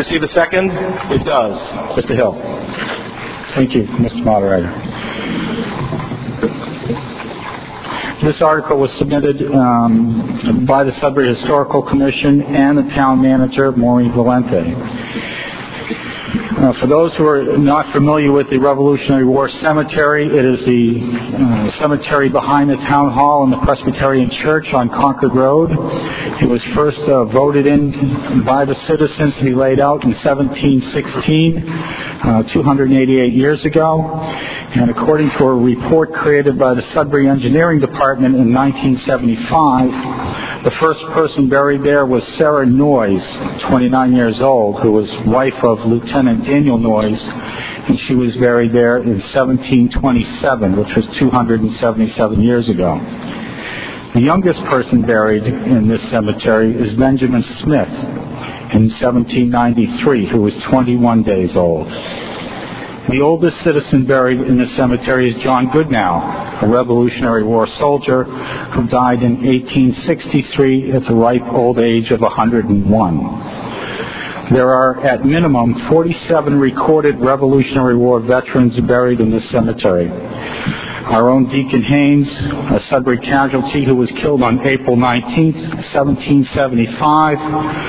receive a second? It does. Mr. Hill. Thank you, Mr. Moderator. This article was submitted by the Sudbury Historical Commission and the town manager, Maureen Valente. For those who are not familiar with the Revolutionary War Cemetery, it is the cemetery behind the town hall and the Presbyterian Church on Concord Road. It was first voted in by the citizens to be laid out in 1716, 288 years ago. And according to a report created by the Sudbury Engineering Department in 1975, the first person buried there was Sarah Noyes, 29 years old, who was wife of Lieutenant Daniel Noyes, and she was buried there in 1727, which was 277 years ago. The youngest person buried in this cemetery is Benjamin Smith in 1793, who was 21 days old. The oldest citizen buried in this cemetery is John Goodnow, a Revolutionary War soldier who died in 1863 at the ripe old age of 101. There are, at minimum, 47 recorded Revolutionary War veterans buried in this cemetery. Our own Deacon Haynes, a Sudbury casualty who was killed on April 19, 1775,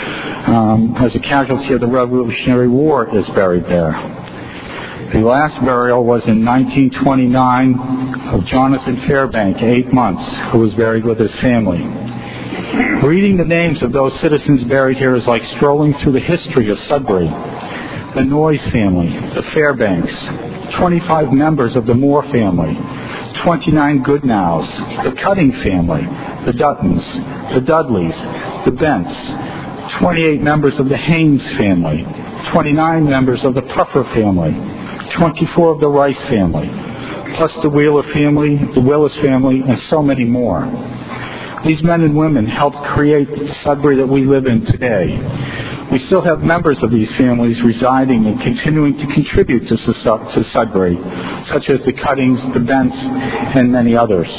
as a casualty of the Revolutionary War, is buried there. The last burial was in 1929 of Jonathan Fairbank, 8 months, who was buried with his family. Reading the names of those citizens buried here is like strolling through the history of Sudbury. The Noyes family, the Fairbanks, 25 members of the Moore family, 29 Goodnows, the Cutting family, the Duttons, the Dudleys, the Bents, 28 members of the Haynes family, 29 members of the Puffer family, 24 of the Rice family, plus the Wheeler family, the Willis family, and so many more. These men and women helped create the Sudbury that we live in today. We still have members of these families residing and continuing to contribute to Sudbury, such as the Cuttings, the Bents, and many others.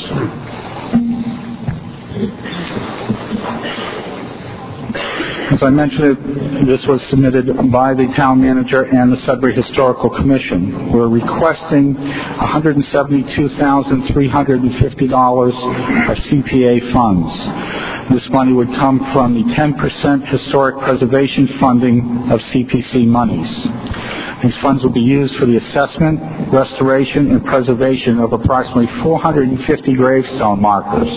As I mentioned, this was submitted by the town manager and the Sudbury Historical Commission. We're requesting $172,350 of CPA funds. This money would come from the 10% historic preservation funding of CPC monies. These funds will be used for the assessment, restoration, and preservation of approximately 450 gravestone markers.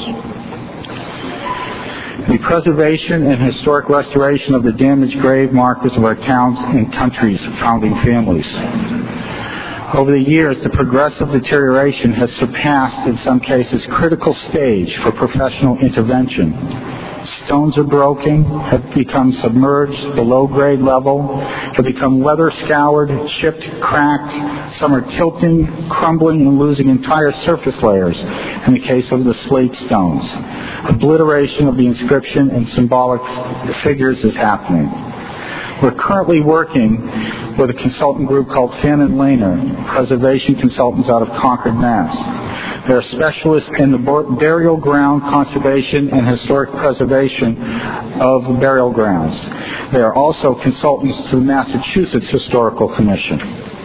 The preservation and historic restoration of the damaged grave markers of our towns and country's founding families. Over the years, the progressive deterioration has surpassed, in some cases, critical stage for professional intervention. Stones are broken, have become submerged below grade level, have become weather-scoured, chipped, cracked. Some are tilting, crumbling, and losing entire surface layers in the case of the slate stones. Obliteration of the inscription and symbolic figures is happening. We're currently working with a consultant group called Fannin Lehner, preservation consultants out of Concord, Mass. They're specialists in the burial ground conservation and historic preservation of burial grounds. They are also consultants to the Massachusetts Historical Commission.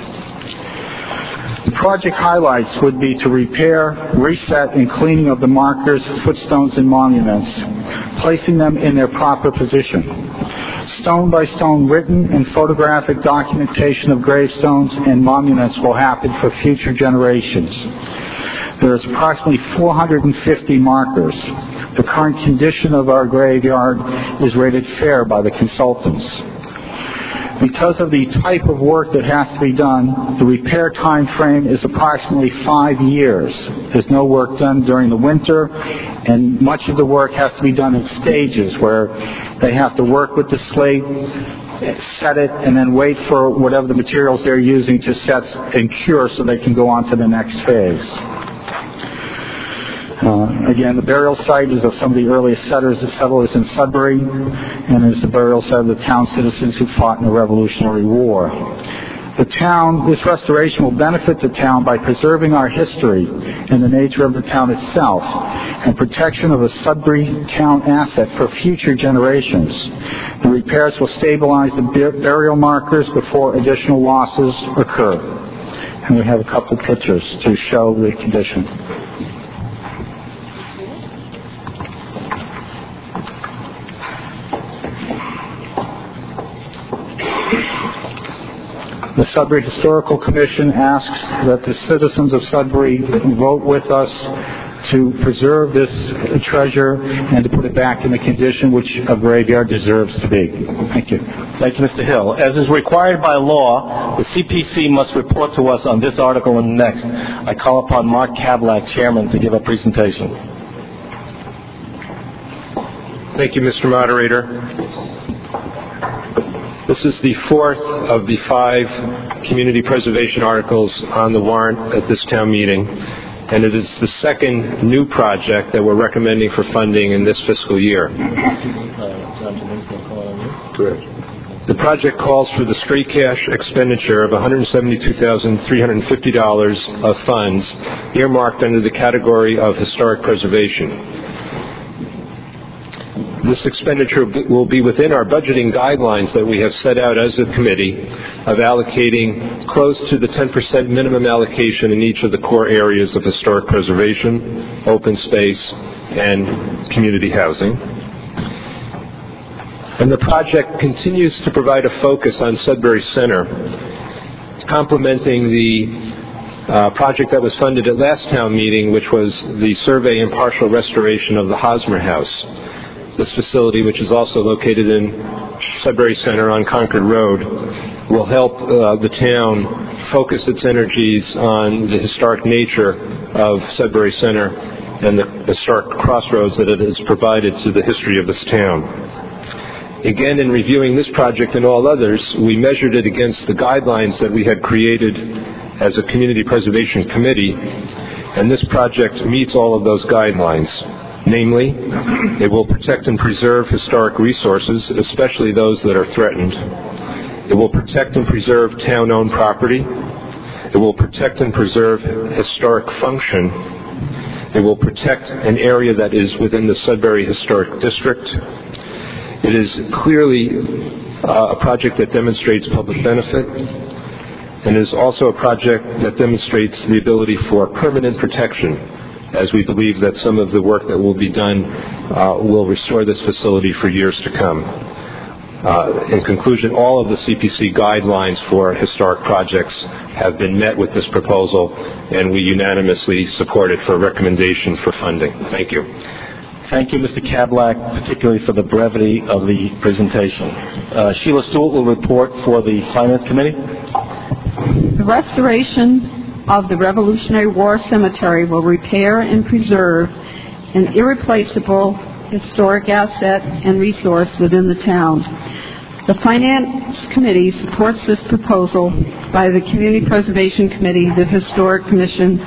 The project highlights would be to repair, reset, and cleaning of the markers, footstones, and monuments, placing them in their proper position. Stone by stone written and photographic documentation of gravestones and monuments will happen for future generations. There is approximately 450 markers. The current condition of our graveyard is rated fair by the consultants. Because of the type of work that has to be done, the repair time frame is approximately 5 years. There's no work done during the winter, and much of the work has to be done in stages where they have to work with the slate, set it, and then wait for whatever the materials they're using to set and cure so they can go on to the next phase. Again, the burial site is of some of the earliest settlers in Sudbury, and is the burial site of the town citizens who fought in the Revolutionary War. This restoration will benefit the town by preserving our history and the nature of the town itself, and protection of a Sudbury town asset for future generations. The repairs will stabilize the burial markers before additional losses occur. And we have a couple pictures to show the condition. The Sudbury Historical Commission asks that the citizens of Sudbury vote with us to preserve this treasure and to put it back in the condition which a graveyard deserves to be. Thank you. Thank you, Mr. Hill. As is required by law, the CPC must report to us on this article and the next. I call upon Mark Kablak, Chairman, to give a presentation. Thank you, Mr. Moderator. This is the fourth of the 5 community preservation articles on the warrant at this town meeting, and it is the second new project that we're recommending for funding in this fiscal year. Correct. The project calls for the straight cash expenditure of $172,350 of funds earmarked under the category of historic preservation. This expenditure will be within our budgeting guidelines that we have set out as a committee of allocating close to the 10% minimum allocation in each of the core areas of historic preservation, open space, and community housing. And the project continues to provide a focus on Sudbury Center, complementing the project that was funded at last town meeting, which was the survey and partial restoration of the Hosmer House. This facility, which is also located in Sudbury Center on Concord Road, will help the town focus its energies on the historic nature of Sudbury Center and the historic crossroads that it has provided to the history of this town. Again, in reviewing this project and all others, we measured it against the guidelines that we had created as a community preservation committee, and this project meets all of those guidelines. Namely, it will protect and preserve historic resources, especially those that are threatened. It will protect and preserve town-owned property. It will protect and preserve historic function. It will protect an area that is within the Sudbury Historic District. It is clearly a project that demonstrates public benefit, and is also a project that demonstrates the ability for permanent protection, as we believe that some of the work that will be done will restore this facility for years to come. In conclusion, all of the CPC guidelines for historic projects have been met with this proposal, and we unanimously support it for recommendation for funding. Thank you. Thank you, Mr. Kablak, particularly for the brevity of the presentation. Sheila Stewart will report for the Finance Committee. The restoration of the Revolutionary War Cemetery will repair and preserve an irreplaceable historic asset and resource within the town. The Finance Committee supports this proposal by the Community Preservation Committee, the Historic Commission,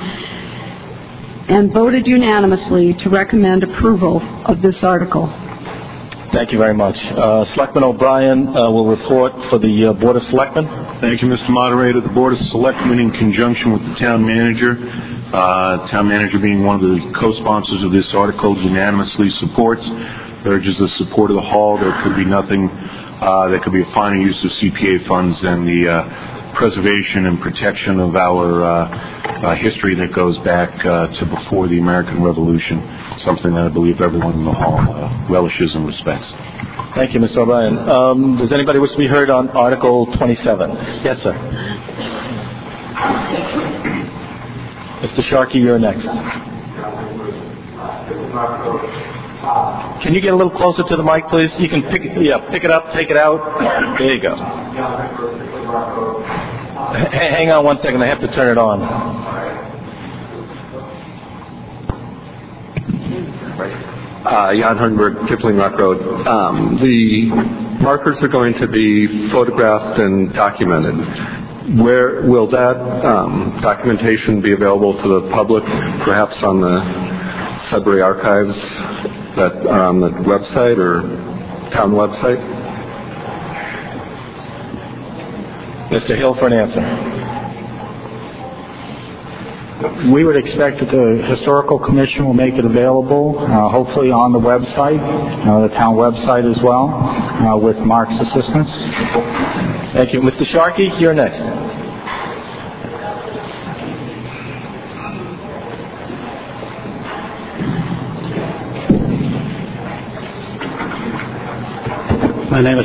and voted unanimously to recommend approval of this article. Thank you very much. Selectman O'Brien will report for the Board of Selectmen. Thank you, Mr. Moderator. The Board of Selectmen, in conjunction with the Town Manager being one of the co-sponsors of this article, unanimously supports, urges the support of the Hall. There could be nothing that could be a finer use of CPA funds than the preservation and protection of our history that goes back to before the American Revolution, something that I believe everyone in the Hall relishes and respects. Thank you, Mr. O'Brien. Does anybody wish to be heard on Article 27? Yes, sir. Mr. Sharkey, you're next. Can you get a little closer to the mic, please? You can pick it up, take it out. There you go. Hang on one second. I have to turn it on. Jan Hundenberg, Kipling Rock Road. The markers are going to be photographed and documented. Where will that documentation be available to the public, perhaps on the Sudbury Archives that are on the website or town website? Mr. Hill for an answer. We would expect that the Historical Commission will make it available, hopefully on the website, the town website as well, with Mark's assistance. Thank you. Mr. Sharkey, you're next. My name is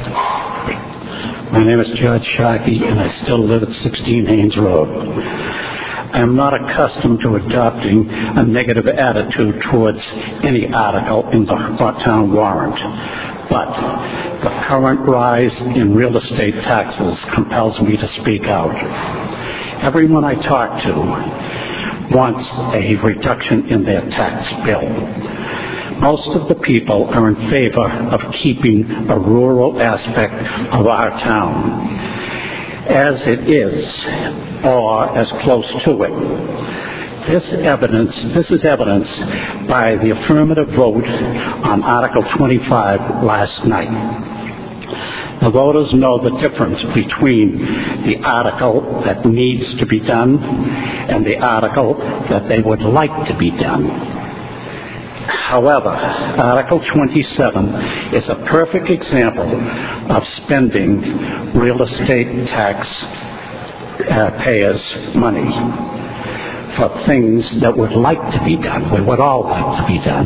George Sharkey, and I still live at 16 Haynes Road. I am not accustomed to adopting a negative attitude towards any article in the town warrant, but the current rise in real estate taxes compels me to speak out. Everyone I talk to wants a reduction in their tax bill. Most of the people are in favor of keeping a rural aspect of our town as it is, or as close to it. This is evidenced by the affirmative vote on Article 25 last night. The voters know the difference between the article that needs to be done and the article that they would like to be done. However, Article 27 is a perfect example of spending real estate tax payers' money for things that would like to be done, we would all like to be done.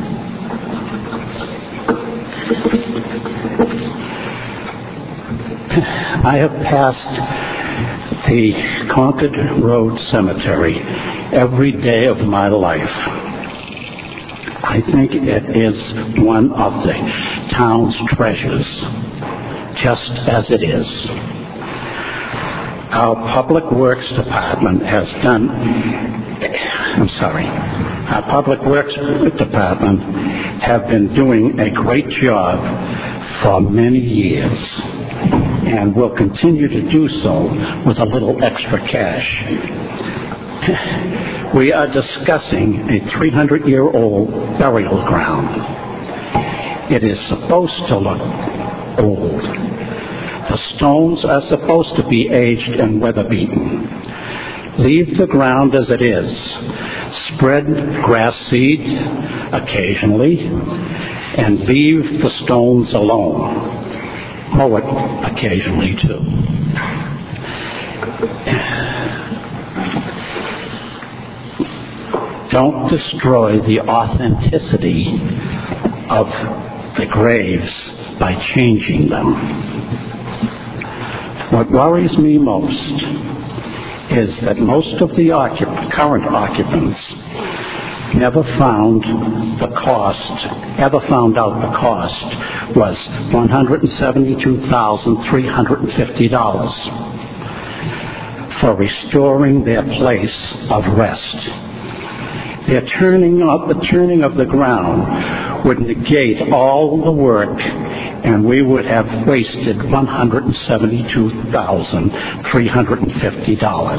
I have passed the Concord Road Cemetery every day of my life. I think it is one of the town's treasures, just as it is. Our Public Works Department have been doing a great job for many years and will continue to do so with a little extra cash. We are discussing a 300-year-old burial ground. It is supposed to look old. The stones are supposed to be aged and weather-beaten. Leave the ground as it is. Spread grass seed occasionally, and leave the stones alone. Mow it occasionally, too. Don't destroy the authenticity of the graves by changing them. What worries me most is that most of the current occupants never found out the cost was $172,350 for restoring their place of rest. The turning of the ground would negate all the work, and we would have wasted $172,350.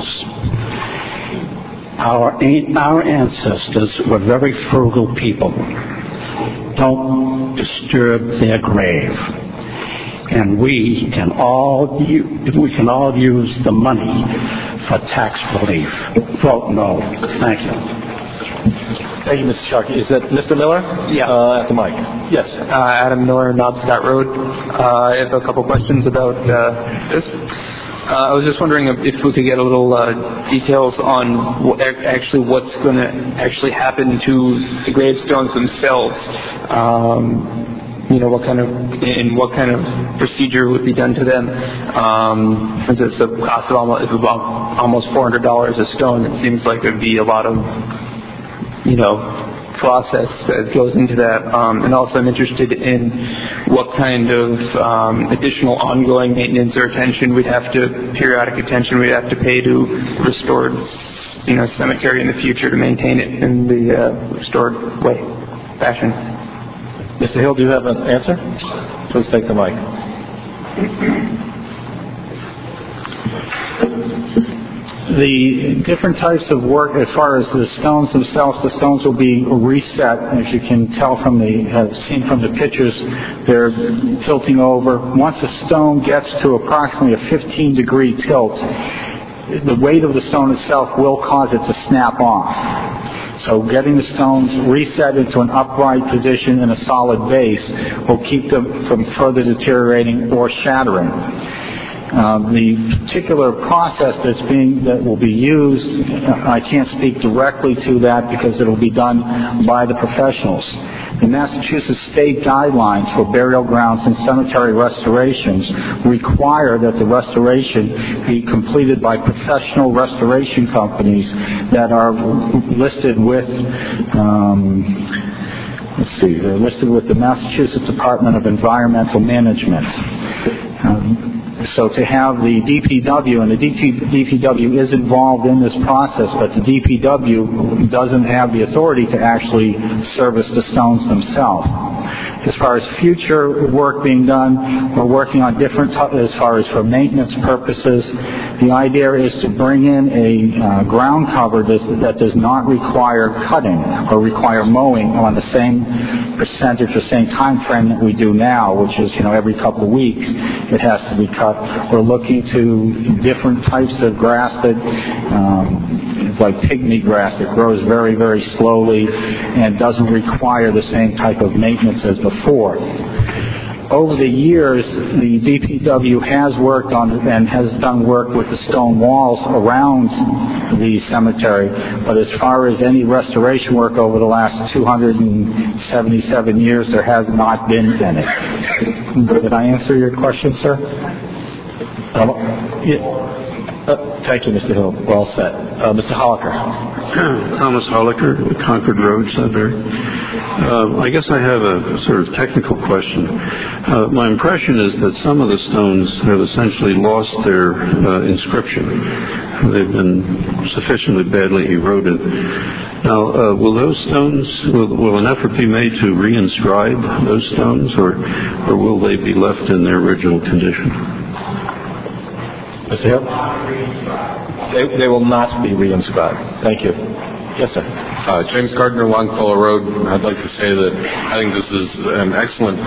Our ancestors were very frugal people. Don't disturb their grave. And we can all use the money for tax relief. Vote no. Thank you. Thank you, Mr. Sharkey. Is that Mr. Miller? Yeah. At the mic. Yes. Adam Miller, Knobstadt Road. I have a couple questions about this. I was just wondering if we could get a little details on what's going to actually happen to the gravestones themselves. What kind of procedure would be done to them? Since it's a cost of almost $400 a stone, it seems like there'd be a lot of process that goes into that. And also I'm interested in what kind of additional ongoing maintenance or periodic attention we'd have to pay to restore, cemetery in the future to maintain it in the restored fashion. Mr. Hill, do you have an answer? Please take the mic. The different types of work, as far as the stones themselves, the stones will be reset. As you can tell from seen from the pictures, they're tilting over. Once a stone gets to approximately a 15-degree tilt, the weight of the stone itself will cause it to snap off. So getting the stones reset into an upright position in a solid base will keep them from further deteriorating or shattering. The particular process that will be used, I can't speak directly to that because it will be done by the professionals. The Massachusetts state guidelines for burial grounds and cemetery restorations require that the restoration be completed by professional restoration companies that are listed with they're listed with the Massachusetts Department of Environmental Management. So to have the DPW, and the DPW is involved in this process, but the DPW doesn't have the authority to actually service the stones themselves. As far as future work being done, we're working on different, as far as for maintenance purposes. The idea is to bring in a ground cover that does not require cutting or require mowing on the same percentage or same time frame that we do now, which is, every couple of weeks it has to be cut. We're looking to different types of grass that it's like pygmy grass that grows very, very slowly and doesn't require the same type of maintenance as before. Over the years, the DPW has worked on and has done work with the stone walls around the cemetery, but as far as any restoration work over the last 277 years, there has not been any. Did I answer your question, sir? Thank you, Mr. Hill. Well said. Mr. Holliker. Thomas Holliker, Concord Road, Sudbury. I guess I have a sort of technical question. My impression is that some of the stones have essentially lost their inscription. They've been sufficiently badly eroded. Now, will those stones, will an effort be made to reinscribe those stones, or will they be left in their original condition? Mr. Hill? They will not be reinscribed. Thank you. Yes, sir. James Gardner, Longfellow Road. I'd like to say that I think this is an excellent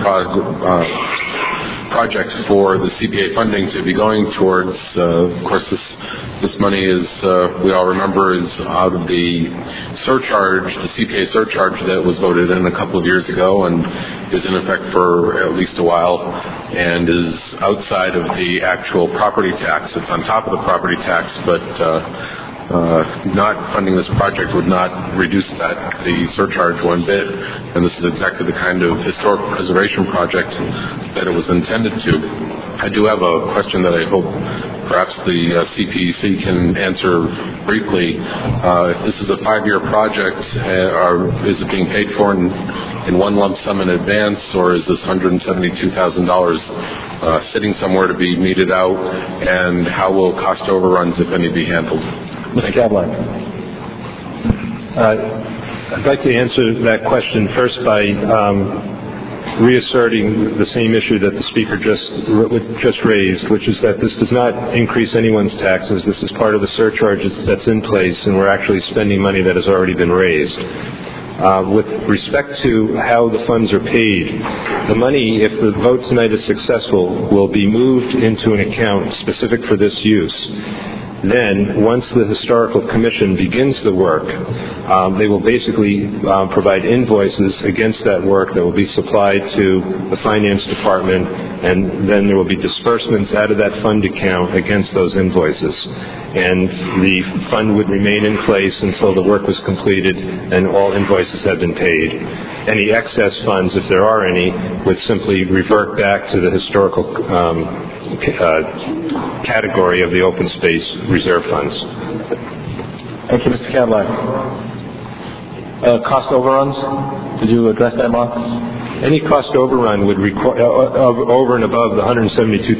project for the CPA funding to be going towards. Of course, this money is, we all remember, is out of the surcharge, the CPA surcharge that was voted in a couple of years ago and is in effect for at least a while and is outside of the actual property tax. It's on top of the property tax, but not funding this project would not reduce the surcharge one bit, and this is exactly the kind of historic preservation project that it was intended to. I do have a question that I hope perhaps the CPC can answer briefly. If this is a 5-year project, is it being paid for in one lump sum in advance, or is this $172,000 sitting somewhere to be meted out, and how will cost overruns, if any, be handled? Mr. Cadillac. I'd like to answer that question first by reasserting the same issue that the speaker just raised, which is that this does not increase anyone's taxes. This is part of the surcharges that's in place, and we're actually spending money that has already been raised. With respect to how the funds are paid, the money, if the vote tonight is successful, will be moved into an account specific for this use. Then, once the Historical Commission begins the work, they will basically provide invoices against that work that will be supplied to the Finance Department, and then there will be disbursements out of that fund account against those invoices. And the fund would remain in place until the work was completed and all invoices have been paid. Any excess funds, if there are any, would simply revert back to the historical category of the open space reserve funds. Thank you, Mr. Cadillac. Cost overruns? Did you address that, Mark? Any cost overrun would require, over and above the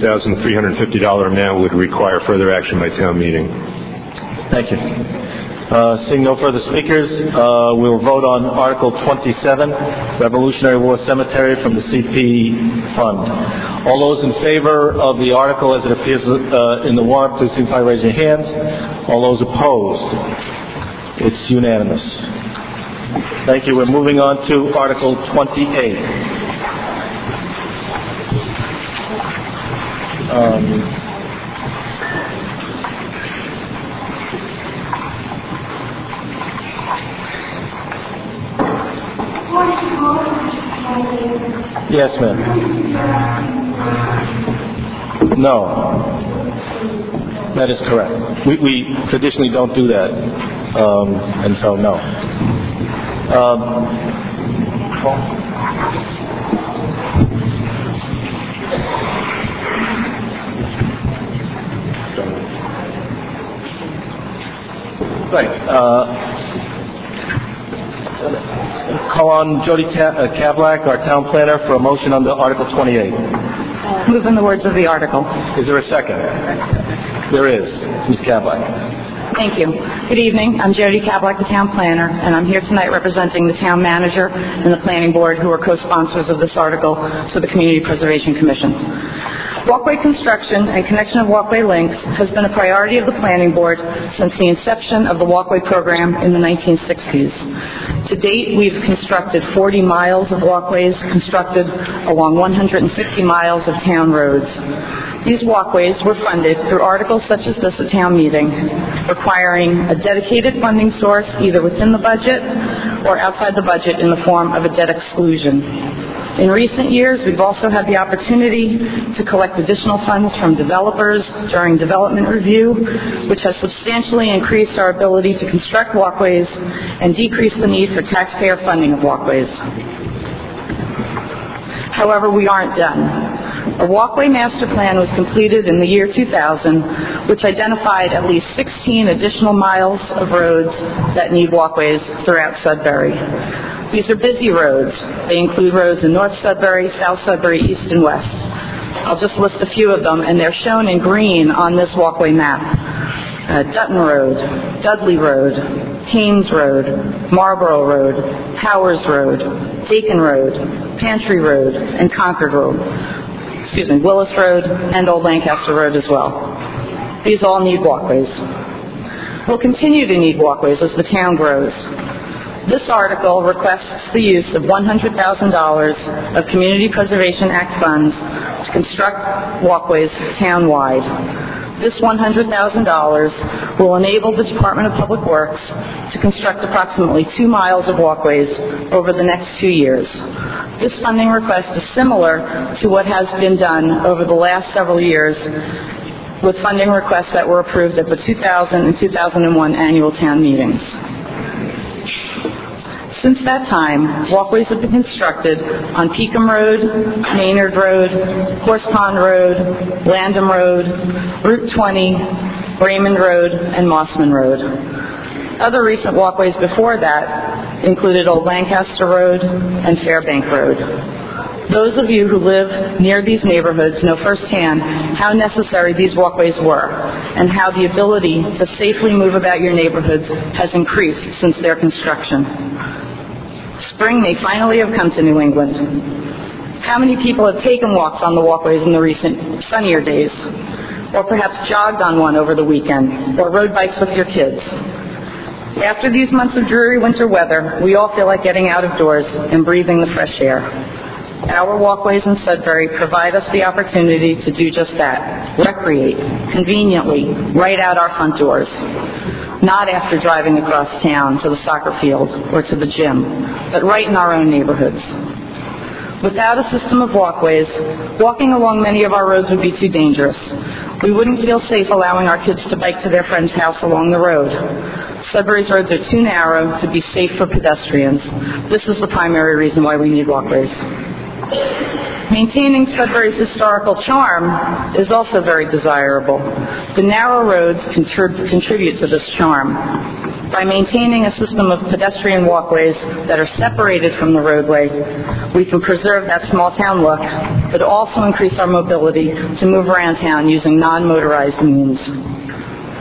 $172,350 amount, would require further action by town meeting. Thank you. Seeing no further speakers, we will vote on Article 27, Revolutionary War Cemetery from the CP Fund. All those in favor of the article as it appears in the warrant, please signify by raising your hands. All those opposed? It's unanimous. Thank you. We're moving on to Article 28. Yes, ma'am. No. That is correct. We traditionally don't do that. And so, no. Right. Call on Jody Kavlak, our town planner, for a motion under Article 28. Move in the words of the article. Is there a second? There is. Ms. Kavlak. Thank you. Good evening. I'm Jody Kavlak, the town planner, and I'm here tonight representing the town manager and the planning board, who are co-sponsors of this article to the Community Preservation Commission. Walkway construction and connection of walkway links has been a priority of the planning board since the inception of the walkway program in the 1960s. To date, we've constructed 40 miles of walkways constructed along 150 miles of town roads. These walkways were funded through articles such as this at town meeting, requiring a dedicated funding source either within the budget or outside the budget in the form of a debt exclusion. In recent years, we've also had the opportunity to collect additional funds from developers during development review, which has substantially increased our ability to construct walkways and decrease the need for taxpayer funding of walkways. However, we aren't done. A walkway master plan was completed in the year 2000, which identified at least 16 additional miles of roads that need walkways throughout Sudbury. These are busy roads. They include roads in North Sudbury, South Sudbury, East and West. I'll just list a few of them, and they're shown in green on this walkway map. Dutton Road, Dudley Road, Haynes Road, Marlborough Road, Powers Road, Dakin Road, Pantry Road, and Concord Road. Willis Road and Old Lancaster Road as well. These all need walkways. We'll continue to need walkways as the town grows. This article requests the use of $100,000 of Community Preservation Act funds to construct walkways town-wide. This $100,000 will enable the Department of Public Works to construct approximately 2 miles of walkways over the next 2 years. This funding request is similar to what has been done over the last several years with funding requests that were approved at the 2000 and 2001 annual town meetings. Since that time, walkways have been constructed on Peakham Road, Maynard Road, Horse Pond Road, Landham Road, Route 20, Raymond Road, and Mossman Road. Other recent walkways before that included Old Lancaster Road and Fairbank Road. Those of you who live near these neighborhoods know firsthand how necessary these walkways were and how the ability to safely move about your neighborhoods has increased since their construction. Spring may finally have come to New England. How many people have taken walks on the walkways in the recent sunnier days? Or perhaps jogged on one over the weekend, or rode bikes with your kids? After these months of dreary winter weather, we all feel like getting out of doors and breathing the fresh air. Our walkways in Sudbury provide us the opportunity to do just that, recreate, conveniently, right out our front doors. Not after driving across town to the soccer field or to the gym, but right in our own neighborhoods. Without a system of walkways, walking along many of our roads would be too dangerous. We wouldn't feel safe allowing our kids to bike to their friend's house along the road. Sudbury's roads are too narrow to be safe for pedestrians. This is the primary reason why we need walkways. Maintaining Sudbury's historical charm is also very desirable. The narrow roads contribute to this charm. By maintaining a system of pedestrian walkways that are separated from the roadway, we can preserve that small town look, but also increase our mobility to move around town using non-motorized means.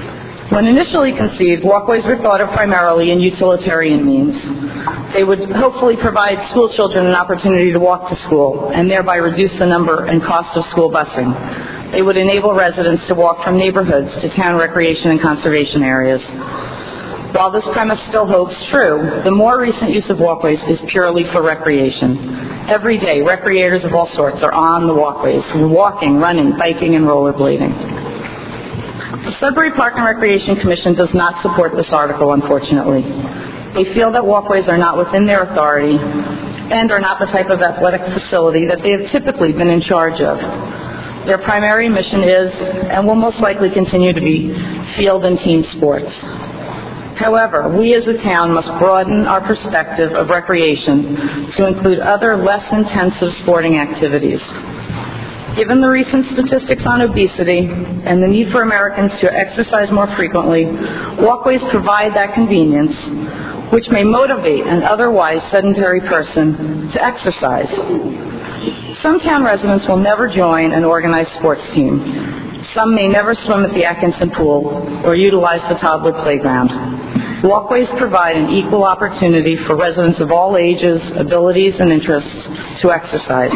When initially conceived, walkways were thought of primarily in utilitarian means. They would hopefully provide school children an opportunity to walk to school and thereby reduce the number and cost of school busing. They would enable residents to walk from neighborhoods to town recreation and conservation areas. While this premise still holds true, the more recent use of walkways is purely for recreation. Every day, recreators of all sorts are on the walkways, walking, running, biking, and rollerblading. The Sudbury Park and Recreation Commission does not support this article, unfortunately. They feel that walkways are not within their authority and are not the type of athletic facility that they have typically been in charge of. Their primary mission is, and will most likely continue to be, field and team sports. However, we as a town must broaden our perspective of recreation to include other less intensive sporting activities. Given the recent statistics on obesity and the need for Americans to exercise more frequently, walkways provide that convenience, which may motivate an otherwise sedentary person to exercise. Some town residents will never join an organized sports team. Some may never swim at the Atkinson Pool or utilize the toddler playground. Walkways provide an equal opportunity for residents of all ages, abilities, and interests to exercise.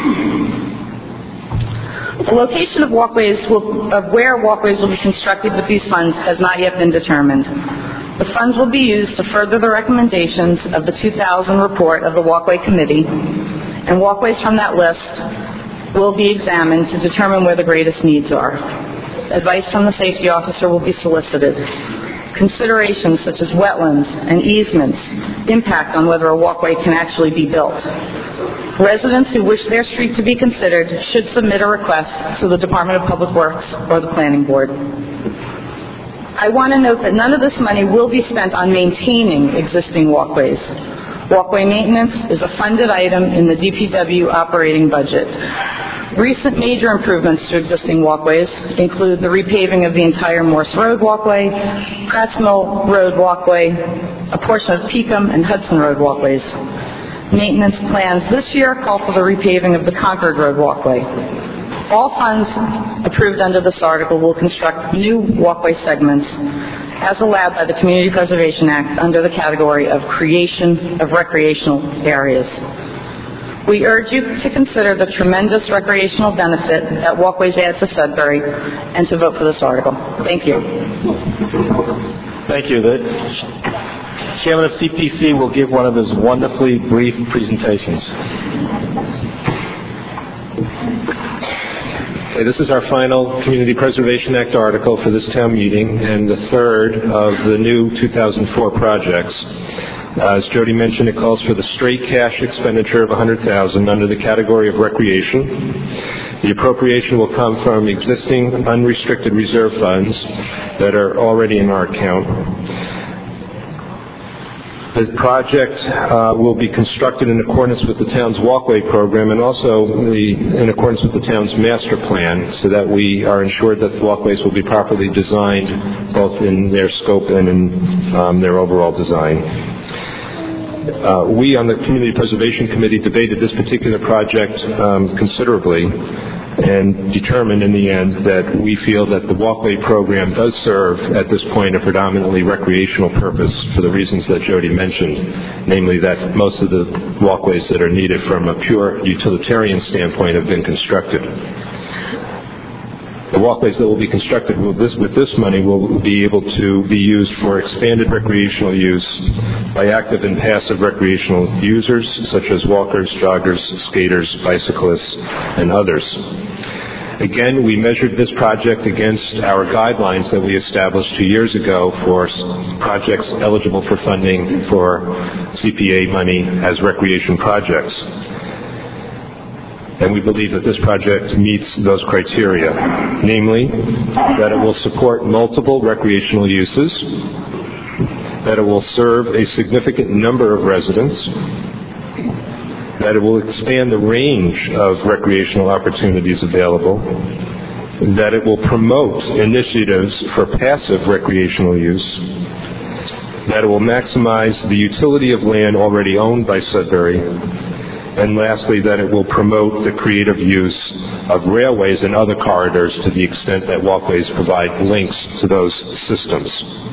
The location of where walkways will be constructed with these funds has not yet been determined. The funds will be used to further the recommendations of the 2000 report of the Walkway Committee, and walkways from that list will be examined to determine where the greatest needs are. Advice from the safety officer will be solicited. Considerations such as wetlands and easements impact on whether a walkway can actually be built. Residents who wish their street to be considered should submit a request to the Department of Public Works or the Planning Board. I want to note that none of this money will be spent on maintaining existing walkways. Walkway maintenance is a funded item in the DPW operating budget. Recent major improvements to existing walkways include the repaving of the entire Morse Road walkway, Pratt's Mill Road walkway, a portion of Peakham and Hudson Road walkways. Maintenance plans this year call for the repaving of the Concord Road walkway. All funds approved under this article will construct new walkway segments as allowed by the Community Preservation Act under the category of creation of recreational areas. We urge you to consider the tremendous recreational benefit that walkways add to Sudbury and to vote for this article. Thank you. Thank you. The Chairman of CPC will give one of his wonderfully brief presentations. Okay, this is our final Community Preservation Act article for this town meeting and the third of the new 2004 projects. As Jody mentioned, it calls for the straight cash expenditure of $100,000 under the category of recreation. The appropriation will come from existing unrestricted reserve funds that are already in our account. The project will be constructed in accordance with the town's walkway program and also in accordance with the town's master plan so that we are ensured that the walkways will be properly designed both in their scope and in their overall design. We on the Community Preservation Committee debated this particular project considerably and determined in the end that we feel that the walkway program does serve at this point a predominantly recreational purpose for the reasons that Jody mentioned, namely that most of the walkways that are needed from a pure utilitarian standpoint have been constructed. The walkways that will be constructed with this money will be able to be used for expanded recreational use by active and passive recreational users such as walkers, joggers, skaters, bicyclists, and others. Again, we measured this project against our guidelines that we established 2 years ago for projects eligible for funding for CPA money as recreation projects. And we believe that this project meets those criteria, namely that it will support multiple recreational uses, that it will serve a significant number of residents, that it will expand the range of recreational opportunities available, that it will promote initiatives for passive recreational use, that it will maximize the utility of land already owned by Sudbury, And lastly, that it will promote the creative use of railways and other corridors to the extent that walkways provide links to those systems.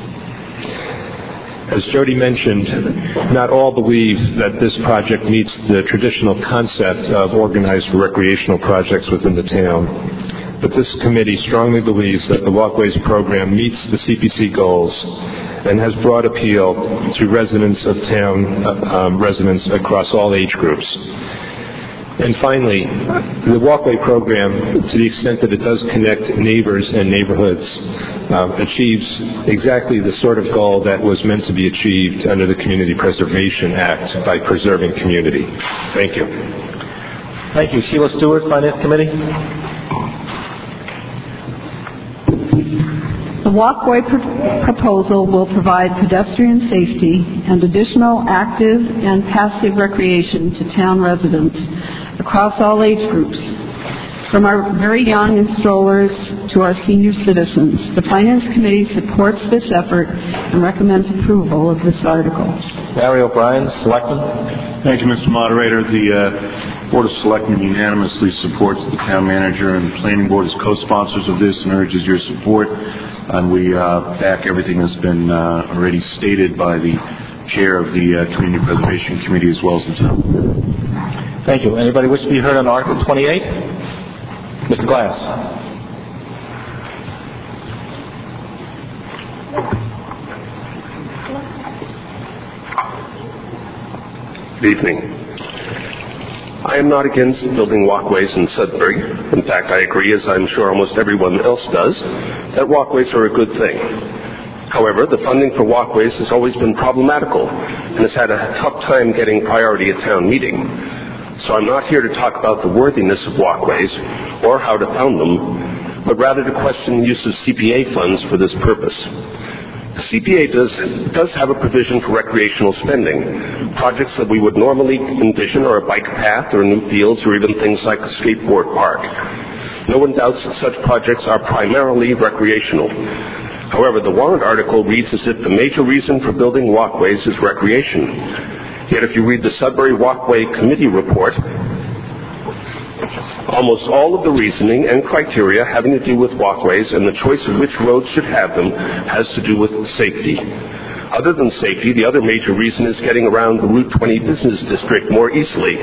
As Jody mentioned, not all believe that this project meets the traditional concept of organized recreational projects within the town. But this committee strongly believes that the Walkways program meets the CPC goals and has broad appeal to residents of town, residents across all age groups. And finally, the Walkway program, to the extent that it does connect neighbors and neighborhoods, achieves exactly the sort of goal that was meant to be achieved under the Community Preservation Act by preserving community. Thank you. Thank you. Sheila Stewart, Finance Committee. The walkway proposal will provide pedestrian safety and additional active and passive recreation to town residents across all age groups, from our very young and strollers to our senior citizens. The Finance Committee supports this effort and recommends approval of this article. Larry O'Brien, Selectman. Thank you, Mr. Moderator. The Board of Selectmen unanimously supports the Town Manager and the Planning Board as co-sponsors of this and urges your support. And we back everything that's been already stated by the Chair of the Community Preservation Committee as well as the town. Thank you. Anybody wish to be heard on Article 28? Mr. Glass. Good evening. I am not against building walkways in Sudbury. In fact, I agree, as I'm sure almost everyone else does, that walkways are a good thing. However, the funding for walkways has always been problematical and has had a tough time getting priority at town meeting. So I'm not here to talk about the worthiness of walkways or how to fund them, but rather to question the use of CPA funds for this purpose. The CPA does have a provision for recreational spending. Projects that we would normally envision are a bike path or new fields or even things like a skateboard park. No one doubts that such projects are primarily recreational. However, the warrant article reads as if the major reason for building walkways is recreation. Yet if you read the Sudbury Walkway Committee report, almost all of the reasoning and criteria having to do with walkways and the choice of which roads should have them has to do with safety. Other than safety, the other major reason is getting around the Route 20 business district more easily.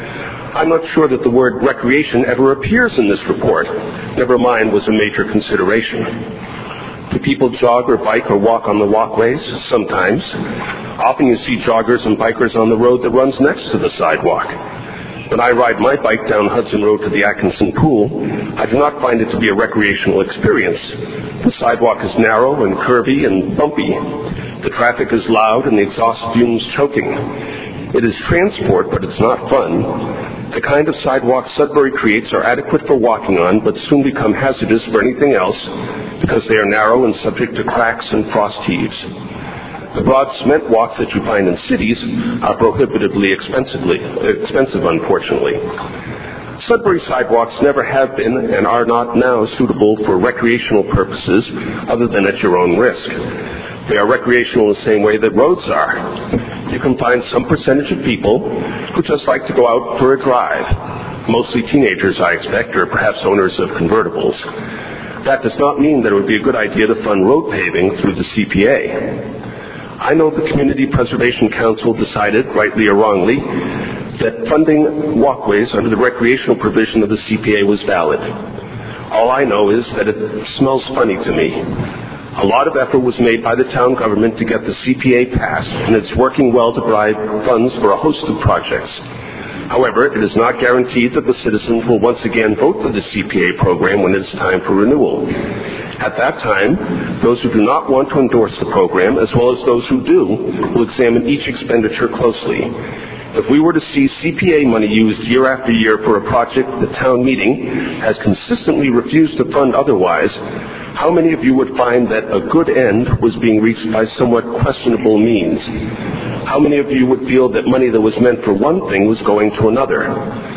I'm not sure that the word recreation ever appears in this report. Never mind was a major consideration. Do people jog or bike or walk on the walkways? Sometimes. Often you see joggers and bikers on the road that runs next to the sidewalk. When I ride my bike down Hudson Road to the Atkinson Pool, I do not find it to be a recreational experience. The sidewalk is narrow and curvy and bumpy. The traffic is loud and the exhaust fumes choking. It is transport, but it's not fun. The kind of sidewalks Sudbury creates are adequate for walking on, but soon become hazardous for anything else because they are narrow and subject to cracks and frost heaves. The broad cement walks that you find in cities are prohibitively expensive, unfortunately. Sudbury sidewalks never have been and are not now suitable for recreational purposes other than at your own risk. They are recreational in the same way that roads are. You can find some percentage of people who just like to go out for a drive. Mostly teenagers, I expect, or perhaps owners of convertibles. That does not mean that it would be a good idea to fund road paving through the CPA. I know the Community Preservation Council decided, rightly or wrongly, that funding walkways under the recreational provision of the CPA was valid. All I know is that it smells funny to me. A lot of effort was made by the town government to get the CPA passed, and it's working well to provide funds for a host of projects. However, it is not guaranteed that the citizens will once again vote for the CPA program when it is time for renewal. At that time, those who do not want to endorse the program, as well as those who do, will examine each expenditure closely. If we were to see CPA money used year after year for a project the town meeting has consistently refused to fund otherwise, how many of you would find that a good end was being reached by somewhat questionable means? How many of you would feel that money that was meant for one thing was going to another?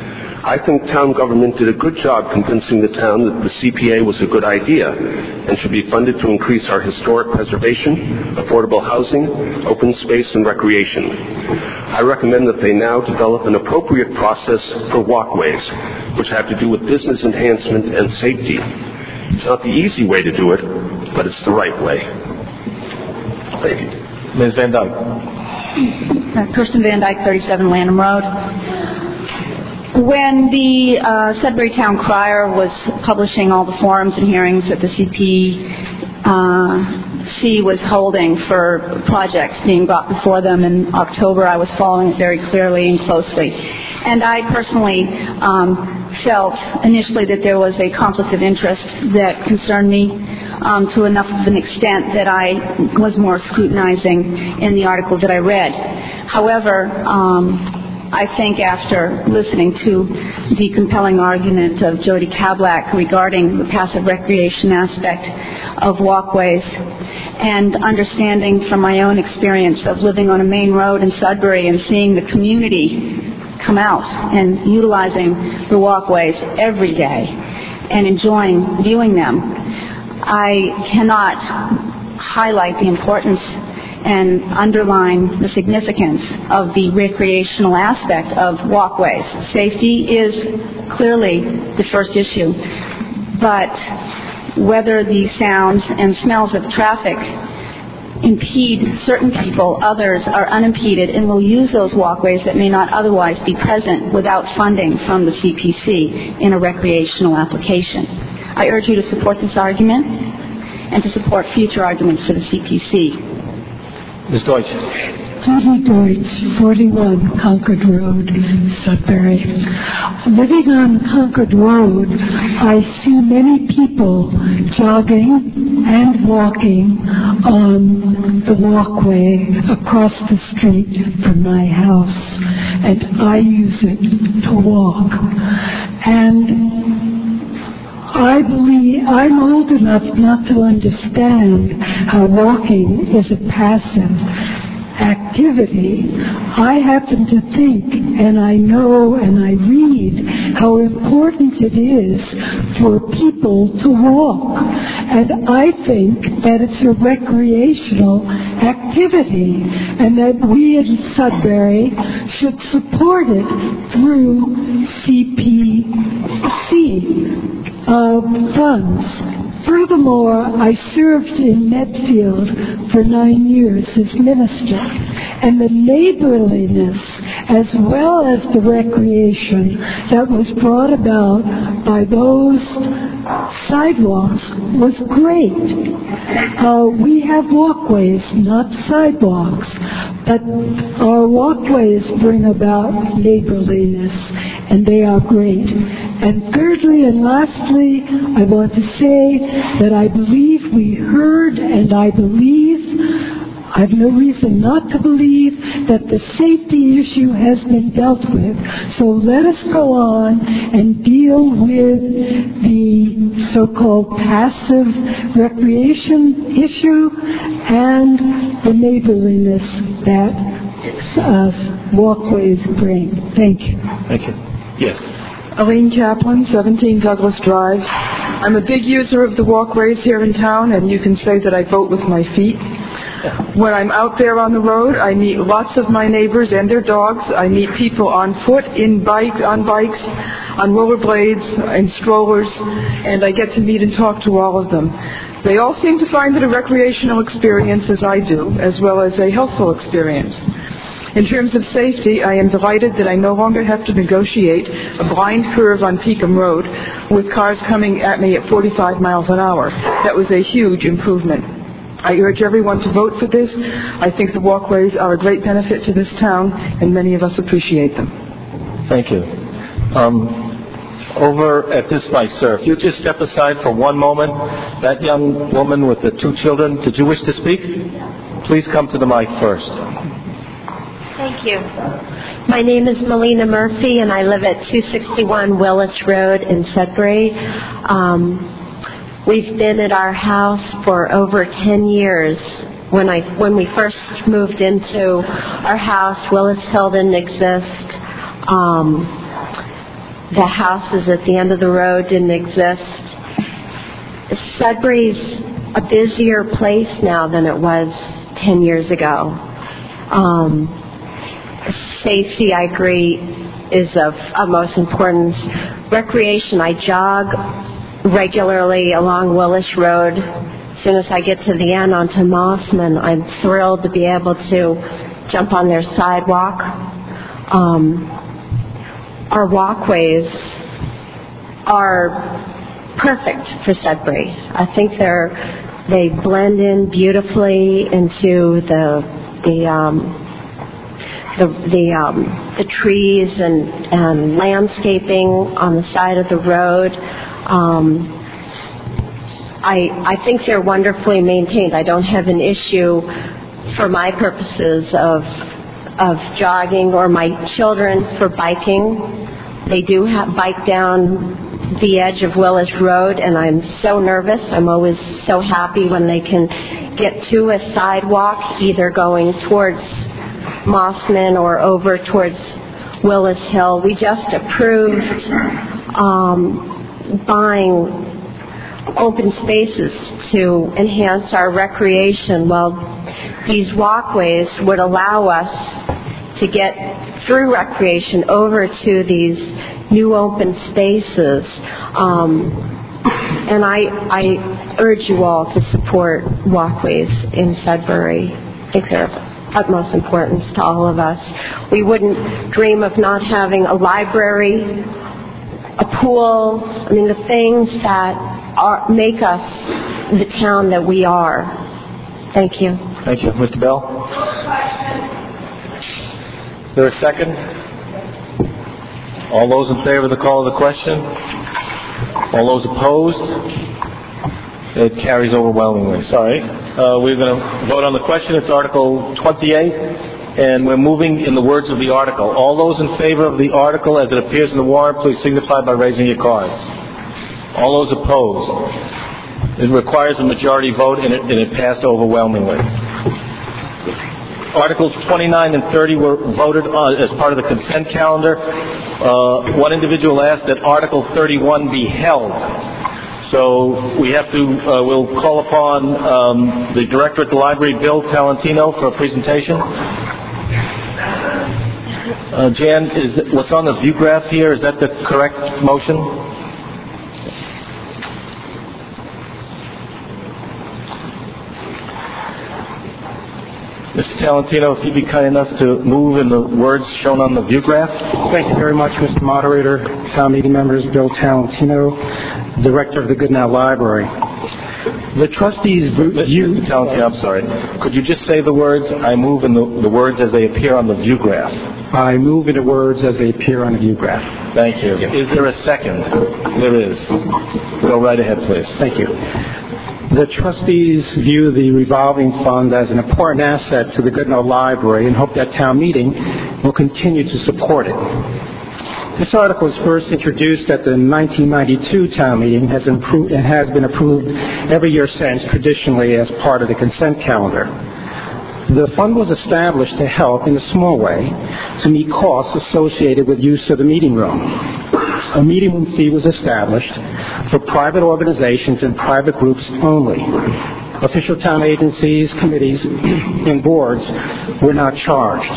I think town government did a good job convincing the town that the CPA was a good idea and should be funded to increase our historic preservation, affordable housing, open space, and recreation. I recommend that they now develop an appropriate process for walkways, which have to do with business enhancement and safety. It's not the easy way to do it, but it's the right way. Thank you. Ms. Van Dyke. Kirsten Van Dyke, 37 Lanham Road. When the Sudbury Town Crier was publishing all the forums and hearings that the CPC was holding for projects being brought before them in October, I was following it very clearly and closely. And I personally felt initially that there was a conflict of interest that concerned me to enough of an extent that I was more scrutinizing in the articles that I read. However, I think after listening to the compelling argument of Jody Kablak regarding the passive recreation aspect of walkways and understanding from my own experience of living on a main road in Sudbury and seeing the community come out and utilizing the walkways every day and enjoying viewing them, I cannot highlight the importance and underline the significance of the recreational aspect of walkways. Safety is clearly the first issue, but whether the sounds and smells of traffic impede certain people, others are unimpeded and will use those walkways that may not otherwise be present without funding from the CPC in a recreational application. I urge you to support this argument and to support future arguments for the CPC. Ms. Deutsch. Judy Deutsch, 41 Concord Road, Sudbury. Living on Concord Road, I see many people jogging and walking on the walkway across the street from my house, and I use it to walk. And I believe I'm old enough not to understand how walking is a passive activity. I happen to think, and I know and I read how important it is for people to walk. And I think that it's a recreational activity and that we in Sudbury should support it through CPC funds. Furthermore, I served in Medfield for 9 years as minister, and the neighborliness as well as the recreation that was brought about by those sidewalks was great. We have walkways, not sidewalks, but our walkways bring about neighborliness, and they are great. And thirdly and lastly, I want to say that I believe we heard, and I have no reason not to believe that the safety issue has been dealt with. So let us go on and deal with the so-called passive recreation issue and the neighborliness that walkways bring. Thank you. Thank you. Yes. Aline Kaplan, 17 Douglas Drive. I'm a big user of the walkways here in town, and you can say that I vote with my feet. When I'm out there on the road, I meet lots of my neighbors and their dogs. I meet people on foot, on bikes, on rollerblades, in strollers, and I get to meet and talk to all of them. They all seem to find it a recreational experience, as I do, as well as a healthful experience. In terms of safety, I am delighted that I no longer have to negotiate a blind curve on Peakham Road with cars coming at me at 45 miles an hour. That was a huge improvement. I urge everyone to vote for this. I think the walkways are a great benefit to this town, and many of us appreciate them. Thank you. Over at this mic, sir, if you just step aside for one moment. That young woman with the 2 children, did you wish to speak? Please come to the mic first. Thank you. My name is Melina Murphy, and I live at 261 Willis Road in Sudbury. We've been at our house for over 10 years. When we first moved into our house, Willis Hill didn't exist. The houses at the end of the road didn't exist. Sudbury's a busier place now than it was 10 years ago. Safety, I agree, is of utmost importance. Recreation, I jog regularly along Willis Road. As soon as I get to the end onto Mossman, I'm thrilled to be able to jump on their sidewalk. Our walkways are perfect for Sudbury. I think they blend in beautifully into the trees and landscaping on the side of the road. I think they're wonderfully maintained. I don't have an issue for my purposes of jogging or my children for biking. They do bike down the edge of Willis Road, and I'm so nervous. I'm always so happy when they can get to a sidewalk, either going towards Mossman or over towards Willis Hill. We just approved buying open spaces to enhance our recreation. Well, these walkways would allow us to get through recreation over to these new open spaces. And I urge you all to support walkways in Sudbury. I think they're of utmost importance to all of us. We wouldn't dream of not having a library, a pool, the things that make us the town that we are. Thank you. Thank you. Mr. Bell? Is there a second? All those in favor of the call of the question? All those opposed? It carries overwhelmingly. Sorry. We're going to vote on the question. It's Article 28, and we're moving in the words of the article. All those in favor of the article as it appears in the warrant, please signify by raising your cards. All those opposed? It requires a majority vote, and it passed overwhelmingly. Articles 29 and 30 were voted on as part of the consent calendar. One individual asked that Article 31 be held. So we have to, we'll call upon the director at the library, Bill Talentino, for a presentation. Jan, what's on the view graph here, is that the correct motion? Mr. Talentino, if you'd be kind enough to move in the words shown on the view graph. Thank you very much, Mr. Moderator, town meeting members, Bill Talentino, Director of the Goodnow Library. The trustees... Mr. Talentino, I'm sorry. Could you just say the words, I move in the words as they appear on the view graph? I move in the words as they appear on the view graph. Thank you. Is there a second? There is. Go right ahead, please. Thank you. The trustees view the revolving fund as an important asset to the Goodnow Library and hope that town meeting will continue to support it. This article was first introduced at the 1992 town meeting and has been approved every year since, traditionally as part of the consent calendar. The fund was established to help, in a small way, to meet costs associated with use of the meeting room. A meeting room fee was established for private organizations and private groups only. Official town agencies, committees, and boards were not charged.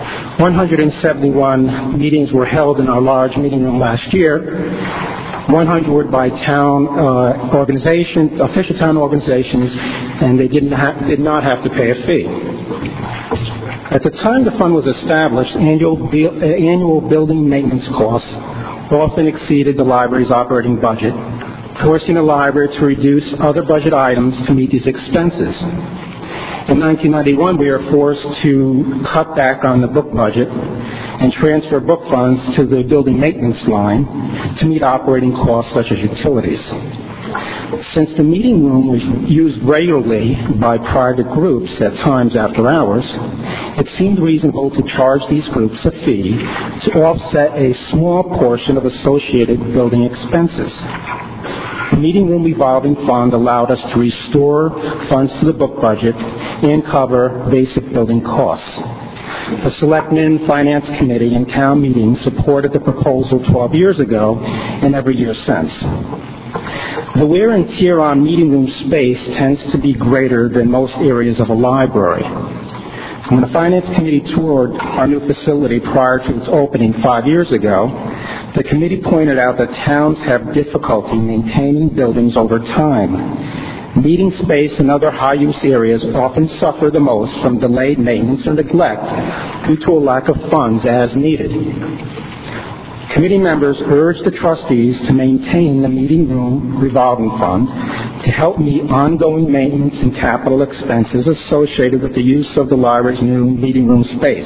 171 meetings were held in our large meeting room last year. 100 were by town organizations, official town organizations, and they did not have to pay a fee. At the time the fund was established, annual building maintenance costs often exceeded the library's operating budget, forcing the library to reduce other budget items to meet these expenses. In 1991, we were forced to cut back on the book budget and transfer book funds to the building maintenance line to meet operating costs such as utilities. Since the meeting room was used regularly by private groups at times after hours, it seemed reasonable to charge these groups a fee to offset a small portion of associated building expenses. The meeting room revolving fund allowed us to restore funds to the book budget and cover basic building costs. The Selectmen, Finance Committee, and Town Meeting supported the proposal 12 years ago and every year since. The wear and tear on meeting room space tends to be greater than most areas of a library. When the Finance Committee toured our new facility prior to its opening 5 years ago, the committee pointed out that towns have difficulty maintaining buildings over time. Meeting space and other high-use areas often suffer the most from delayed maintenance or neglect due to a lack of funds as needed. Committee members urged the trustees to maintain the meeting room revolving fund to help meet ongoing maintenance and capital expenses associated with the use of the library's new meeting room space.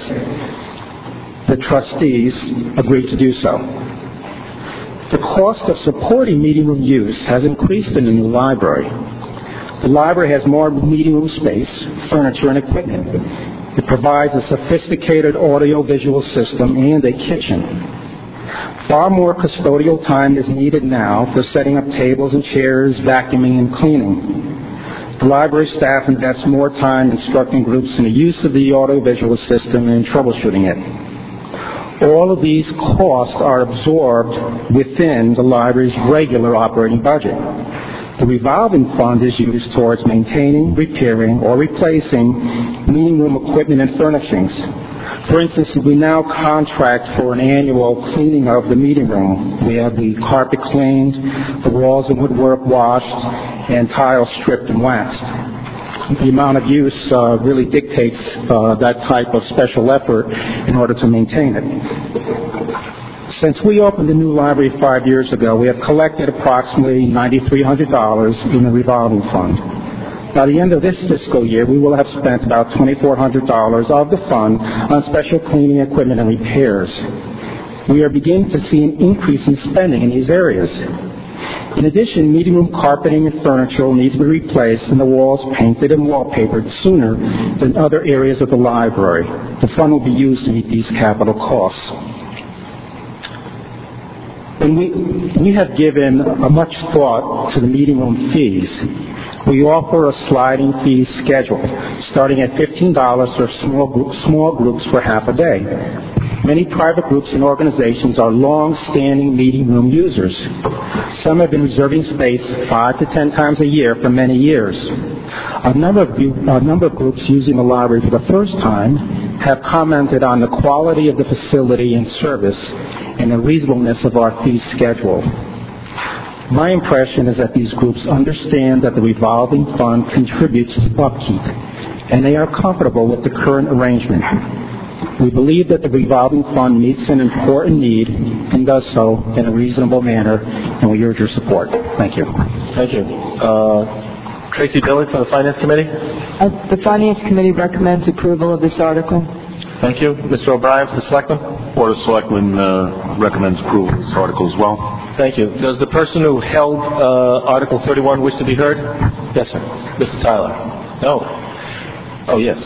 The trustees agreed to do so. The cost of supporting meeting room use has increased in the new library. The library has more meeting room space, furniture, and equipment. It provides a sophisticated audio-visual system and a kitchen. Far more custodial time is needed now for setting up tables and chairs, vacuuming, and cleaning. The library staff invests more time instructing groups in the use of the audiovisual system and troubleshooting it. All of these costs are absorbed within the library's regular operating budget. The revolving fund is used towards maintaining, repairing, or replacing meeting room equipment and furnishings. For instance, we now contract for an annual cleaning of the meeting room. We have the carpet cleaned, the walls and woodwork washed, and tiles stripped and waxed. The amount of use really dictates that type of special effort in order to maintain it. Since we opened the new library 5 years ago, we have collected approximately $9,300 in the revolving fund. By the end of this fiscal year, we will have spent about $2,400 of the fund on special cleaning equipment and repairs. We are beginning to see an increase in spending in these areas. In addition, meeting room carpeting and furniture will need to be replaced and the walls painted and wallpapered sooner than other areas of the library. The fund will be used to meet these capital costs. And we have given much thought to the meeting room fees. We offer a sliding fee schedule, starting at $15 for small groups for half a day. Many private groups and organizations are long-standing meeting room users. Some have been reserving space 5 to 10 times a year for many years. A number of groups using the library for the first time have commented on the quality of the facility and service and the reasonableness of our fee schedule. My impression is that these groups understand that the revolving fund contributes to upkeep, and they are comfortable with the current arrangement. We believe that the revolving fund meets an important need and does so in a reasonable manner, and we urge your support. Thank you. Thank you. Tracy Billy from the Finance Committee. The Finance Committee recommends approval of this article. Thank you. Mr. O'Brien from the Selectmen. Board of Selectmen recommends approval of this article as well. Thank you. Does the person who held Article 31 wish to be heard? Yes, sir. Mr. Tyler. No. Oh, yes.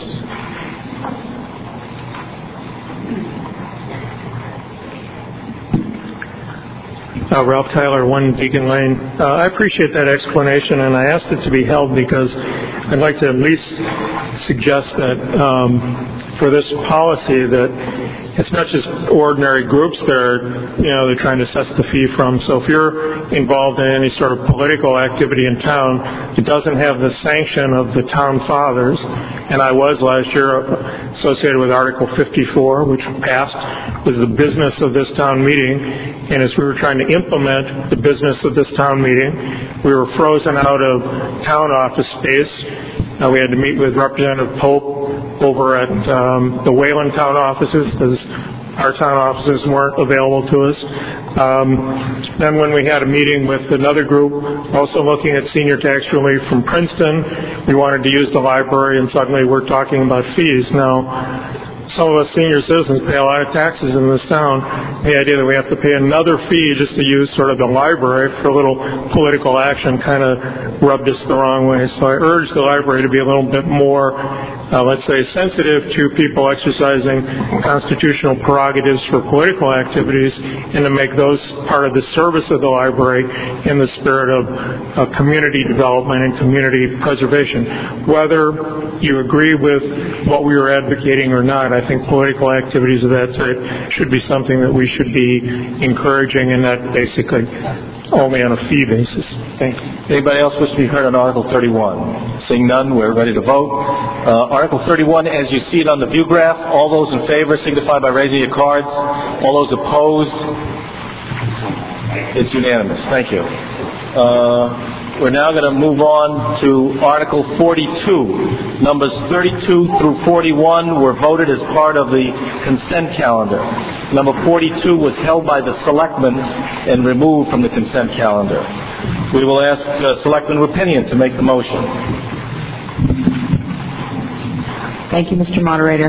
Ralph Tyler, 1 Beacon Lane. I appreciate that explanation, and I asked it to be held because I'd like to at least suggest that for this policy that it's not just ordinary groups they're trying to assess the fee from. So if you're involved in any sort of political activity in town, it doesn't have the sanction of the town fathers. And I was last year associated with Article 54, which passed, was the business of this town meeting. And as we were trying to implement the business of this town meeting, we were frozen out of town office space. We had to meet with Representative Pope over at the Wayland town offices because our town offices weren't available to us. Then when we had a meeting with another group also looking at senior tax relief from Princeton, we wanted to use the library, and suddenly we're talking about fees. Now, some of us senior citizens pay a lot of taxes in this town. The idea that we have to pay another fee just to use sort of the library for a little political action kind of rubbed us the wrong way. So I urge the library to be a little bit more, let's say, sensitive to people exercising constitutional prerogatives for political activities and to make those part of the service of the library in the spirit of community development and community preservation. Whether you agree with what we were advocating or not, I think political activities of that type should be something that we should be encouraging and not basically only on a fee basis. Thank you. Anybody else wish to be heard on Article 31? Seeing none, we're ready to vote. Article 31, as you see it on the view graph, all those in favor signify by raising your cards. All those opposed, it's unanimous. Thank you. We're now going to move on to Article 42. Numbers 32 through 41 were voted as part of the consent calendar. Number 42 was held by the Selectmen and removed from the consent calendar. We will ask Selectman Rapinian to make the motion. Thank you, Mr. Moderator.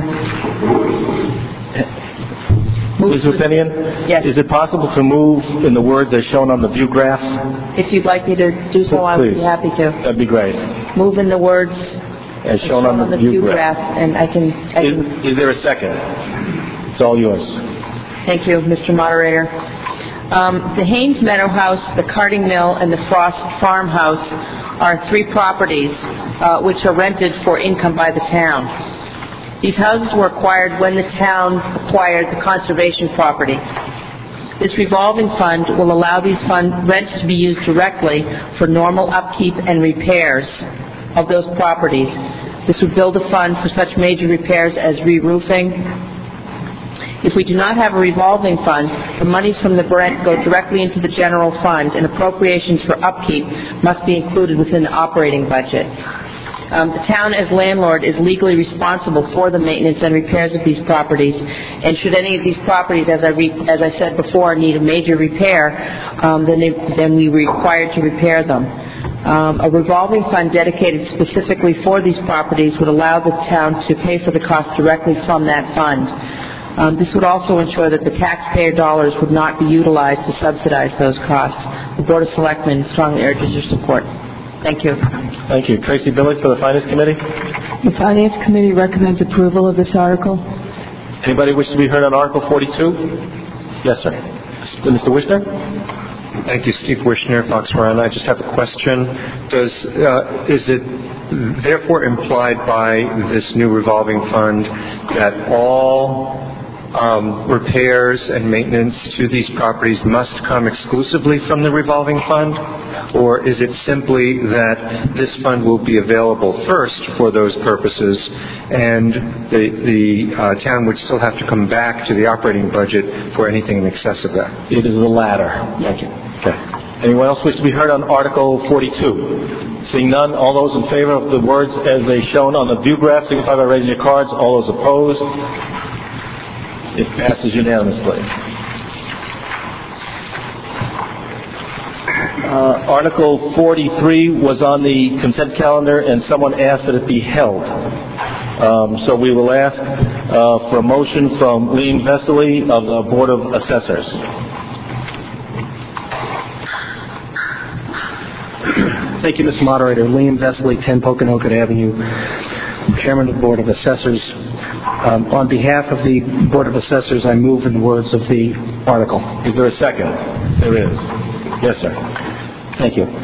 Ms. Rapinian? Yes. Is it possible to move in the words as shown on the view graph? If you'd like me to do so, I would be happy to. That'd be great. Move in the words as shown on the view graph. And I can. Is there a second? It's all yours. Thank you, Mr. Moderator. The Haynes Meadow House, the Carding Mill, and the Frost Farmhouse are 3 properties which are rented for income by the town. These houses were acquired when the town acquired the conservation property. This revolving fund will allow these rents to be used directly for normal upkeep and repairs of those properties. This would build a fund for such major repairs as re-roofing. If we do not have a revolving fund, the monies from the rent go directly into the general fund, and appropriations for upkeep must be included within the operating budget. The town, as landlord, is legally responsible for the maintenance and repairs of these properties, and should any of these properties, as I said before, need a major repair, then we are required to repair them. A revolving fund dedicated specifically for these properties would allow the town to pay for the cost directly from that fund. This would also ensure that the taxpayer dollars would not be utilized to subsidize those costs. The Board of Selectmen strongly urges your support. Thank you. Thank you. Tracy Billig for the Finance Committee. The Finance Committee recommends approval of this article. Anybody wish to be heard on Article 42? Yes, sir. Mr. Wishner? Thank you, Steve Wishner, Fox Run. I just have a question. Is it therefore implied by this new revolving fund that all repairs and maintenance to these properties must come exclusively from the revolving fund? Or is it simply that this fund will be available first for those purposes and the town would still have to come back to the operating budget for anything in excess of that? It is the latter. Thank you. Okay. Anyone else wish to be heard on Article 42? Seeing none, all those in favor of the words as they shown on the view graph, signify by raising your cards. All those opposed, it passes unanimously. Article 43 was on the consent calendar, and someone asked that it be held. So we will ask for a motion from Lean Vesely of the Board of Assessors. Thank you, Mr. Moderator. Liam Vesely, 10 Poconoket Avenue, Chairman of the Board of Assessors. On behalf of the Board of Assessors, I move in the words of the article. Is there a second? There is. Yes, sir. Thank you.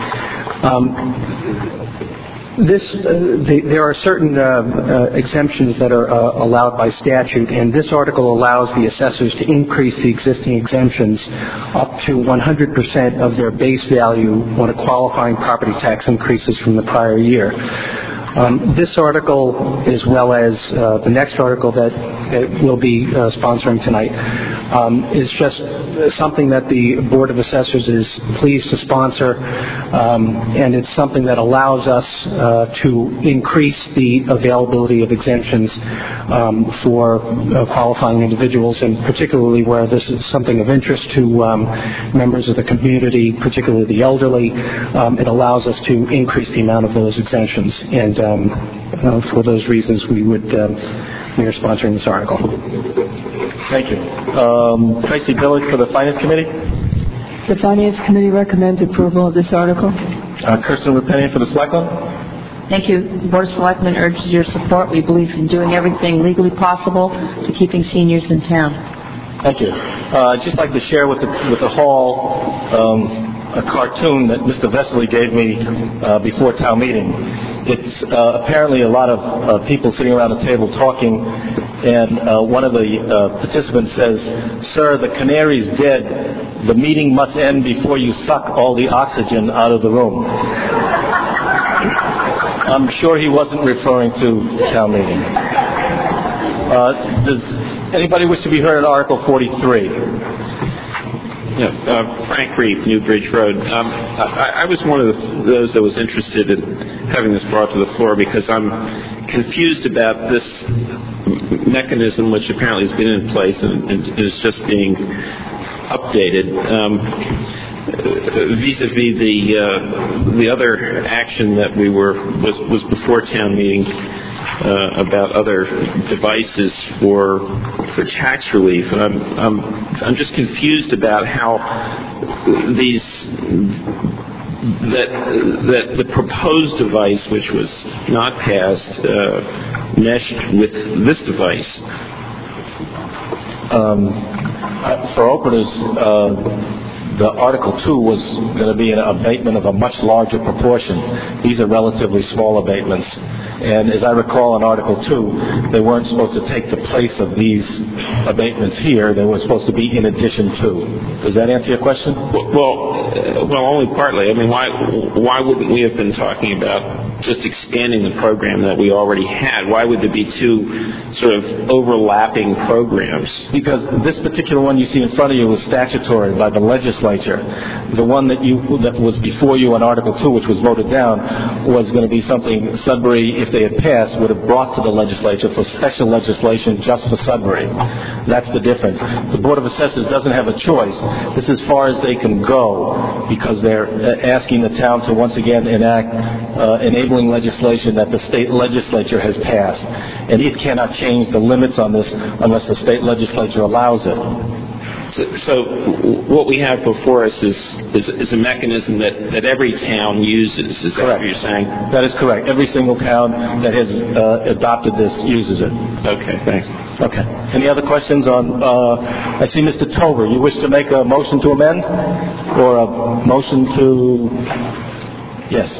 There are certain exemptions that are allowed by statute, and this article allows the assessors to increase the existing exemptions up to 100% of their base value when a qualifying property tax increases from the prior year. This article, as well as the next article that we'll be sponsoring tonight, is just something that the Board of Assessors is pleased to sponsor, and it's something that allows us to increase the availability of exemptions for qualifying individuals, and particularly where this is something of interest to members of the community, particularly the elderly. It allows us to increase the amount of those exemptions, and for those reasons, we are sponsoring this article. Thank you. Tracy Billig for the Finance Committee. The Finance Committee recommends approval of this article. Kirsten Rapinian for the Selectmen. Thank you. The Board of Selectmen urges your support. We believe in doing everything legally possible to keeping seniors in town. Thank you. I'd just like to share with the hall a cartoon that Mr. Vesely gave me before town meeting. It's apparently a lot of people sitting around a table talking, and one of the participants says, "Sir, the canary's dead. The meeting must end before you suck all the oxygen out of the room." I'm sure he wasn't referring to town meeting. Does anybody wish to be heard on Article 43? Frank Reeve, New Bridge Road. I was one of those that was interested in having this brought to the floor because I'm confused about this mechanism, which apparently has been in place and is just being updated. Vis-a-vis the other action that was before town meeting about other devices for tax relief, and I'm just confused about how that the proposed device, which was not passed, meshed with this device. For openers, the Article 2 was going to be an abatement of a much larger proportion. These are relatively small abatements. And as I recall in Article 2, they weren't supposed to take the place of these abatements here. They were supposed to be in addition to. Does that answer your question? Well, only partly. I mean, why wouldn't we have been talking about just expanding the program that we already had? Why would there be two sort of overlapping programs? Because this particular one you see in front of you was statutory by the legislature. The one that was before you in Article 2, which was voted down, was going to be something Sudbury, if they had passed, would have brought to the legislature for special legislation just for Sudbury. That's the difference. The Board of Assessors doesn't have a choice. This is as far as they can go because they're asking the town to once again enact enabling legislation that the state legislature has passed. And it cannot change the limits on this unless the state legislature allows it. So what we have before us is a mechanism that every town uses. Is that what you're saying? That is correct. Every single town that has adopted this uses it. Okay, thanks. Okay. Any other questions on... I see Mr. Tober. You wish to make a motion to amend? Or a motion to... Yes.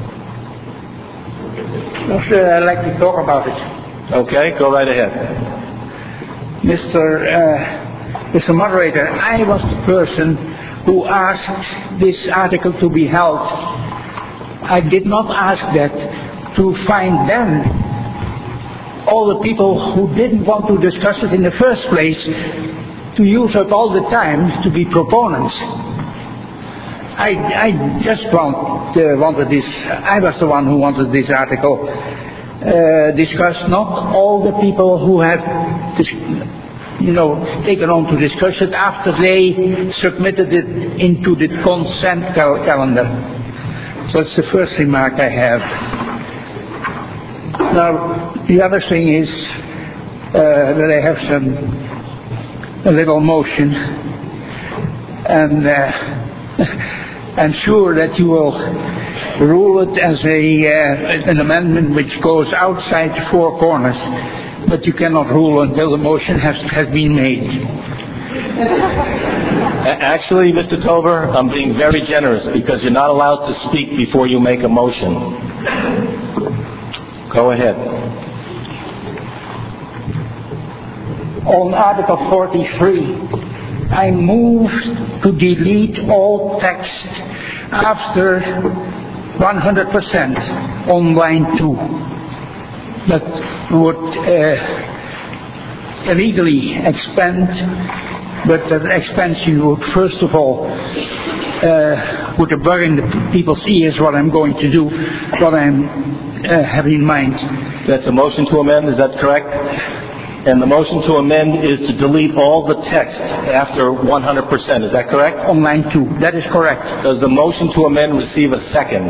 No, sir, I'd like to talk about it. Okay, go right ahead. Mr. Moderator, I was the person who asked this article to be held. I did not ask that to find then all the people who didn't want to discuss it in the first place to use up all the time to be proponents. I just wanted this. I was the one who wanted this article discussed, not all the people who have taken on to discuss it after they submitted it into the consent calendar. So that's the first remark I have. Now, the other thing is that I have a little motion, and I'm sure that you will rule it as an amendment which goes outside the four corners. But you cannot rule until the motion has been made. Actually, Mr. Tober, I'm being very generous because you're not allowed to speak before you make a motion. Go ahead. On Article 43, I move to delete all text after 100% on line 2. That would illegally expand, but that expansion would first of all put a bug in the people's ears what I'm going to do, what I'm having in mind. That's a motion to amend, is that correct? And the motion to amend is to delete all the text after 100%, is that correct? On line 2, that is correct. Does the motion to amend receive a second?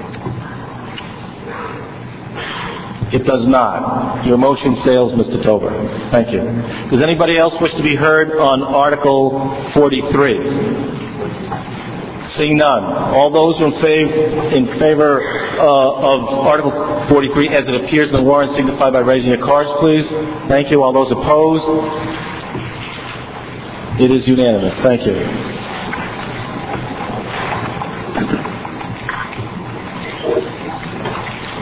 It does not. Your motion fails, Mr. Tober. Thank you. Does anybody else wish to be heard on Article 43? Seeing none. All those in favor of Article 43 as it appears in the warrant signify by raising your cards, please. Thank you. All those opposed? It is unanimous. Thank you.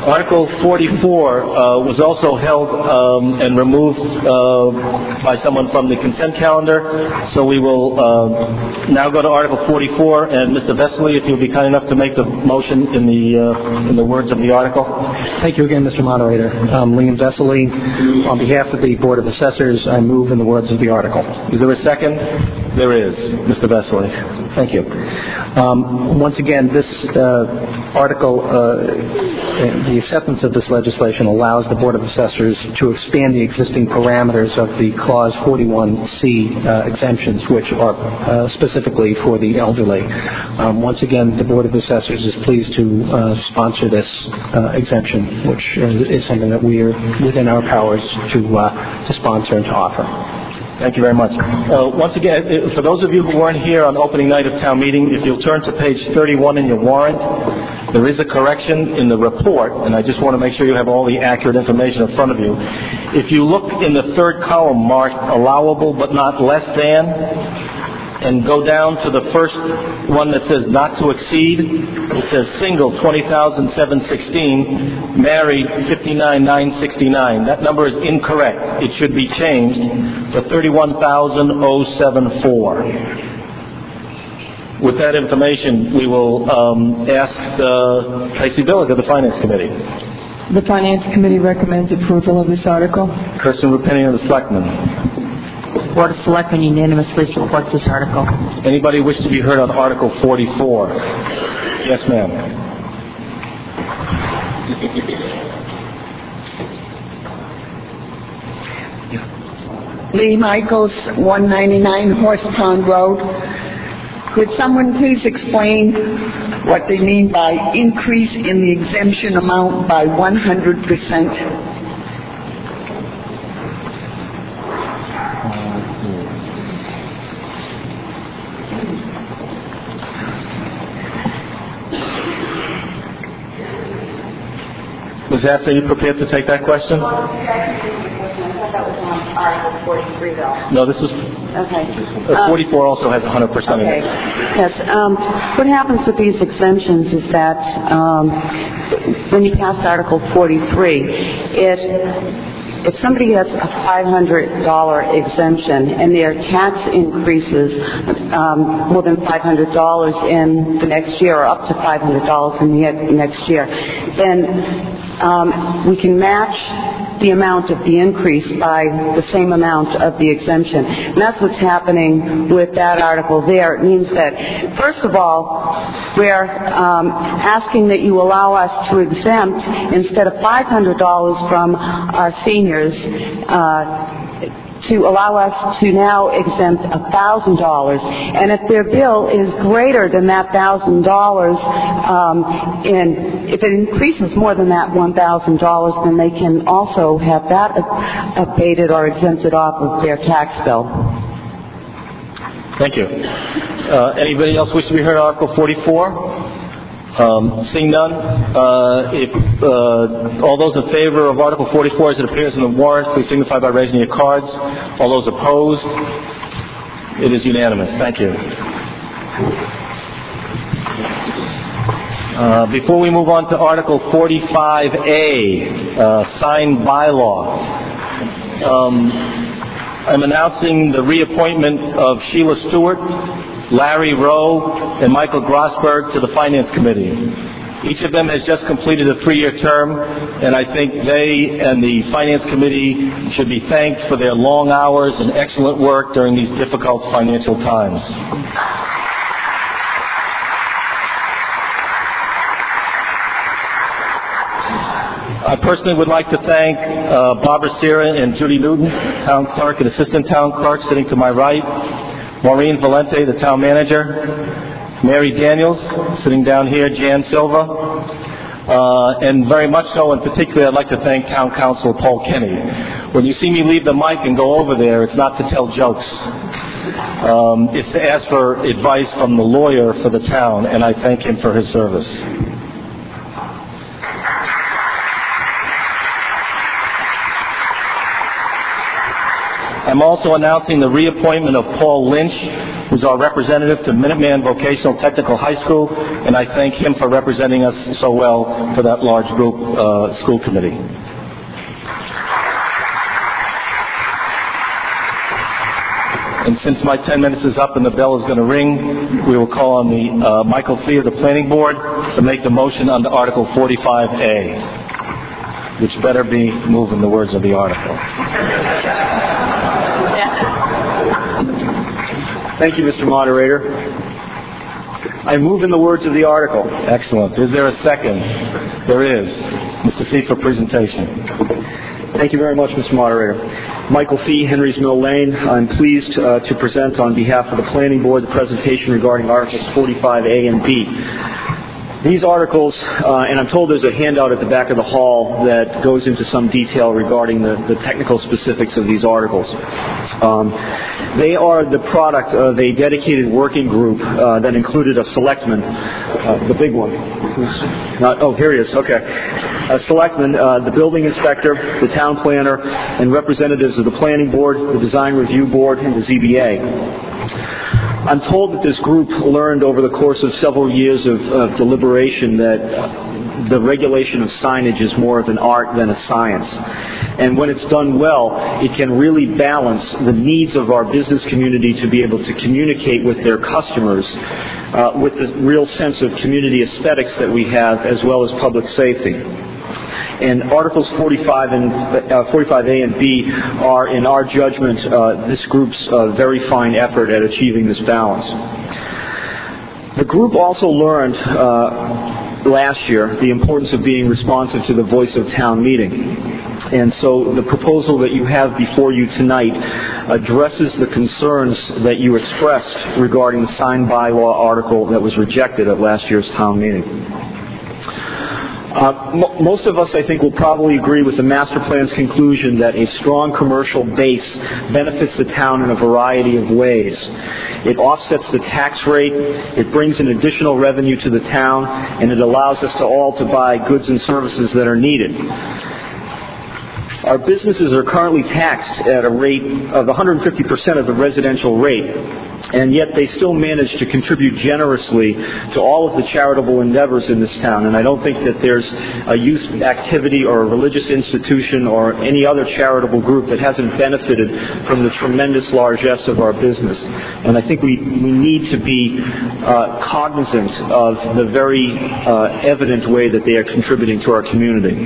Article 44 was also held and removed by someone from the consent calendar, so we will now go to Article 44, and Mr. Vesely, if you'll be kind enough to make the motion in the words of the article. Thank you again, Mr. Moderator. Liam Vesely, on behalf of the Board of Assessors, I move in the words of the article. Is there a second? There is. Mr. Vesely. Thank you. Once again, this article, the acceptance of this legislation allows the Board of Assessors to expand the existing parameters of the Clause 41C exemptions, which are specifically for the elderly. Once again, the Board of Assessors is pleased to sponsor this exemption, which is something that we are within our powers to sponsor and to offer. Thank you very much. Once again, for those of you who weren't here on opening night of town meeting, if you'll turn to page 31 in your warrant, there is a correction in the report, and I just want to make sure you have all the accurate information in front of you. If you look in the third column marked allowable but not less than, and go down to the first one that says not to exceed, it says single 20,716, married 59,969. That number is incorrect. It should be changed to 31,074. With that information, we will ask Tracy Billick of the Finance Committee. The Finance Committee recommends approval of this article. Kirsten Rupini of the Selectmen. Board of Selectmen unanimously supports this article. Anybody wish to be heard on Article 44? Yes, ma'am. Lee Michaels, 199 Horse Pond Road. Could someone please explain what they mean by increase in the exemption amount by 100%? Ms. After, are you prepared to take that question? I thought that was on Article 43, though. No, this is... Okay. 44 also has 100% in it. Yes. What happens with these exemptions is that when you pass Article 43, if somebody has a $500 exemption and their tax increases more than $500 in the next year or up to $500 in the next year, then we can match the amount of the increase by the same amount of the exemption. And that's what's happening with that article there. It means that, first of all, we're asking that you allow us to exempt, instead of $500 from our seniors, to allow us to now exempt $1,000. And if their bill is greater than that $1,000, if it increases more than that $1,000, then they can also have that abated or exempted off of their tax bill. Thank you. Anybody else wish to be heard on Article 44? Seeing none, if all those in favor of Article 44 as it appears in the warrant, please signify by raising your cards. All those opposed, it is unanimous. Thank you. Before we move on to Article 45A, signed bylaw, I'm announcing the reappointment of Sheila Stewart, Larry Rowe, and Michael Grossberg to the Finance Committee. Each of them has just completed a 3-year term, and I think they and the Finance Committee should be thanked for their long hours and excellent work during these difficult financial times. I personally would like to thank Barbara Sierra and Judy Newton, Town Clerk and Assistant Town Clerk, sitting to my right, Maureen Valente, the Town Manager, Mary Daniels, sitting down here, Jan Silva, and very much so, in particular, I'd like to thank Town Council Paul Kenny. When you see me leave the mic and go over there, it's not to tell jokes. It's to ask for advice from the lawyer for the town, and I thank him for his service. I'm also announcing the reappointment of Paul Lynch, who's our representative to Minuteman Vocational Technical High School, and I thank him for representing us so well for that large group school committee. And since my 10 minutes is up and the bell is going to ring, we will call on the Michael Fee of the Planning Board to make the motion under Article 45A, which better be moving the words of the article. Thank you, Mr. Moderator. I move in the words of the article. Excellent. Is there a second? There is. Mr. Fee for presentation. Thank you very much, Mr. Moderator. Michael Fee, Henry's Mill Lane. I'm pleased to present on behalf of the Planning Board the presentation regarding Articles 45A and B. These articles, and I'm told there's a handout at the back of the hall that goes into some detail regarding the technical specifics of these articles. They are the product of a dedicated working group that included a selectman, the big one. Here he is, okay. A selectman, the building inspector, the town planner, and representatives of the Planning Board, the Design Review Board, and the ZBA. I'm told that this group learned over the course of several years of deliberation that the regulation of signage is more of an art than a science. And when it's done well, it can really balance the needs of our business community to be able to communicate with their customers with the real sense of community aesthetics that we have, as well as public safety. And Articles 45A and B are, in our judgment, this group's very fine effort at achieving this balance. The group also learned last year the importance of being responsive to the voice of town meeting. And so the proposal that you have before you tonight addresses the concerns that you expressed regarding the sign bylaw article that was rejected at last year's town meeting. Most of us, I think, will probably agree with the master plan's conclusion that a strong commercial base benefits the town in a variety of ways. It offsets the tax rate, it brings an additional revenue to the town, and it allows us to all to buy goods and services that are needed. Our businesses are currently taxed at a rate of 150% of the residential rate, and yet they still manage to contribute generously to all of the charitable endeavors in this town. And I don't think that there's a youth activity or a religious institution or any other charitable group that hasn't benefited from the tremendous largesse of our business. And I think we need to be cognizant of the very evident way that they are contributing to our community.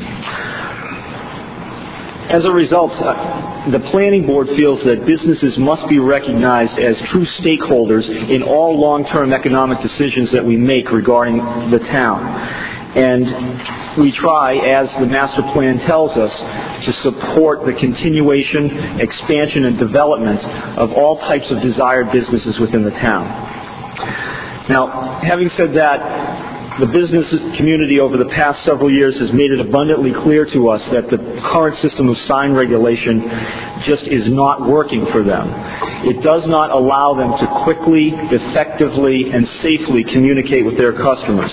As a result, the Planning Board feels that businesses must be recognized as true stakeholders in all long-term economic decisions that we make regarding the town. And we try, as the master plan tells us, to support the continuation, expansion, and development of all types of desired businesses within the town. Now, having said that, the business community over the past several years has made it abundantly clear to us that the current system of sign regulation just is not working for them. It does not allow them to quickly, effectively, and safely communicate with their customers.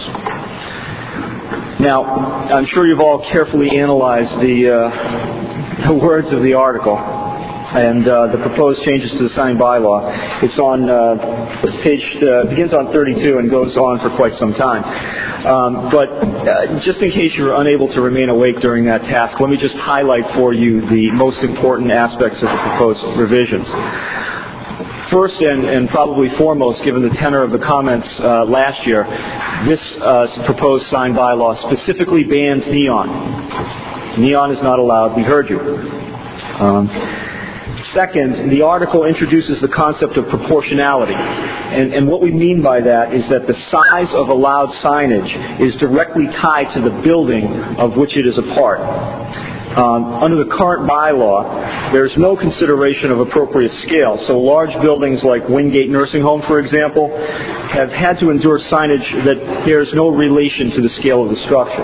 Now, I'm sure you've all carefully analyzed the words of the article and the proposed changes to the sign bylaw. It's on begins on 32 and goes on for quite some time. But just in case you're unable to remain awake during that task, let me just highlight for you the most important aspects of the proposed revisions. First and probably foremost, given the tenor of the comments last year, this proposed sign bylaw specifically bans neon. Neon is not allowed. We heard you. Second, the article introduces the concept of proportionality. And what we mean by that is that the size of allowed signage is directly tied to the building of which it is a part. Under the current bylaw, there's no consideration of appropriate scale. So large buildings like Wingate Nursing Home, for example, have had to endure signage that bears no relation to the scale of the structure.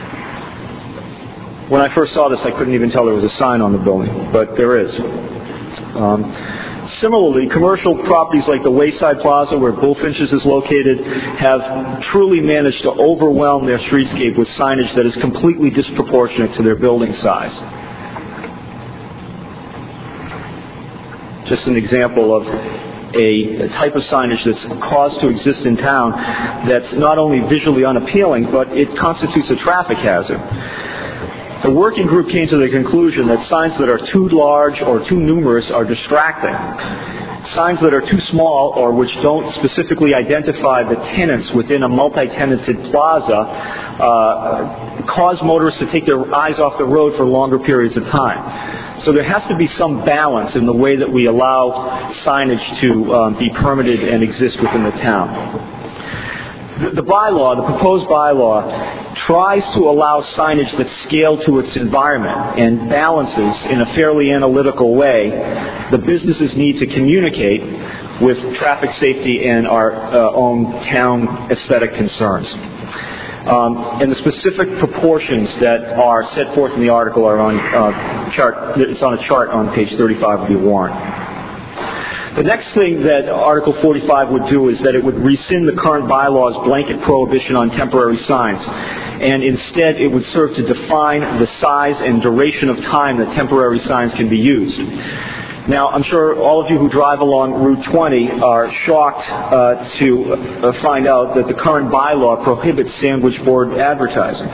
When I first saw this, I couldn't even tell there was a sign on the building, but there is. Similarly, commercial properties like the Wayside Plaza, where Bullfinch's is located, have truly managed to overwhelm their streetscape with signage that is completely disproportionate to their building size. Just an example of a type of signage that's caused to exist in town that's not only visually unappealing, but it constitutes a traffic hazard. The working group came to the conclusion that signs that are too large or too numerous are distracting. Signs that are too small or which don't specifically identify the tenants within a multi-tenanted plaza cause motorists to take their eyes off the road for longer periods of time. So there has to be some balance in the way that we allow signage to be permitted and exist within the town. The bylaw, the proposed bylaw, tries to allow signage that's scaled to its environment and balances in a fairly analytical way the businesses need to communicate with traffic safety and our own town aesthetic concerns. And the specific proportions that are set forth in the article are on chart. It's on a chart on page 35 of the warrant. The next thing that Article 45 would do is that it would rescind the current bylaw's blanket prohibition on temporary signs, and instead it would serve to define the size and duration of time that temporary signs can be used. Now, I'm sure all of you who drive along Route 20 are shocked to find out that the current bylaw prohibits sandwich board advertising.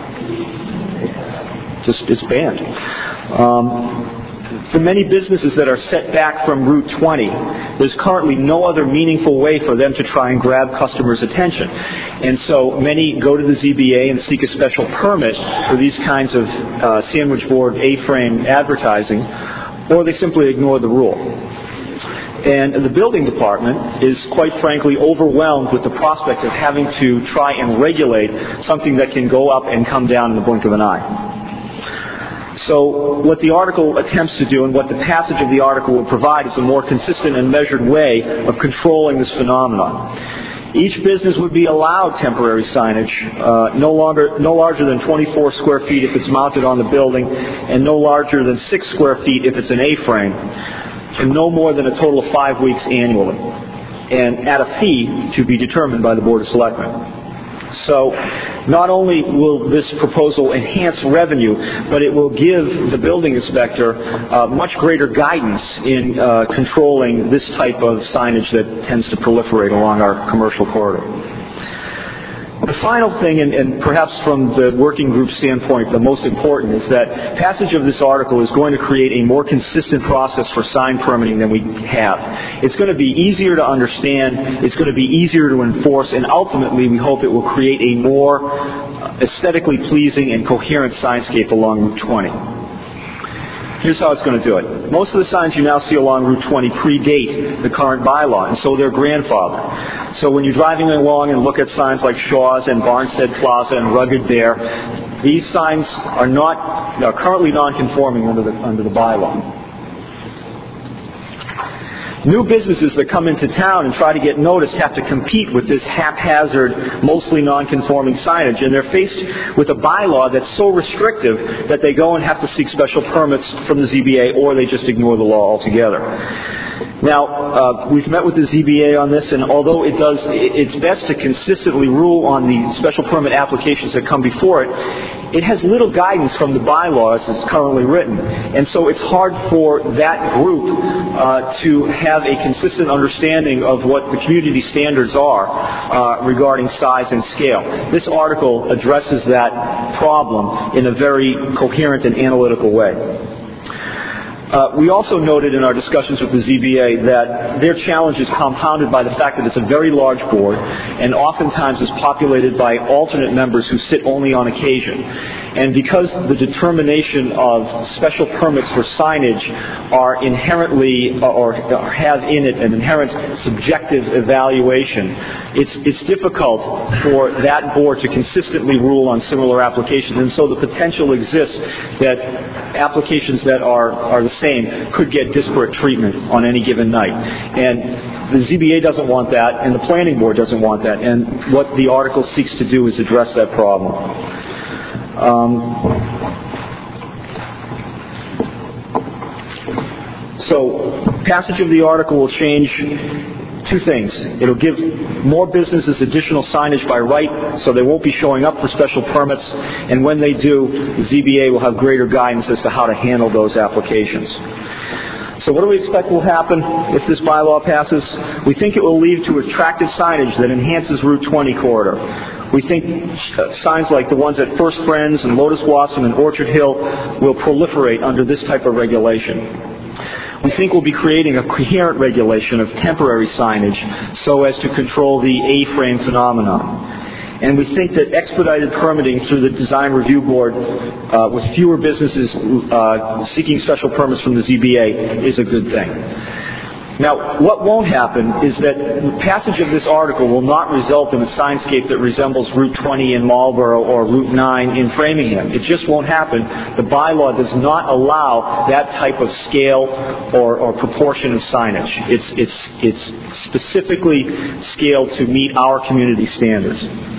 It's banned. For many businesses that are set back from Route 20, there's currently no other meaningful way for them to try and grab customers' attention. And so many go to the ZBA and seek a special permit for these kinds of sandwich board A-frame advertising, or they simply ignore the rule. And the building department is quite frankly overwhelmed with the prospect of having to try and regulate something that can go up and come down in the blink of an eye. So what the article attempts to do and what the passage of the article will provide is a more consistent and measured way of controlling this phenomenon. Each business would be allowed temporary signage, no larger than 24 square feet if it's mounted on the building, and no larger than 6 square feet if it's an A-frame, and no more than a total of 5 weeks annually, and at a fee to be determined by the Board of Selectmen. So not only will this proposal enhance revenue, but it will give the building inspector much greater guidance in controlling this type of signage that tends to proliferate along our commercial corridor. The final thing, and perhaps from the working group standpoint the most important, is that passage of this article is going to create a more consistent process for sign permitting than we have. It's going to be easier to understand, it's going to be easier to enforce, and ultimately we hope it will create a more aesthetically pleasing and coherent signscape along Route 20. Here's how it's going to do it. Most of the signs you now see along Route 20 predate the current bylaw, and so they're grandfathered. So when you're driving along and look at signs like Shaw's and Barnstead Plaza and Rugged Dare, these signs are currently non-conforming under the bylaw. New businesses that come into town and try to get noticed have to compete with this haphazard, mostly non-conforming signage, and they're faced with a bylaw that's so restrictive that they go and have to seek special permits from the ZBA, or they just ignore the law altogether. Now, we've met with the ZBA on this, and although it's best to consistently rule on the special permit applications that come before it, it has little guidance from the bylaws as it's currently written. And so it's hard for that group to have a consistent understanding of what the community standards are regarding size and scale. This article addresses that problem in a very coherent and analytical way. We also noted in our discussions with the ZBA that their challenge is compounded by the fact that it's a very large board and oftentimes is populated by alternate members who sit only on occasion. And because the determination of special permits for signage are inherently or have in it an inherent subjective evaluation, it's difficult for that board to consistently rule on similar applications. And so the potential exists that applications that are the same could get disparate treatment on any given night. And the ZBA doesn't want that, and the planning board doesn't want that. And what the article seeks to do is address that problem. So passage of the article will change two things. It'll give more businesses additional signage by right, so they won't be showing up for special permits, and when they do, the ZBA will have greater guidance as to how to handle those applications. So what do we expect will happen if this bylaw passes? We think it will lead to attractive signage that enhances Route 20 corridor. We think signs like the ones at First Friends and Lotus Blossom and Orchard Hill will proliferate under this type of regulation. We think we'll be creating a coherent regulation of temporary signage so as to control the A-frame phenomenon. And we think that expedited permitting through the Design Review Board with fewer businesses seeking special permits from the ZBA is a good thing. Now, what won't happen is that the passage of this article will not result in a signscape that resembles Route 20 in Marlborough or Route 9 in Framingham. It just won't happen. The bylaw does not allow that type of scale or proportion of signage. It's specifically scaled to meet our community standards.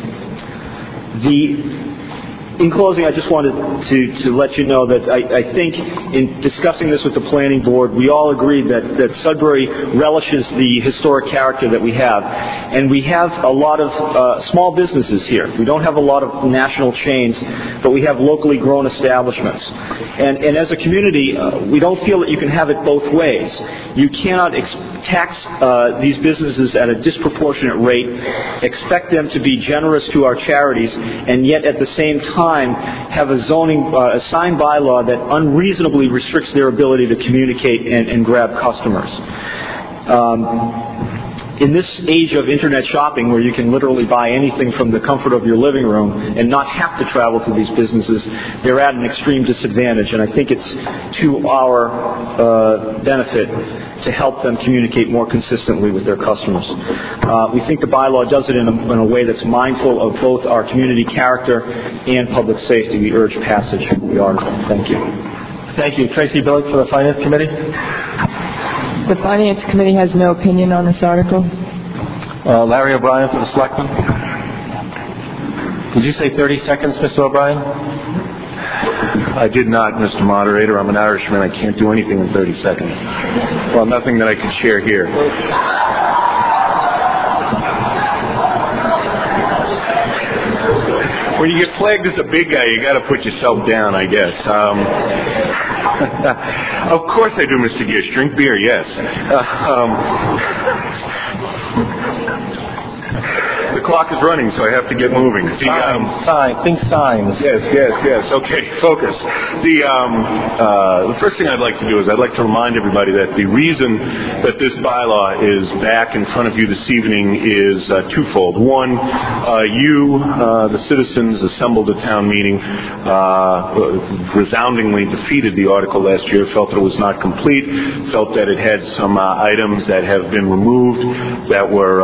In closing, I just wanted to let you know that I think in discussing this with the planning board, we all agreed that Sudbury relishes the historic character that we have. And we have a lot of small businesses here. We don't have a lot of national chains, but we have locally grown establishments. And as a community, we don't feel that you can have it both ways. You cannot tax these businesses at a disproportionate rate, expect them to be generous to our charities, and yet at the same time have a sign bylaw that unreasonably restricts their ability to communicate and grab customers. In this age of internet shopping where you can literally buy anything from the comfort of your living room and not have to travel to these businesses, they're at an extreme disadvantage, and I think it's to our benefit to help them communicate more consistently with their customers. We think the bylaw does it in a way that's mindful of both our community character and public safety. We urge passage of the article. Thank you. Thank you. Tracy Billick for the Finance Committee. The Finance Committee has no opinion on this article. Larry O'Brien for the Selectmen. Did you say 30 seconds, Mr. O'Brien? I did not, Mr. Moderator. I'm an Irishman. I can't do anything in 30 seconds. Well, nothing that I can share here. When you get flagged as a big guy, you got to put yourself down, I guess. Of course I do, Mr. Gish. Drink beer, yes. The clock is running, so I have to get moving. Think signs. Yes. Okay, focus. The first thing I'd like to do is I'd like to remind everybody that the reason that this bylaw is back in front of you this evening is twofold. One, you, the citizens assembled at town meeting, resoundingly defeated the article last year, felt that it was not complete, felt that it had some items that have been removed that were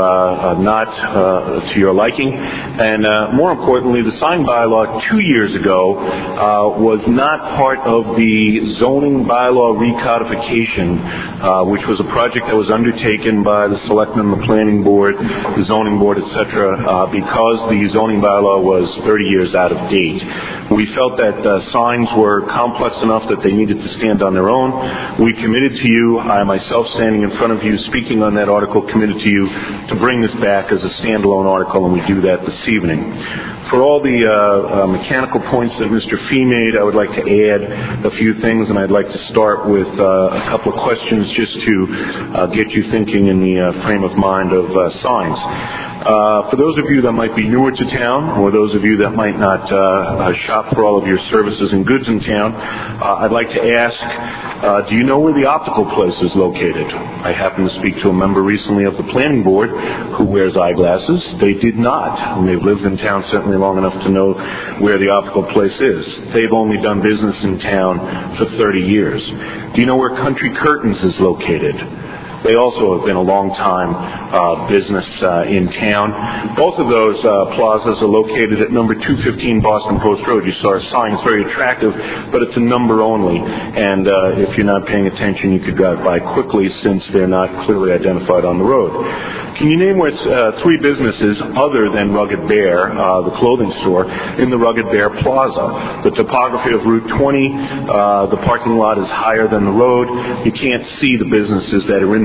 not to your liking. And more importantly, the sign bylaw 2 years ago was not part of the zoning bylaw recodification, which was a project that was undertaken by the selectmen, the planning board, the zoning board, etc., because the zoning bylaw was 30 years out of date. We felt that signs were complex enough that they needed to stand on their own. We committed to you, I myself standing in front of you, speaking on that article, committed to you to bring this back as a standalone article, and we do that this evening. For all the mechanical points that Mr. Fee made, I would like to add a few things, and I'd like to start with a couple of questions just to get you thinking in the frame of mind of signs. For those of you that might be newer to town, or those of you that might not shop for all of your services and goods in town, I'd like to ask, do you know where the optical place is located? I happened to speak to a member recently of the planning board who wears eyeglasses. They did not, and they've lived in town certainly long enough to know where the optical place is. They've only done business in town for 30 years. Do you know where Country Curtains is located? They also have been a long time business in town. Both of those plazas are located at number 215 Boston Post Road. You saw a sign. It's very attractive, but it's a number only. And if you're not paying attention, you could drive by quickly since they're not clearly identified on the road. Can you name where three businesses other than Rugged Bear, the clothing store, in the Rugged Bear Plaza? The topography of Route 20, the parking lot is higher than the road. You can't see the businesses that are in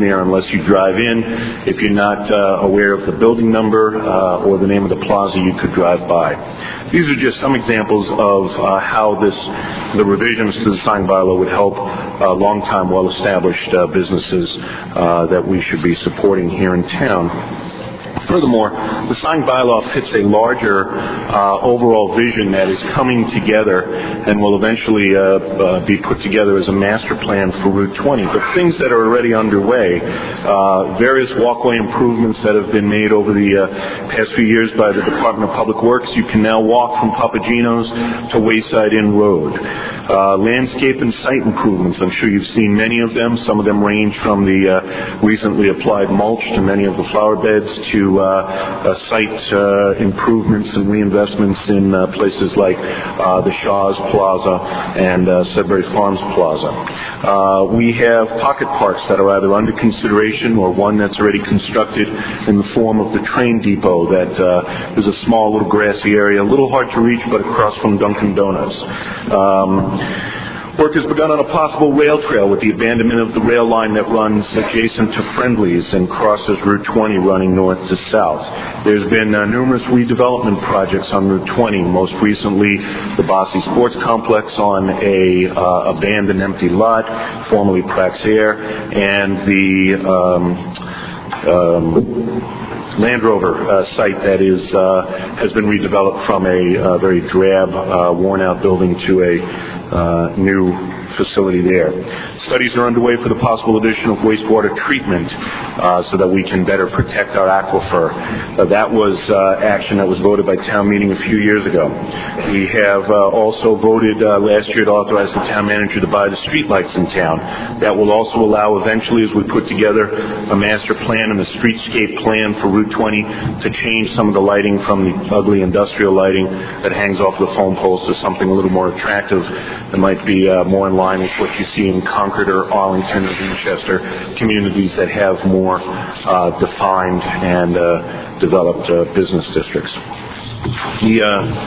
there unless you drive in. If you're not aware of the building number or the name of the plaza, you could drive by. These are just some examples of how the revisions to the sign bylaw would help long-time, well-established businesses that we should be supporting here in town. Furthermore, the sign bylaw fits a larger overall vision that is coming together and will eventually be put together as a master plan for Route 20. But things that are already underway, various walkway improvements that have been made over the past few years by the Department of Public Works. You can now walk from Papagino's to Wayside Inn Road. Landscape and site improvements, I'm sure you've seen many of them. Some of them range from the recently applied mulch to many of the flower beds to site improvements and reinvestments in places like the Shaw's Plaza and Sudbury Farms Plaza. We have pocket parks that are either under consideration or one that's already constructed in the form of the train depot that is a small little grassy area, a little hard to reach, but across from Dunkin' Donuts. Work has begun on a possible rail trail with the abandonment of the rail line that runs adjacent to Friendly's and crosses Route 20 running north to south. There's been numerous redevelopment projects on Route 20, most recently the Bossy Sports Complex on a abandoned empty lot, formerly Praxair, and the Land Rover site that has been redeveloped from a very drab, worn-out building to a new facility there. Studies are underway for the possible addition of wastewater treatment so that we can better protect our aquifer. That was action that was voted by town meeting a few years ago. We have also voted last year to authorize the town manager to buy the streetlights in town. That will also allow eventually, as we put together a master plan and a streetscape plan for Route 20, to change some of the lighting from the ugly industrial lighting that hangs off the phone poles to something a little more attractive that might be more in line with what you see in Concord or Arlington or Winchester, communities that have more defined and developed business districts. The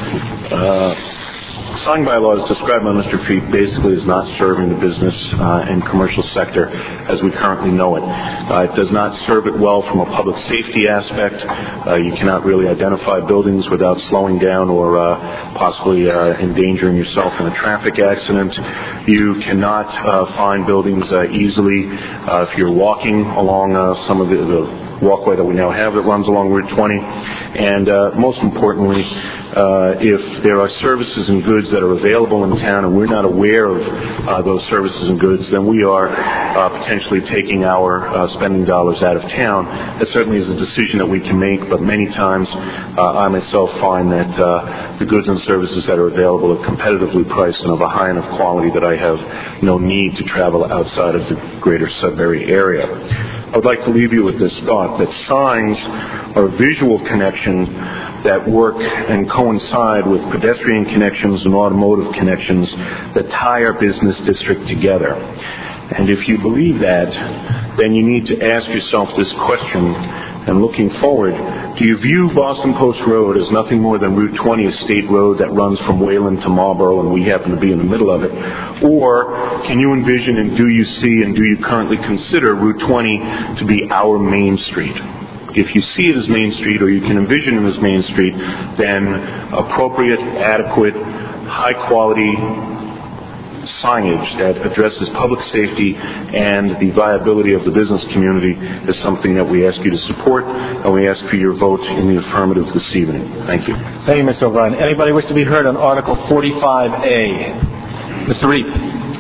sign bylaw as described by Mr. Feet basically is not serving the business and commercial sector as we currently know it. It does not serve it well from a public safety aspect. You cannot really identify buildings without slowing down or possibly endangering yourself in a traffic accident. You cannot find buildings easily if you're walking along some of the walkway that we now have that runs along Route 20. And most importantly, if there are services and goods that are available in town and we're not aware of those services and goods, then we are potentially taking our spending dollars out of town. That certainly is a decision that we can make, but many times I myself find that the goods and services that are available are competitively priced and of a high enough quality that I have no need to travel outside of the greater Sudbury area. I would like to leave you with this thought that signs are a visual connection that work and coincide with pedestrian connections and automotive connections that tie our business district together. And if you believe that, then you need to ask yourself this question, and looking forward, do you view Boston Post Road as nothing more than Route 20, a state road that runs from Wayland to Marlboro and we happen to be in the middle of it? Or can you envision and do you see and do you currently consider Route 20 to be our main street? If you see it as Main Street or you can envision it as Main Street, then appropriate, adequate, high-quality signage that addresses public safety and the viability of the business community is something that we ask you to support, and we ask for your vote in the affirmative this evening. Thank you. Thank you, Mr. O'Brien. Anybody wish to be heard on Article 45A? Mr. Reed.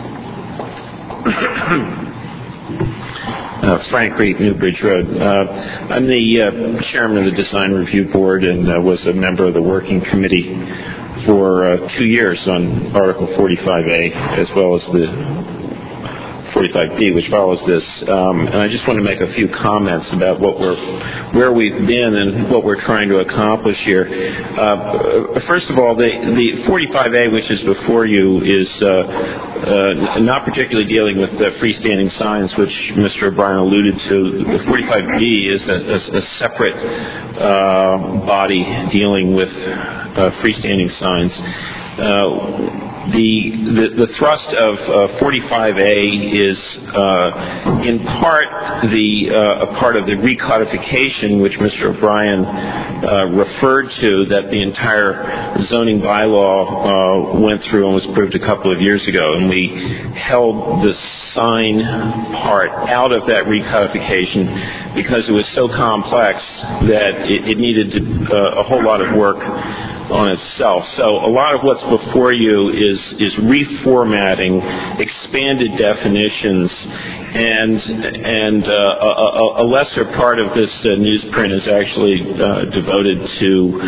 Frank Reed, Newbridge Road. I'm the chairman of the Design Review Board and was a member of the working committee for 2 years on Article 45A as well as the 45B, which follows this. And I just want to make a few comments about where we've been and what we're trying to accomplish here. First of all, the 45A, which is before you, is not particularly dealing with the freestanding signs, which Mr. O'Brien alluded to. The 45B is a separate body dealing with freestanding signs. The thrust of 45A is in part a part of the recodification which Mr. O'Brien referred to, that the entire zoning bylaw went through and was approved a couple of years ago, and we held the sign part out of that recodification because it was so complex that it needed a whole lot of work on itself. So a lot of what's before you is reformatting, expanded definitions, and a lesser part of this newsprint is actually devoted to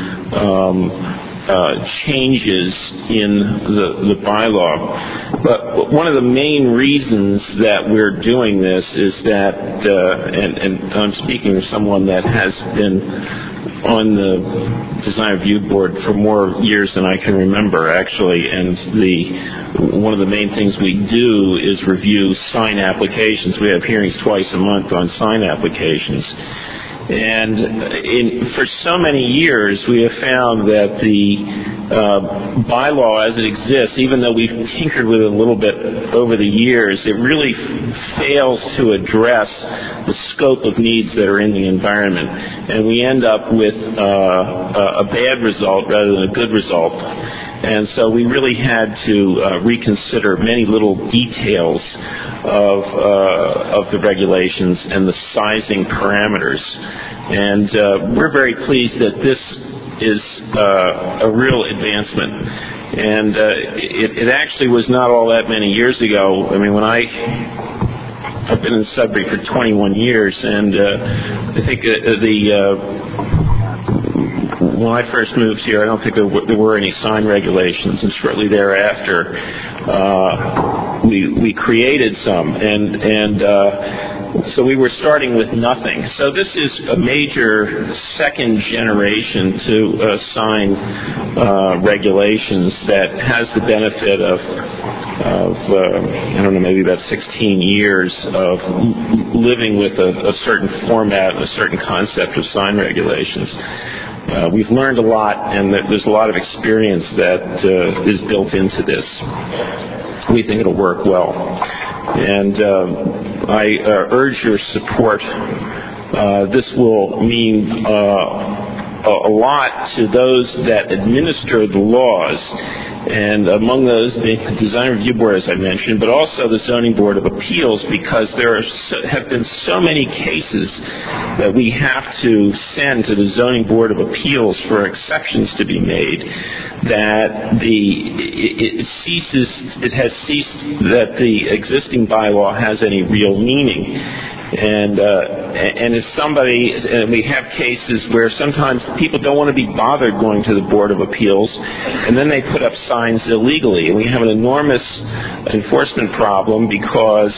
changes in the bylaw. But one of the main reasons that we're doing this is that, and I'm speaking of someone that has been on the Design Review Board for more years than I can remember, actually, and one of the main things we do is review sign applications. We have hearings twice a month on sign applications. And for so many years, we have found that the bylaw as it exists, even though we've tinkered with it a little bit over the years, it really fails to address the scope of needs that are in the environment. And we end up with a bad result rather than a good result. And so we really had to reconsider many little details of the regulations and the sizing parameters. And we're very pleased that this is a real advancement. And it actually was not all that many years ago. I mean, I've been in Sudbury for 21 years, and I think when I first moved here, I don't think there were any sign regulations, and shortly thereafter, we created some, and so we were starting with nothing. So this is a major second generation to sign regulations that has the benefit of I don't know, maybe about 16 years of living with a certain format and a certain concept of sign regulations. We've learned a lot, and there's a lot of experience that is built into this. We think it'll work well. And I urge your support. This will mean a lot to those that administer the laws, and among those the Design Review Board, as I mentioned, but also the Zoning Board of Appeals, because there have been so many cases that we have to send to the Zoning Board of Appeals for exceptions to be made, that it has ceased that the existing bylaw has any real meaning. And if and we have cases where sometimes people don't want to be bothered going to the Board of Appeals, and then they put up signs illegally. And we have an enormous enforcement problem because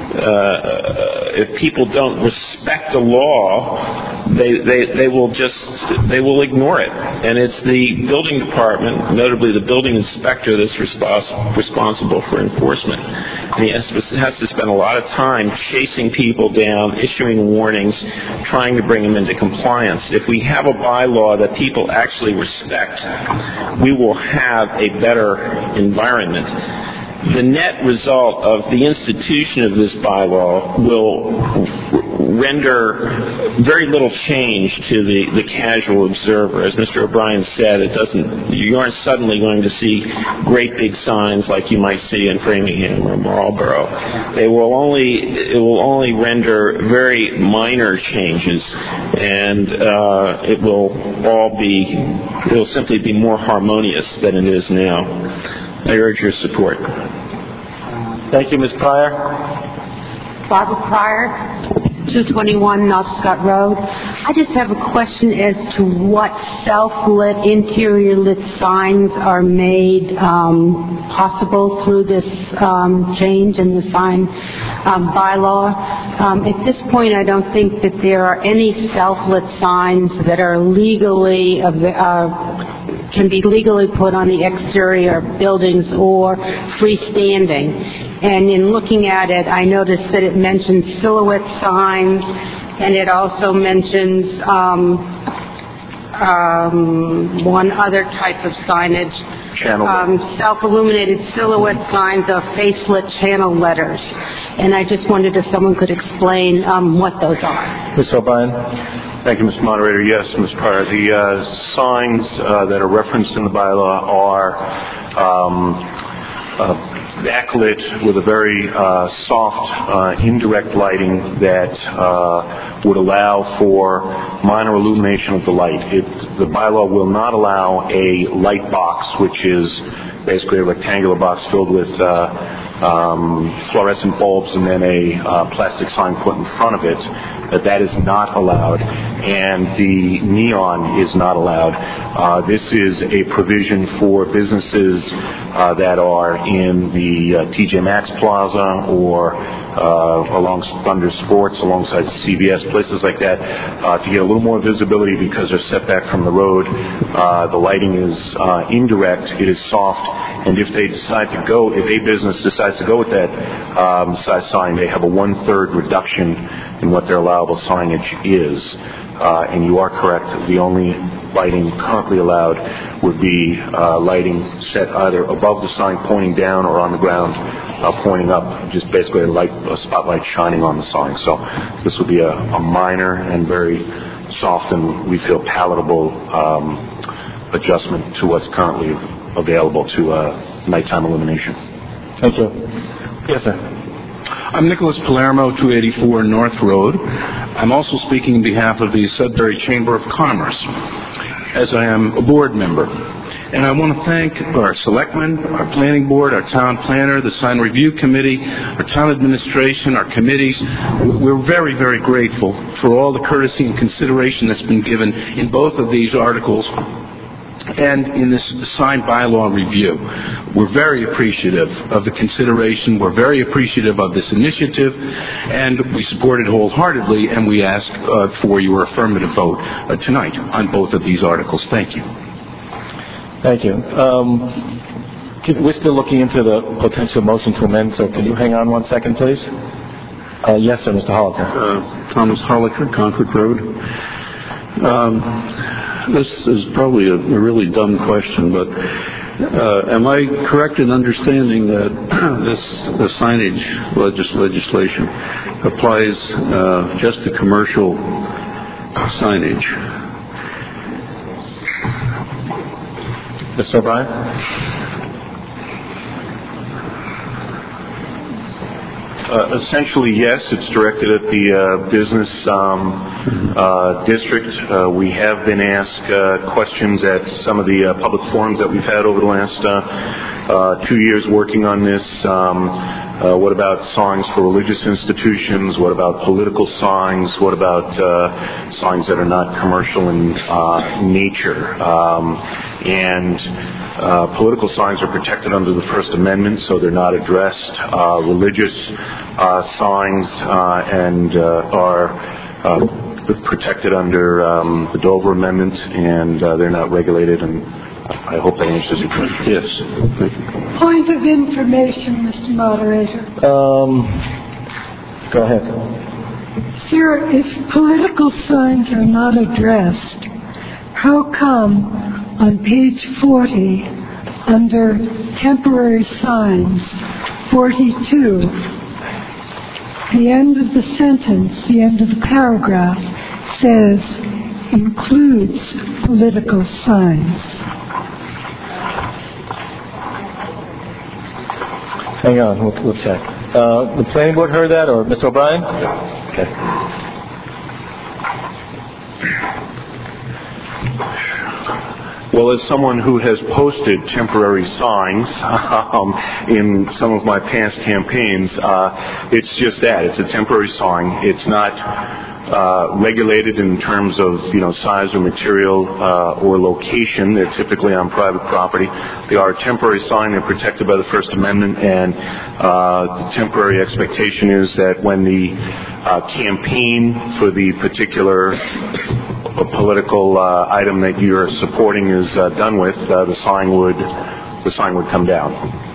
if people don't respect the law, they will ignore it. And it's the building department, notably the building inspector, that's responsible for enforcement. And he has to spend a lot of time chasing people down, issuing warnings, trying to bring them into compliance. If we have a bylaw that people actually respect, we will have a better environment. The net result of the institution of this bylaw will render very little change to the casual observer. As Mr. O'Brien said, you aren't suddenly going to see great big signs like you might see in Framingham or Marlborough. It will only render very minor changes, and it will simply be more harmonious than it is now. I urge your support. Thank you, Ms. Pryor. Barbara Pryor, 221 North Scott Road. I just have a question as to what self-lit, interior lit signs are made possible through this change in the sign bylaw. At this point, I don't think that there are any self-lit signs that are legally can be legally put on the exterior of buildings or freestanding. And in looking at it, I noticed that it mentions silhouette signs, and it also mentions one other type of signage. channel. Self-illuminated silhouette signs of facelit channel letters. And I just wondered if someone could explain what those are. Mr. O'Brien? Thank you, Mr. Moderator. Yes, Ms. Pryor. The signs that are referenced in the bylaw are backlit with a very soft, indirect lighting that would allow for minor illumination of the light. The bylaw will not allow a light box, which is basically a rectangular box filled with fluorescent bulbs and then a plastic sign put in front of it. That is not allowed, and the neon is not allowed. This is a provision for businesses that are in the TJ Maxx Plaza or along Thunder Sports, alongside CVS, places like that, to get a little more visibility because they're set back from the road. The lighting is indirect, it is soft, and if a business decides to go with that size sign, they have a 1/3 reduction in what their allowable signage is. And you are correct, the only lighting currently allowed would be lighting set either above the sign pointing down or on the ground pointing up, just basically a spotlight shining on the sign. So this would be a minor and very soft and we feel palatable adjustment to what's currently available to nighttime illumination. Thank you. Yes, sir. I'm Nicholas Palermo, 284 North Road. I'm also speaking on behalf of the Sudbury Chamber of Commerce, as I am a board member. And I want to thank our selectmen, our planning board, our town planner, the sign review committee, our town administration, our committees. We're very, very grateful for all the courtesy and consideration that's been given in both of these articles and in this sign bylaw review. We're very appreciative of the consideration. We're very appreciative of this initiative, and we support it wholeheartally, and we ask for your affirmative vote tonight on both of these articles. Thank you. Thank you. We're still looking into the potential motion to amend, so can you hang on 1 second, please? Yes, sir, Mr. Holliker. Thomas Holliker, Concord Road. This is probably a really dumb question, but am I correct in understanding that the signage legislation applies just to commercial signage? Mr. O'Brien? Essentially, yes. It's directed at the business district. We have been asked questions at some of the public forums that we've had over the last 2 years working on this. What about signs for religious institutions? What about political signs? What about signs that are not commercial in nature? Political signs are protected under the First Amendment, so they're not addressed. Religious signs and are protected under the Dover Amendment, and they're not regulated. And I hope that answers your question. Yes. Thank you. Point of information, Mr. Moderator. Go ahead. Sir, if political signs are not addressed, how come on page 40, under temporary signs, 42, the end of the sentence, the end of the paragraph, says includes political signs? Hang on, we'll check. The planning board heard that, or Mr. O'Brien? Okay. Well, as someone who has posted temporary signs in some of my past campaigns, it's just that. It's a temporary sign. It's not regulated in terms of, size or material or location. They're typically on private property. They are a temporary sign. They're protected by the First Amendment, and the temporary expectation is that when the campaign for the particular political item that you're supporting is done with, the sign would come down.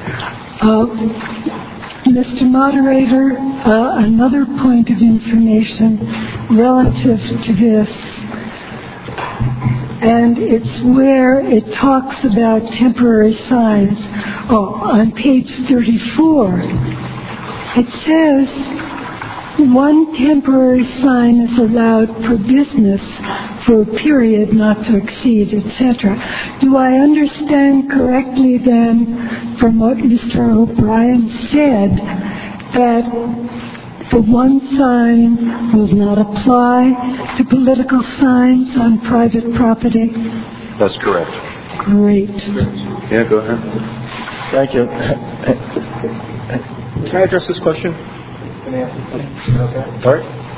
Mr. Moderator, another point of information relative to this. and it's where it talks about temporary signs. Oh, on page 34, it says one temporary sign is allowed per business for a period not to exceed, etc. Do I understand correctly then, from what Mr. O'Brien said, that the one sign will not apply to political signs on private property? That's correct. Great. Yeah, go ahead. Thank you. Can I address this question? Sorry?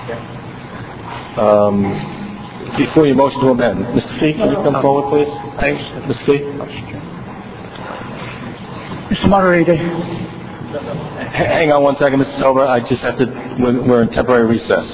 Before you motion to amend, Mr. Fee, can you come forward, please? Thanks. Mr. Fee? Mr. Moderator. Hang on 1 second, Mr. Tober. I just have to, we're in temporary recess.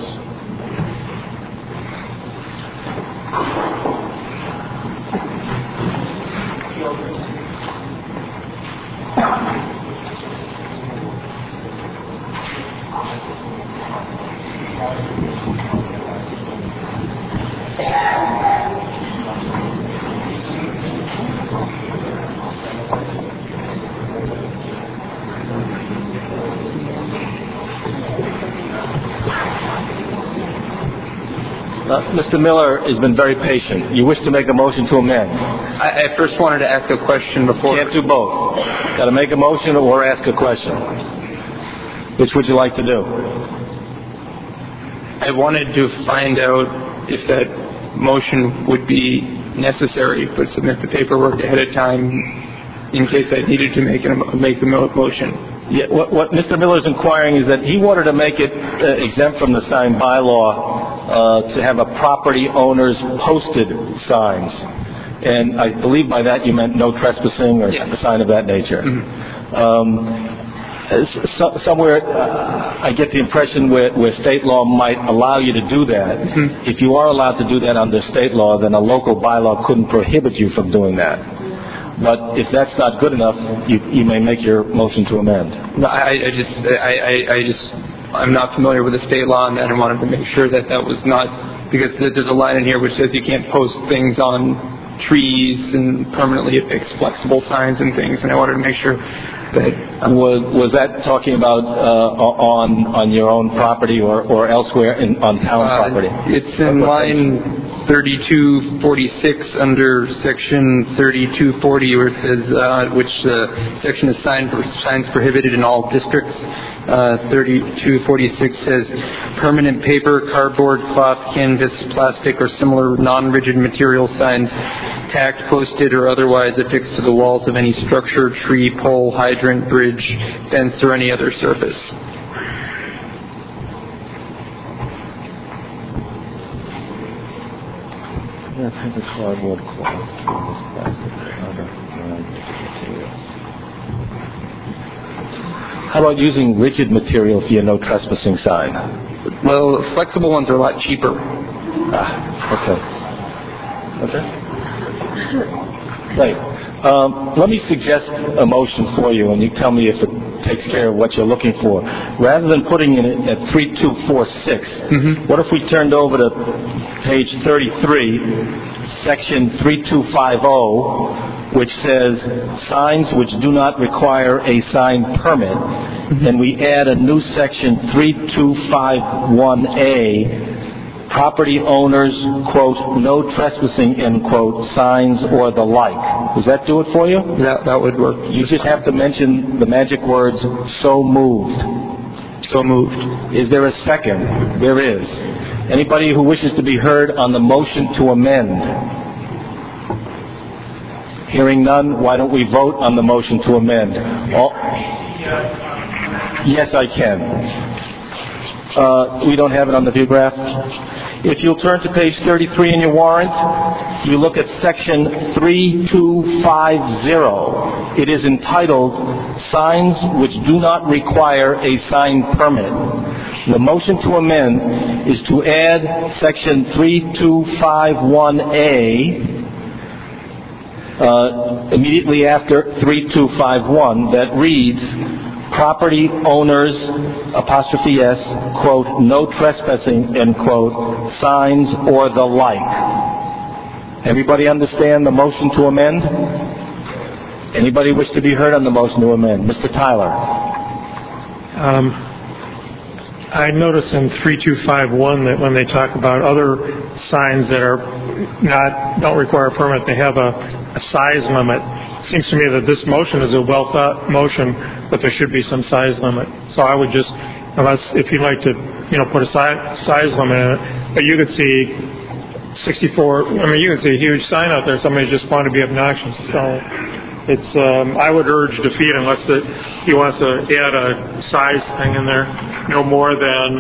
Mr. Miller has been very patient. You wish to make a motion to amend. I first wanted to ask a question before. Can't do both. Got to make a motion or ask a question. Which would you like to do? I wanted to find out if that motion would be necessary, but submit the paperwork ahead of time in case I needed to make the motion. Yeah, what Mr. Miller is inquiring is that he wanted to make it exempt from the sign bylaw to have a property owner's posted signs. And I believe by that you meant no trespassing or a sign of that nature. Mm-hmm. Somewhere I get the impression where state law might allow you to do that. Mm-hmm. If you are allowed to do that under state law, then a local bylaw couldn't prohibit you from doing that. But if that's not good enough, you may make your motion to amend. No, I'm not familiar with the state law on that, and wanted to make sure that was not, because there's a line in here which says you can't post things on trees and permanently affix flexible signs and things, and I wanted to make sure that... Was that talking about on your own property or elsewhere on town property? It's in line 3246 under section 3240, where it says which section is signs prohibited in all districts. 3246 says permanent paper, cardboard, cloth, canvas, plastic, or similar non-rigid material signs tacked, posted, or otherwise affixed to the walls of any structure, tree, pole, hydrant, bridge, fence, or any other surface. Cardboard, cloth, canvas, plastic, or other non-rigid materials. How about using rigid material for your no trespassing sign? Well, flexible ones are a lot cheaper. Okay. Right. Let me suggest a motion for you, and you tell me if it takes care of what you're looking for. Rather than putting it at 3246, what if we turned over to page 33, section 3250, which says signs which do not require a sign permit, and we add a new section 3251A, property owners, quote, no trespassing, end quote, signs or the like. Does that do it for you? That would work. You just have to mention the magic words, so moved. So moved. Is there a second? There is. Anybody who wishes to be heard on the motion to amend? Hearing none, why don't we vote on the motion to amend? Yes, I can. We don't have it on the view graph. If you'll turn to page 33 in your warrant, you look at section 3250. It is entitled Signs Which Do Not Require a Sign Permit. The motion to amend is to add section 3251A immediately after 3251 that reads, property owners, apostrophe S, quote, no trespassing, end quote, signs or the like. Everybody understand the motion to amend? Anybody wish to be heard on the motion to amend? Mr. Tyler. I notice in 3251 that when they talk about other signs that don't require a permit, they have a size limit. It seems to me that this motion is a well-thought motion, but there should be some size limit. So I would just, if you'd like to, put a size limit in it, but you could see 64. You could see a huge sign out there. Somebody just wanted to be obnoxious. So it's. I would urge defeat unless he wants to add a size thing in there, no more than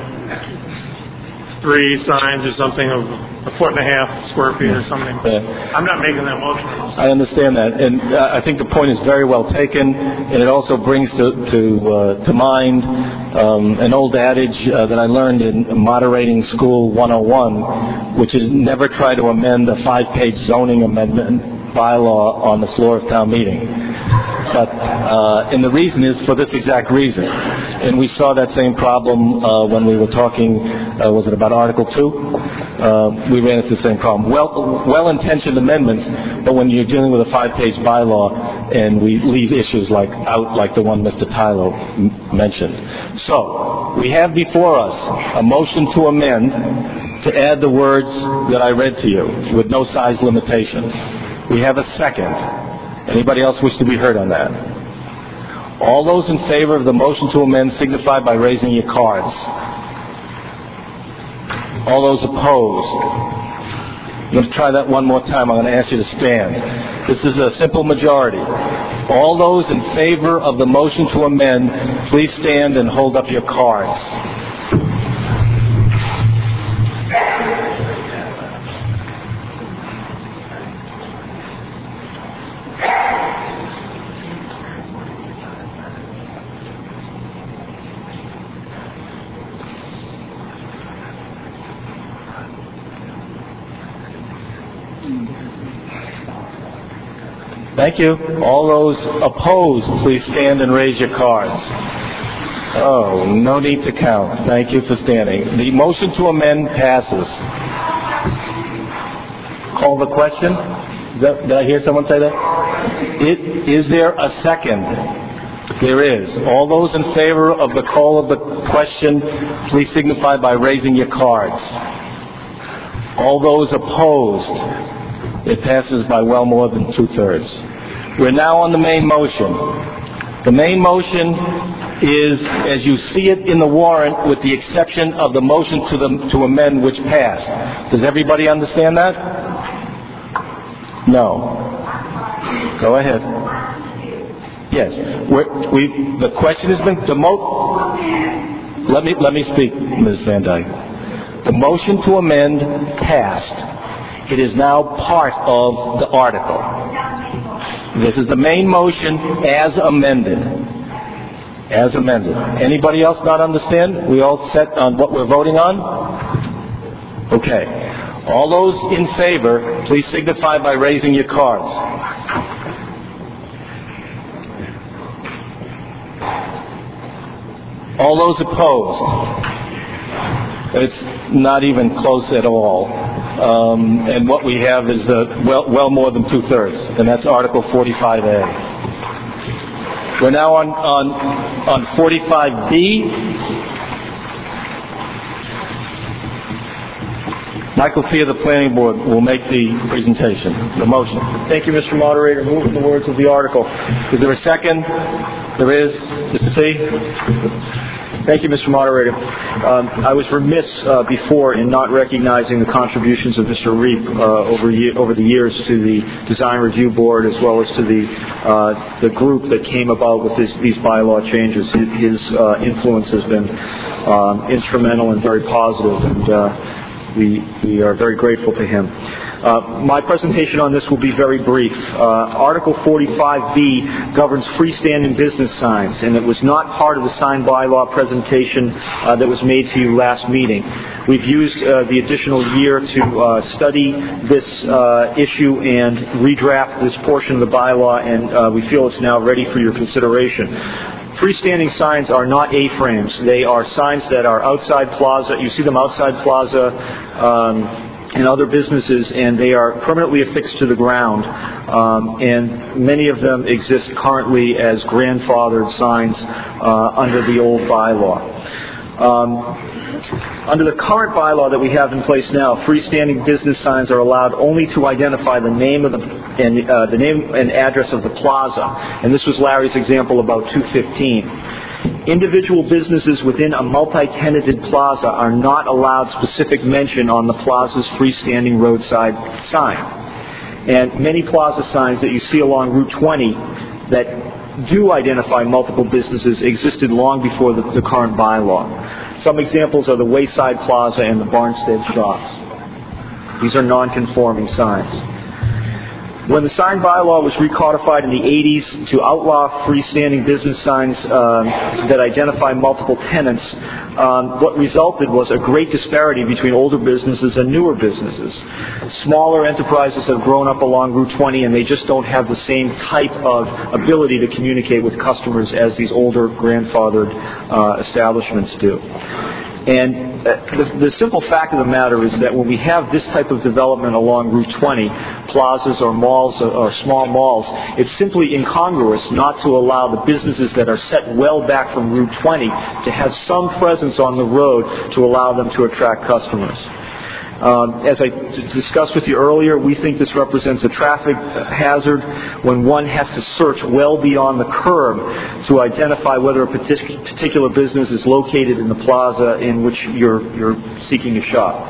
3 signs or something of 1.5 square feet or something. I'm not making that motion. I understand that, and I think the point is very well taken, and it also brings to mind an old adage that I learned in Moderating School 101, which is never try to amend a 5-page zoning amendment bylaw on the floor of town meeting. And the reason is for this exact reason. And we saw that same problem when we were talking, was it about Article 2? We ran into the same problem. Well-intentioned amendments, but when you're dealing with a 5-page bylaw and we leave issues like the one Mr. Tyler mentioned. So, we have before us a motion to amend to add the words that I read to you with no size limitation. We have a second. Anybody else wish to be heard on that? All those in favor of the motion to amend signify by raising your cards. All those opposed? I'm going to try that one more time. I'm going to ask you to stand. This is a simple majority. All those in favor of the motion to amend, please stand and hold up your cards. Thank you. All those opposed, please stand and raise your cards. Oh, no need to count. Thank you for standing. The motion to amend passes. Call the question. Did I hear someone say that? Is there a second? There is. All those in favor of the call of the question, please signify by raising your cards. All those opposed, it passes by well more than 2/3. We're now on the main motion. The main motion is, as you see it in the warrant, with the exception of the motion to amend which passed. Does everybody understand that? No. Go ahead. Yes. The question has been... Let me speak, Ms. Van Dyke. The motion to amend passed. It is now part of the article. This is the main motion as amended. As amended. Anybody else not understand? We all set on what we're voting on? Okay. All those in favor, please signify by raising your cards. All those opposed? It's not even close at all. And what we have is well more than 2/3, and that's Article 45A. We're now on 45B. Michael Fee of the Planning Board will make the presentation, the motion. Thank you, Mr. Moderator. Moving the words of the article. Is there a second? There is. Mr. Fee? Thank you, Mr. Moderator. I was remiss before in not recognizing the contributions of Mr. Reap over the years to the Design Review Board, as well as to the group that came about with these bylaw changes. His influence has been instrumental and very positive, and we are very grateful to him. My presentation on this will be very brief. Article 45B governs freestanding business signs, and it was not part of the sign bylaw presentation that was made to you last meeting. We've used the additional year to study this issue and redraft this portion of the bylaw, and we feel it's now ready for your consideration. Freestanding signs are not A-frames. They are signs that are outside plaza. You see them outside plaza and other businesses, and they are permanently affixed to the ground, and many of them exist currently as grandfathered signs under the old bylaw. Under the current bylaw that we have in place now, freestanding business signs are allowed only to identify the name of the name and address of the plaza, and this was Larry's example about 215. Individual businesses within a multi-tenanted plaza are not allowed specific mention on the plaza's freestanding roadside sign. And many plaza signs that you see along Route 20 that do identify multiple businesses existed long before the current bylaw. Some examples are the Wayside Plaza and the Barnstead Shops. These are non-conforming signs. When the sign bylaw was recodified in the 80s to outlaw freestanding business signs that identify multiple tenants, what resulted was a great disparity between older businesses and newer businesses. Smaller enterprises have grown up along Route 20, and they just don't have the same type of ability to communicate with customers as these older grandfathered establishments do. And the simple fact of the matter is that when we have this type of development along Route 20, plazas or malls or small malls, it's simply incongruous not to allow the businesses that are set well back from Route 20 to have some presence on the road to allow them to attract customers. As I discussed with you earlier, we think this represents a traffic hazard when one has to search well beyond the curb to identify whether a particular business is located in the plaza in which you're seeking to shop.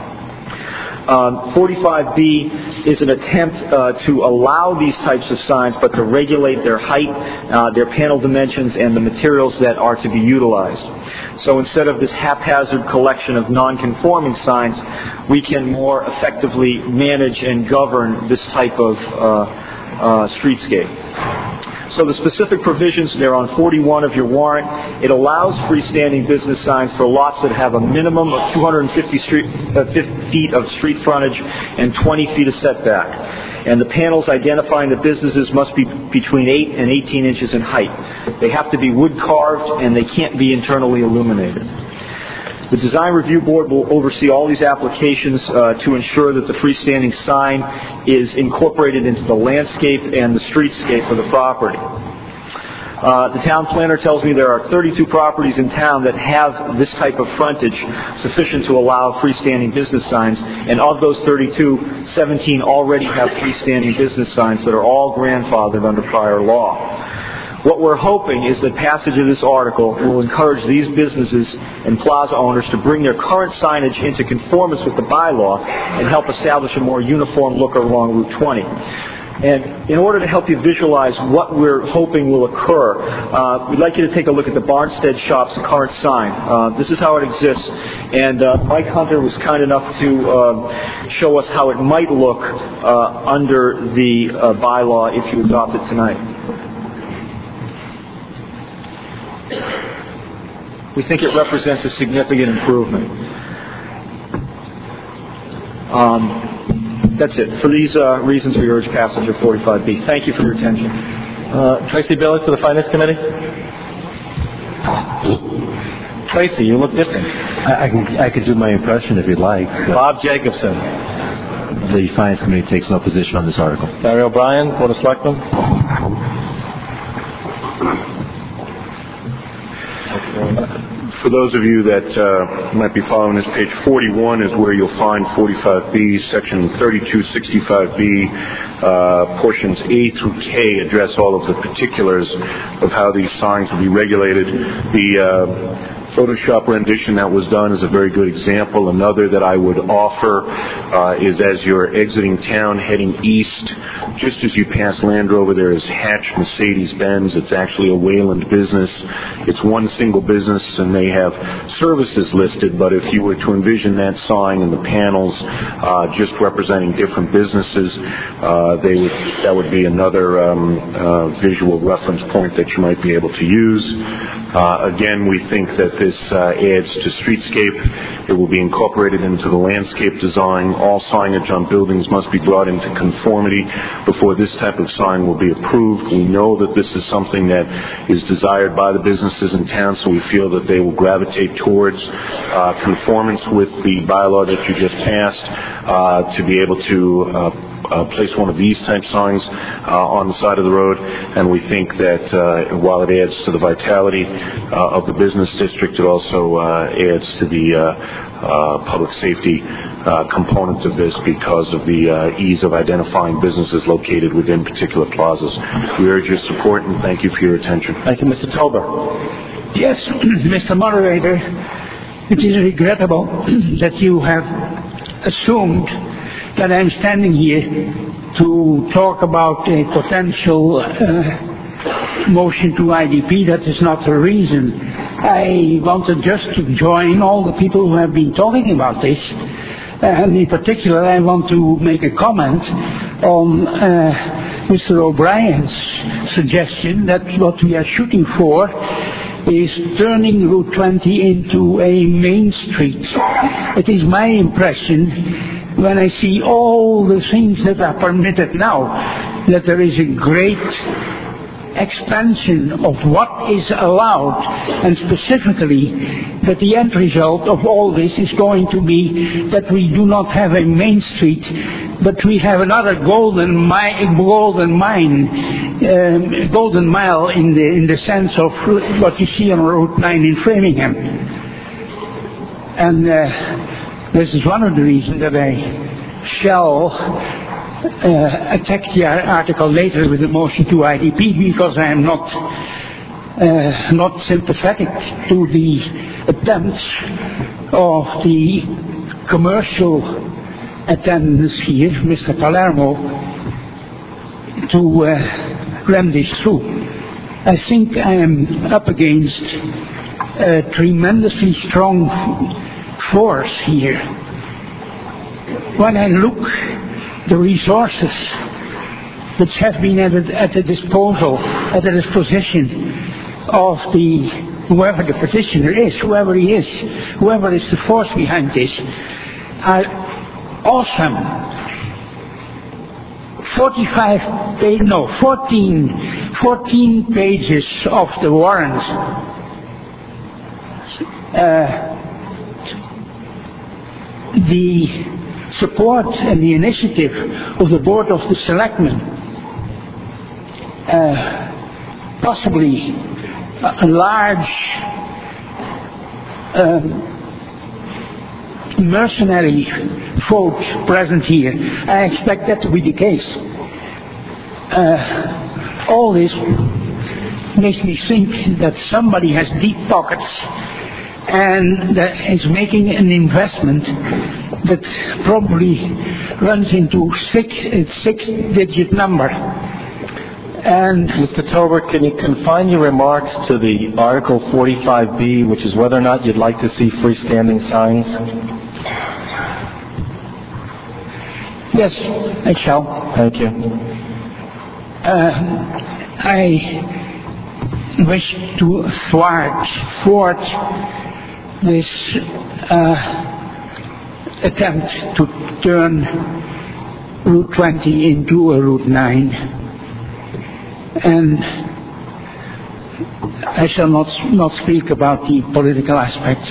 45B is an attempt to allow these types of signs, but to regulate their height, their panel dimensions, and the materials that are to be utilized. So instead of this haphazard collection of non-conforming signs, we can more effectively manage and govern this type of streetscape. So the specific provisions there on 41 of your warrant, it allows freestanding business signs for lots that have a minimum of 250 feet of street frontage and 20 feet of setback. And the panels identifying the businesses must be between 8 and 18 inches in height. They have to be wood carved, and they can't be internally illuminated. The Design Review Board will oversee all these applications to ensure that the freestanding sign is incorporated into the landscape and the streetscape of the property. The town planner tells me there are 32 properties in town that have this type of frontage sufficient to allow freestanding business signs, and of those 32, 17 already have freestanding business signs that are all grandfathered under prior law. What we're hoping is that passage of this article will encourage these businesses and plaza owners to bring their current signage into conformance with the bylaw and help establish a more uniform look along Route 20. And in order to help you visualize what we're hoping will occur, we'd like you to take a look at the Barnstead Shops current sign. This is how it exists. And Mike Hunter was kind enough to show us how it might look under the bylaw if you adopt it tonight. We think it represents a significant improvement. That's it. For these reasons, we urge passage of 45B. Thank you for your attention. Tracy Billick for the Finance Committee. Tracy, you look different. I could do my impression if you'd like. Bob Jacobson. The Finance Committee takes no position on this article. Barry O'Brien, Board of Selectmen. For those of you that might be following this, page 41 is where you'll find 45B, section 3265B, portions A through K address all of the particulars of how these signs will be regulated. The Photoshop rendition that was done is a very good example. Another that I would offer is as you're exiting town, heading east, just as you pass Land Rover, there is Hatch Mercedes-Benz. It's actually a Wayland business. It's one single business, and they have services listed, but if you were to envision that sign and the panels just representing different businesses, that would be another visual reference point that you might be able to use. Again, we think that this adds to streetscape. It will be incorporated into the landscape design. All signage on buildings must be brought into conformity before this type of sign will be approved. We know that this is something that is desired by the businesses in town, so we feel that they will gravitate towards conformance with the bylaw that you just passed to be able to place one of these type signs on the side of the road, and we think that while it adds to the vitality of the business district, it also adds to the public safety component of this because of the ease of identifying businesses located within particular plazas. We urge your support and thank you for your attention. Thank you, Mr. Tober. Yes, Mr. Moderator, it is regrettable that you have assumed that I'm standing here to talk about a potential motion to IDP. That is not the reason. I wanted just to join all the people who have been talking about this. And in particular, I want to make a comment on Mr. O'Brien's suggestion that what we are shooting for is turning Route 20 into a main street. It is my impression, when I see all the things that are permitted now, that there is a great expansion of what is allowed, and specifically that the end result of all this is going to be that we do not have a main street, but we have another golden mile in the sense of what you see on Route 9 in Framingham. And this is one of the reasons that I shall attack the article later with a motion to IDP, because I am not sympathetic to the attempts of the commercial attendants here, Mr. Palermo, to ram this through. I think I am up against a tremendously strong force here. When I look the resources which have been at the disposal, at the disposition of whoever the petitioner is, whoever he is, whoever is the force behind this, are awesome. 14 pages of the warrant. The support and the initiative of the Board of the Selectmen, possibly a large mercenary vote present here. I expect that to be the case. All this makes me think that somebody has deep pockets and that is making an investment that probably runs into a six-digit number. And Mr. Tober, can you confine your remarks to the Article 45B, which is whether or not you'd like to see freestanding signs? Yes, I shall. Thank you. I wish to thwart this attempt to turn Route 20 into a Route 9. And I shall not speak about the political aspects.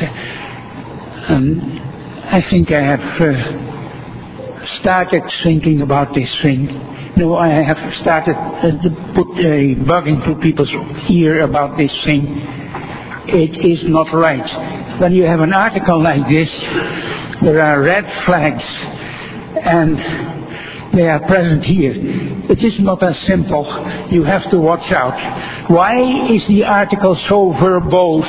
I think I have started thinking about this thing. No, I have started to put a bug into people's ear about this thing. It is not right. When you have an article like this, there are red flags, and they are present here. It is not as simple. You have to watch out. Why is the article so verbose?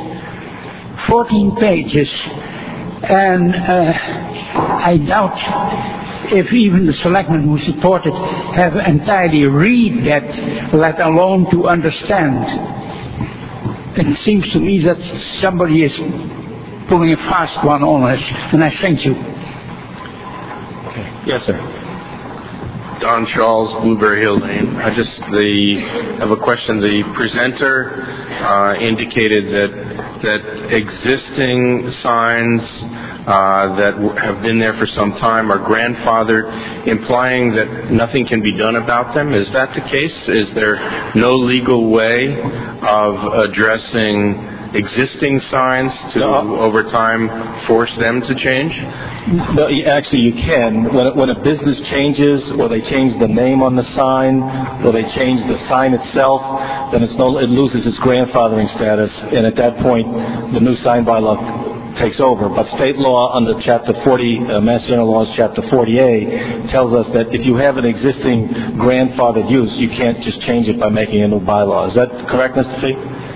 14 pages. And I doubt if even the selectmen who support it have entirely read that, let alone to understand. It seems to me that somebody is pulling a fast one on us, and I thank you. Okay. Yes, sir. Don Charles, Blueberry Hill Lane. I have a question. The presenter indicated that existing signs that have been there for some time are grandfathered, implying that nothing can be done about them. Is that the case? Is there no legal way of addressing existing signs to, over time, force them to change? No, actually, you can. When a business changes, or they change the name on the sign, or they change the sign itself, then it loses its grandfathering status, and at that point, the new sign bylaw takes over. But state law under Chapter 40, Mass General Laws, Chapter 40A, tells us that if you have an existing grandfathered use, you can't just change it by making a new bylaw. Is that correct, Mr. Fee?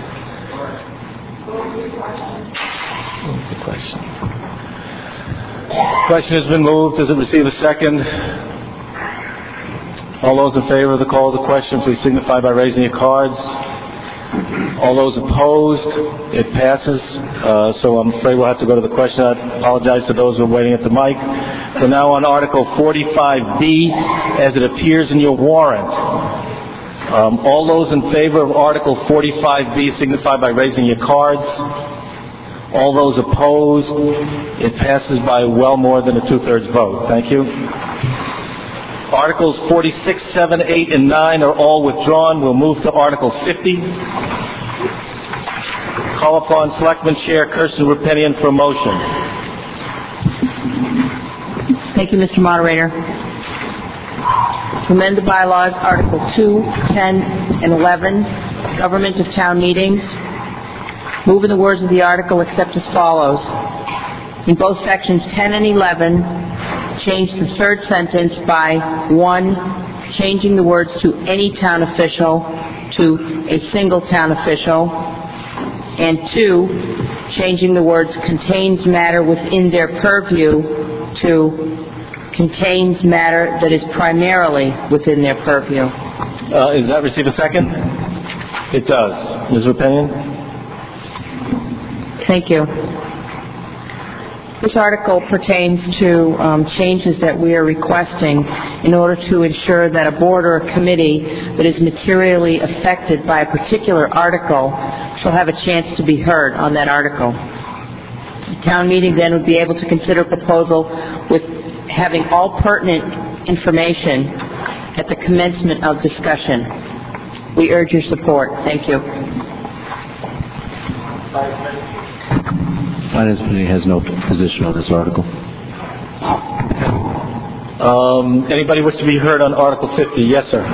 Question has been moved. Does it receive a second? All those in favor of the call to the question, please signify by raising your cards. All those opposed, it passes. So I'm afraid we'll have to go to the question. I apologize to those who are waiting at the mic. We're now on Article 45B as it appears in your warrant. All those in favor of Article 45B signify by raising your cards. All those opposed, it passes by well more than a 2/3 vote. Thank you. Articles 46, 7, 8, and 9 are all withdrawn. We'll move to Article 50. Call upon Selectman Chair Kirsten Repenian for a motion. Thank you, Mr. Moderator. To amend the bylaws, Article 2, 10, and 11, Government of Town Meetings. Move in the words of the article except as follows. In both sections 10 and 11, change the third sentence by 1, changing the words to any town official to a single town official, and 2, changing the words contains matter within their purview to contains matter that is primarily within their purview. Does that receive a second? It does. Ms. Repenian? Thank you. This article pertains to changes that we are requesting in order to ensure that a board or a committee that is materially affected by a particular article shall have a chance to be heard on that article. The town meeting then would be able to consider a proposal with having all pertinent information at the commencement of discussion. We urge your support. Thank you. Finance Committee has no position on this article. Anybody wish to be heard on Article 50? Yes, sir.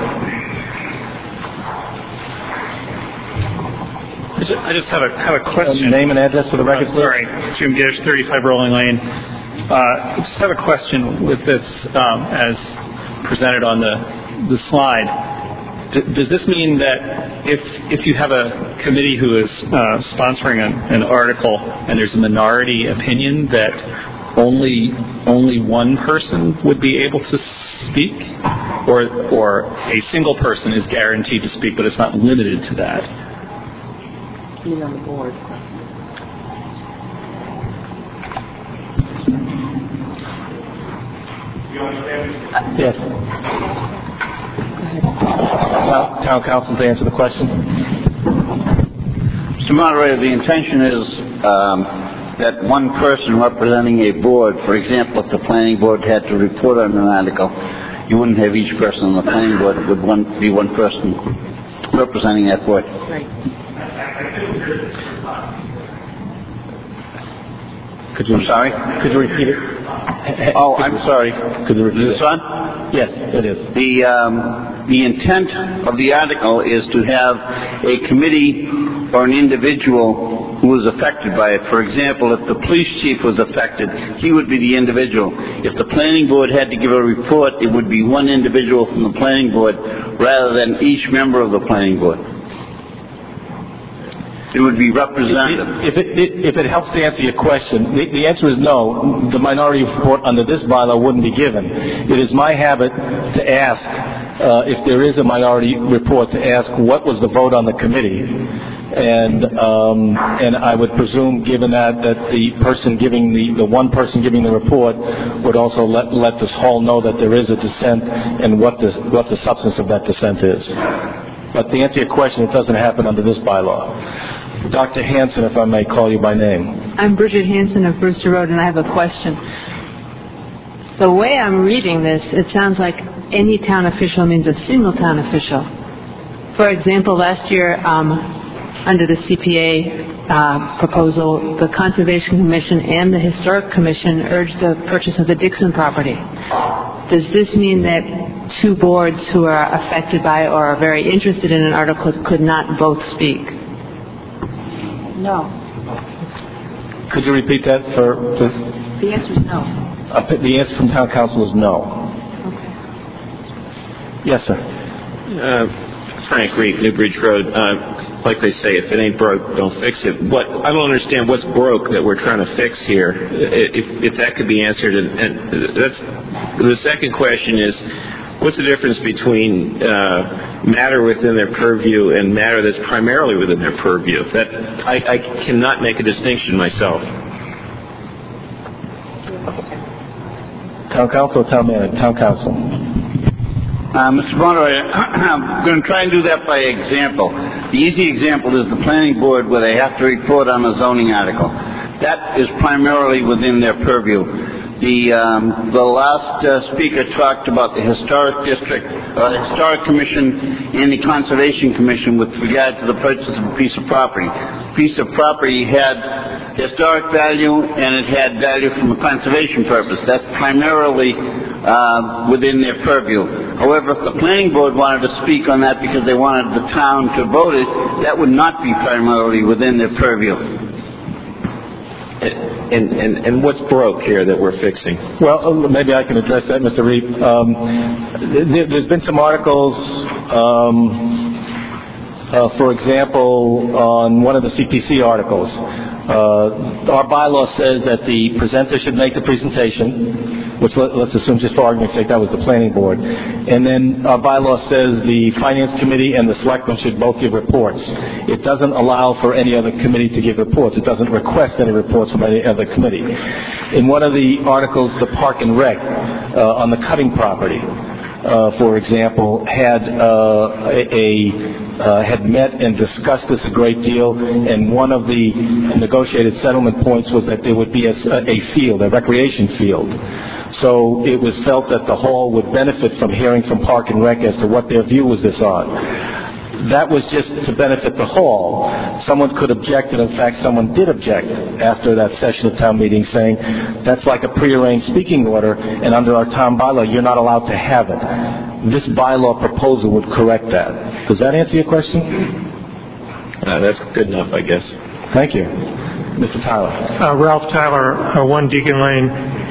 I just have a question. Name and address for the record, please. Sorry, Jim Gish, 35 Rolling Lane. I just have a question with this as presented on the slide. Does this mean that if you have a committee who is sponsoring an article and there's a minority opinion that only one person would be able to speak, or a single person is guaranteed to speak, but it's not limited to that? Being on the board. Yes. Town Council to answer the question. Mr. Moderator, the intention is that one person representing a board, for example, if the planning board had to report on an article, you wouldn't have each person on the planning board. It would be one person representing that board. Right. I'm sorry? Could you repeat it? Oh, I'm sorry. Could you repeat it? Is this on? Yes, it is. The intent of the article is to have a committee or an individual who was affected by it. For example, if the police chief was affected, he would be the individual. If the planning board had to give a report, it would be one individual from the planning board rather than each member of the planning board. It would be representative. If it helps to answer your question, the answer is no. The minority report under this bylaw wouldn't be given. It is my habit to ask, if there is a minority report, to ask what was the vote on the committee. and I would presume, given that the person giving the one person giving the report would also let this hall know that there is a dissent and what the substance of that dissent is. But to answer your question, it doesn't happen under this bylaw. Dr. Hanson, if I may call you by name. I'm Bridget Hanson of Brewster Road, and I have a question. The way I'm reading this, it sounds like any town official means a single town official. For example, last year, under the CPA proposal, the Conservation Commission and the Historic Commission urged the purchase of the Dixon property. Does this mean that two boards who are affected by or are very interested in an article could not both speak? No. Could you repeat that please? The answer is no. The answer from town council is no. Okay. Yes, sir. Frank Reef, Newbridge Road. Like they say, if it ain't broke, don't fix it. But I don't understand what's broke that we're trying to fix here. If that could be answered, and that's the second question is, what's the difference between matter within their purview and matter that's primarily within their purview? That I cannot make a distinction myself. Town council or town manager? Town council. Mr. Moderator, I'm going to try and do that by example. The easy example is the planning board where they have to report on a zoning article. That is primarily within their purview. The last speaker talked about the historic district, the historic commission and the conservation commission with regard to the purchase of a piece of property. The piece of property had historic value and it had value from a conservation purpose. That's primarily within their purview. However, if the planning board wanted to speak on that because they wanted the town to vote it, that would not be primarily within their purview. And what's broke here that we're fixing? Well, maybe I can address that, Mr. Reep. There's been some articles, for example, on one of the CPC articles. Our bylaw says that the presenter should make the presentation, which let's assume just for argument's sake that was the planning board. And then our bylaw says the finance committee and the selectmen should both give reports. It doesn't allow for any other committee to give reports. It doesn't request any reports from any other committee. In one of the articles, the Park and Rec on the Cutting property, for example, had met and discussed this a great deal, and one of the negotiated settlement points was that there would be a field, a recreation field. So it was felt that the hall would benefit from hearing from Park and Rec as to what their view was this on. That was just to benefit the hall. Someone could object, and in fact someone did object after that session of town meeting, saying that's like a prearranged speaking order, and under our town bylaw you're not allowed to have it. This bylaw proposal would correct that. Does that answer your question? That's good enough, I guess. Thank you. Mr. Tyler. Ralph Tyler, 1 Deacon Lane.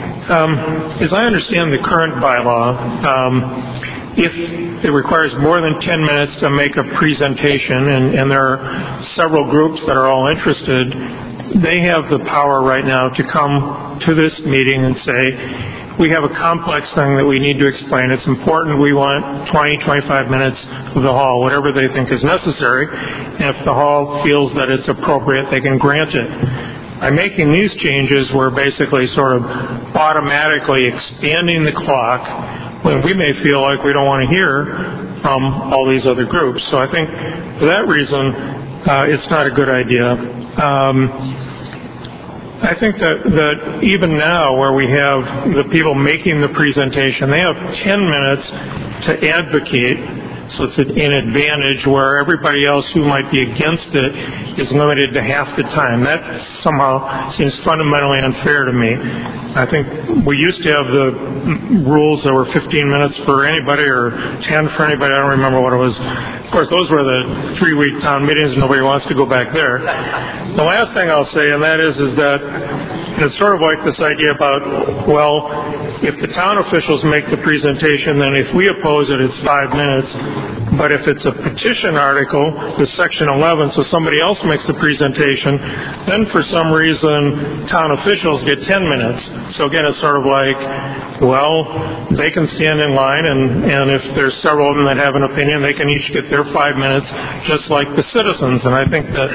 As I understand the current bylaw, if it requires more than 10 minutes to make a presentation, and there are several groups that are all interested, they have the power right now to come to this meeting and say, we have a complex thing that we need to explain. It's important. We want 20, 25 minutes of the hall, whatever they think is necessary. And if the hall feels that it's appropriate, they can grant it. By making these changes, we're basically sort of automatically expanding the clock when we may feel like we don't want to hear from all these other groups. So I think for that reason, it's not a good idea. I think that even now, where we have the people making the presentation, they have 10 minutes to advocate. So it's an advantage where everybody else who might be against it is limited to half the time. That somehow seems fundamentally unfair to me. I think we used to have the rules that were 15 minutes for anybody or 10 for anybody. I don't remember what it was. Of course, those were the 3-week town meetings. Nobody wants to go back there. The last thing I'll say, and that is that it's sort of like this idea about, well, if the town officials make the presentation, then if we oppose it, it's 5 minutes. But if it's a petition article, it's Section 11, so somebody else makes the presentation, then for some reason town officials get 10 minutes. So again, it's sort of like, well, they can stand in line, and if there's several of them that have an opinion, they can each get their 5 minutes, just like the citizens. And I think that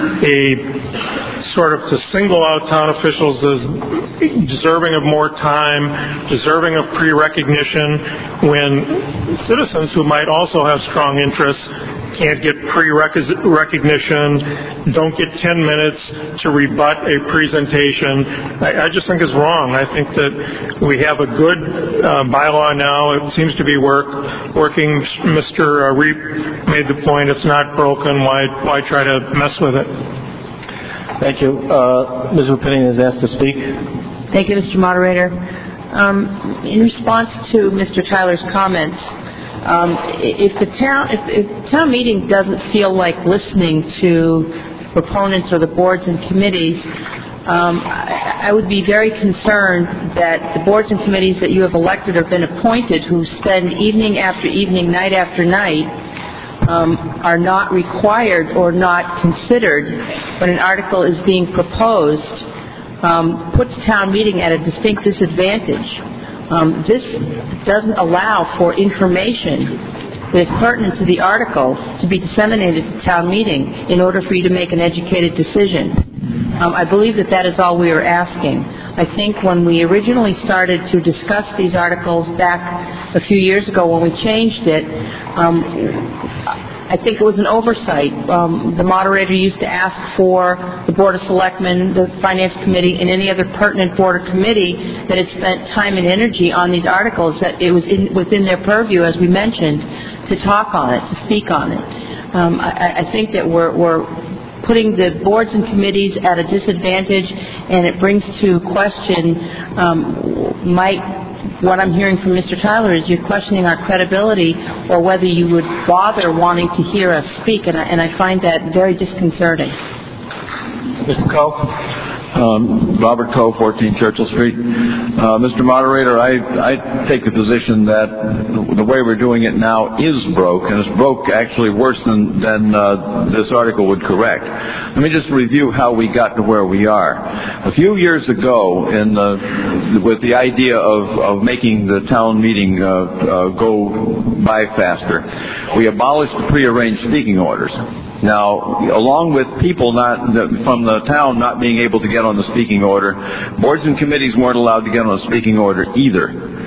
to single out town officials as deserving of more time, deserving of pre-recognition, when citizens who might also have strong interests can't get pre-recognition, don't get 10 minutes to rebut a presentation, I just think is wrong. I think that we have a good bylaw now. It seems to be working. Mr. Reep made the point, it's not broken. Why try to mess with it? Thank you. Ms. Ruppini is asked to speak. Thank you, Mr. Moderator. In response to Mr. Tyler's comments, if town meeting doesn't feel like listening to proponents or the boards and committees, I would be very concerned that the boards and committees that you have elected or been appointed, who spend evening after evening, night after night, are not required or not considered when an article is being proposed, puts town meeting at a distinct disadvantage. This doesn't allow for information that is pertinent to the article to be disseminated to town meeting in order for you to make an educated decision. I believe that is all we are asking. I think when we originally started to discuss these articles back a few years ago when we changed it, I think it was an oversight. The moderator used to ask for the Board of Selectmen, the Finance Committee, and any other pertinent board or committee that had spent time and energy on these articles, that it was within their purview, as we mentioned, to talk on it, to speak on it. I think that we're putting the boards and committees at a disadvantage, and it brings to question what I'm hearing from Mr. Tyler is you're questioning our credibility or whether you would bother wanting to hear us speak, and I find that very disconcerting. Mr. Coe? Robert Coe, 14 Churchill Street. Mr. Moderator, I take the position that the way we're doing it now is broke, and it's broke actually worse than this article would correct. Let me just review how we got to where we are. A few years ago, with the idea of making the town meeting go by faster, we abolished the prearranged speaking orders. Now, along with people from the town not being able to get on the speaking order, boards and committees weren't allowed to get on a speaking order either.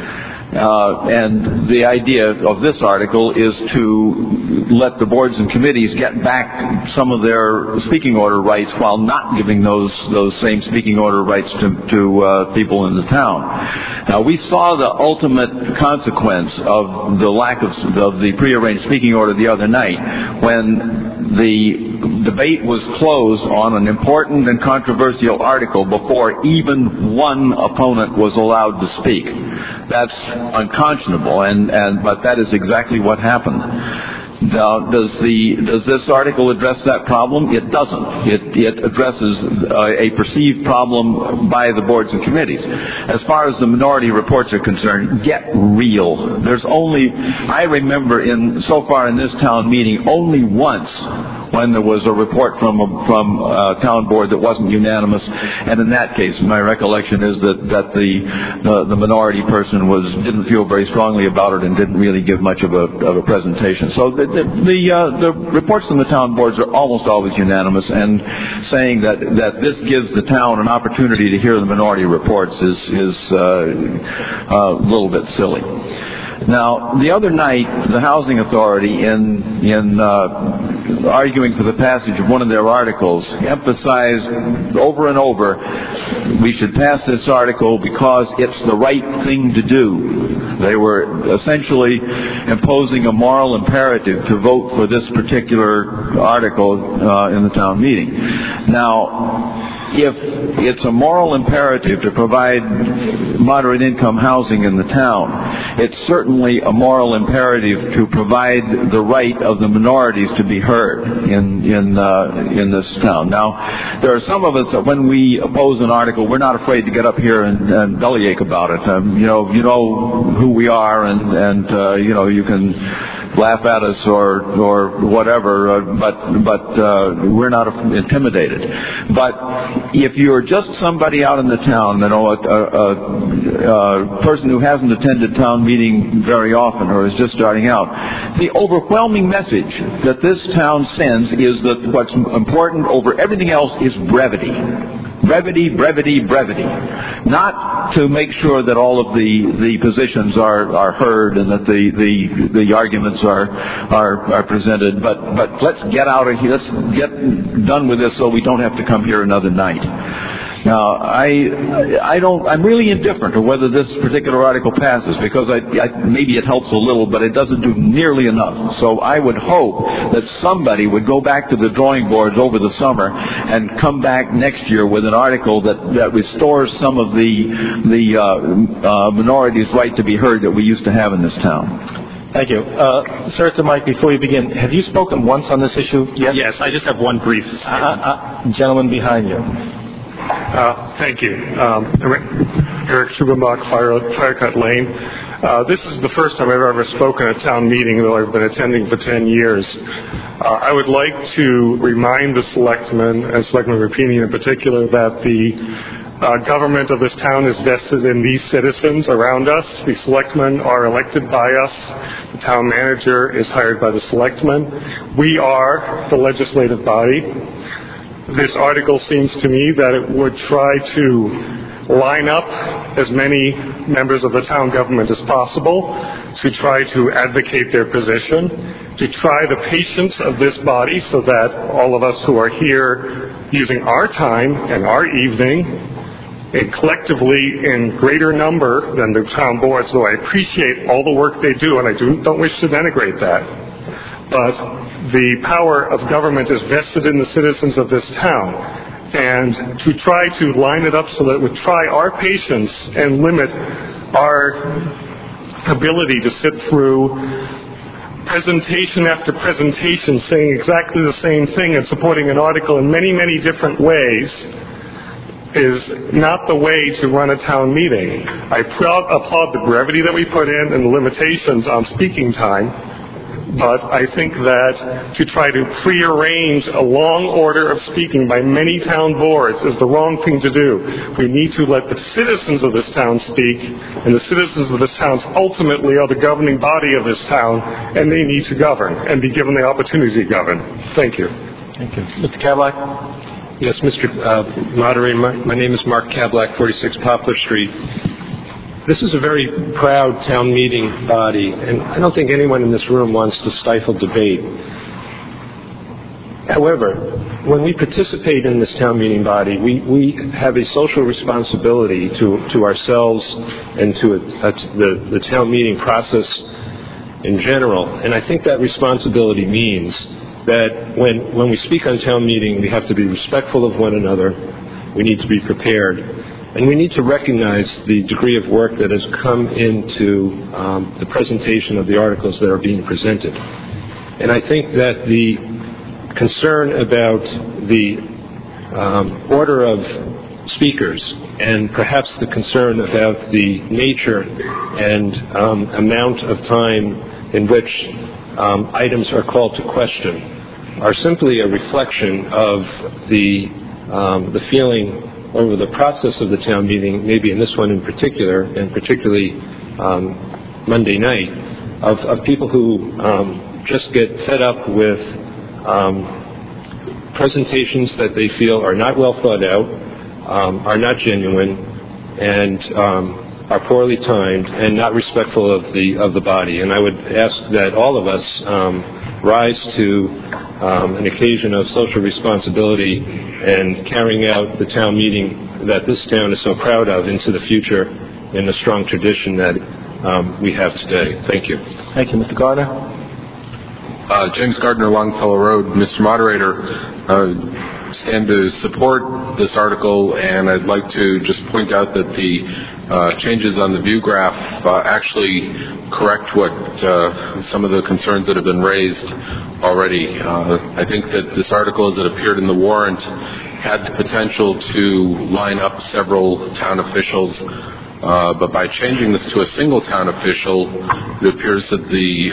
And the idea of this article is to let the boards and committees get back some of their speaking order rights while not giving those same speaking order rights to people in the town. Now, we saw the ultimate consequence of the lack of the prearranged speaking order the other night when the debate was closed on an important and controversial article before even one opponent was allowed to speak. That's unconscionable, but that is exactly what happened. Now, does this article address that problem? It doesn't. It addresses a perceived problem by the boards and committees. As far as the minority reports are concerned, get real. I remember so far in this town meeting only once when there was a report from a town board that wasn't unanimous, and in that case, my recollection is that the minority person didn't feel very strongly about it and didn't really give much of a presentation. So the reports from the town boards are almost always unanimous, and saying that this gives the town an opportunity to hear the minority reports is a little bit silly. Now, the other night, the Housing Authority, in arguing for the passage of one of their articles, emphasized over and over, we should pass this article because it's the right thing to do. They were essentially imposing a moral imperative to vote for this particular article in the town meeting. Now, if it's a moral imperative to provide moderate income housing in the town, it's certainly a moral imperative to provide the right of the minorities to be heard in this town. Now, there are some of us that when we oppose an article, we're not afraid to get up here and bellyache about it. You know who we are, and you can laugh at us or whatever, but we're not intimidated. But if you're just somebody out in the town, a person who hasn't attended town meeting very often or is just starting out, the overwhelming message that this town sends is that what's important over everything else is brevity. Brevity, brevity, brevity. Not to make sure that all of the positions are heard and that the arguments are presented, but let's get out of here. Let's get done with this so we don't have to come here another night. Now, I'm really indifferent to whether this particular article passes because maybe it helps a little, but it doesn't do nearly enough. So I would hope that somebody would go back to the drawing boards over the summer and come back next year with an article that restores some of the minorities' right to be heard that we used to have in this town. Thank you. Sir, to Mike, before you begin, have you spoken once on this issue yet? Yes, I just have one brief statement. Gentleman behind you. Thank you. Eric Schubenbach, Firecut Lane. This is the first time I've ever spoken at town meeting, though I've been attending for 10 years. I would like to remind the selectmen, and Selectman Rapini in particular, that the government of this town is vested in these citizens around us. The selectmen are elected by us. The town manager is hired by the selectmen. We are the legislative body. This article seems to me that it would try to line up as many members of the town government as possible to try to advocate their position, to try the patience of this body so that all of us who are here using our time and our evening and collectively in greater number than the town board, so I appreciate all the work they do, and I don't wish to denigrate that. But the power of government is vested in the citizens of this town. And to try to line it up so that it would try our patience and limit our ability to sit through presentation after presentation saying exactly the same thing and supporting an article in many, many different ways is not the way to run a town meeting. I applaud the brevity that we put in and the limitations on speaking time. But I think that to try to prearrange a long order of speaking by many town boards is the wrong thing to do. We need to let the citizens of this town speak, and the citizens of this town ultimately are the governing body of this town, and they need to govern and be given the opportunity to govern. Thank you. Thank you. Mr. Kablack? Yes, Mr. Moderator, my name is Mark Kablack, 46 Poplar Street. This is a very proud town meeting body, and I don't think anyone in this room wants to stifle debate. However, when we participate in this town meeting body, we have a social responsibility to ourselves and to the town meeting process in general. And I think that responsibility means that when we speak on town meeting, we have to be respectful of one another. We need to be prepared. And we need to recognize the degree of work that has come into the presentation of the articles that are being presented. And I think that the concern about the order of speakers and perhaps the concern about the nature and amount of time in which items are called to question are simply a reflection of the feeling over the process of the town meeting, maybe in this one in particular, and particularly Monday night, of people who just get fed up with presentations that they feel are not well thought out, are not genuine, and are poorly timed and not respectful of the body. And I would ask that all of us rise to an occasion of social responsibility and carrying out the town meeting that this town is so proud of into the future in the strong tradition that we have today. Thank you. Thank you. Mr. Gardner? James Gardner, Longfellow Road. Mr. Moderator, stand to support this article, and I'd like to just point out that the changes on the view graph actually correct what some of the concerns that have been raised already. I think that this article, as it appeared in the warrant, had the potential to line up several town officials But by changing this to a single town official, it appears that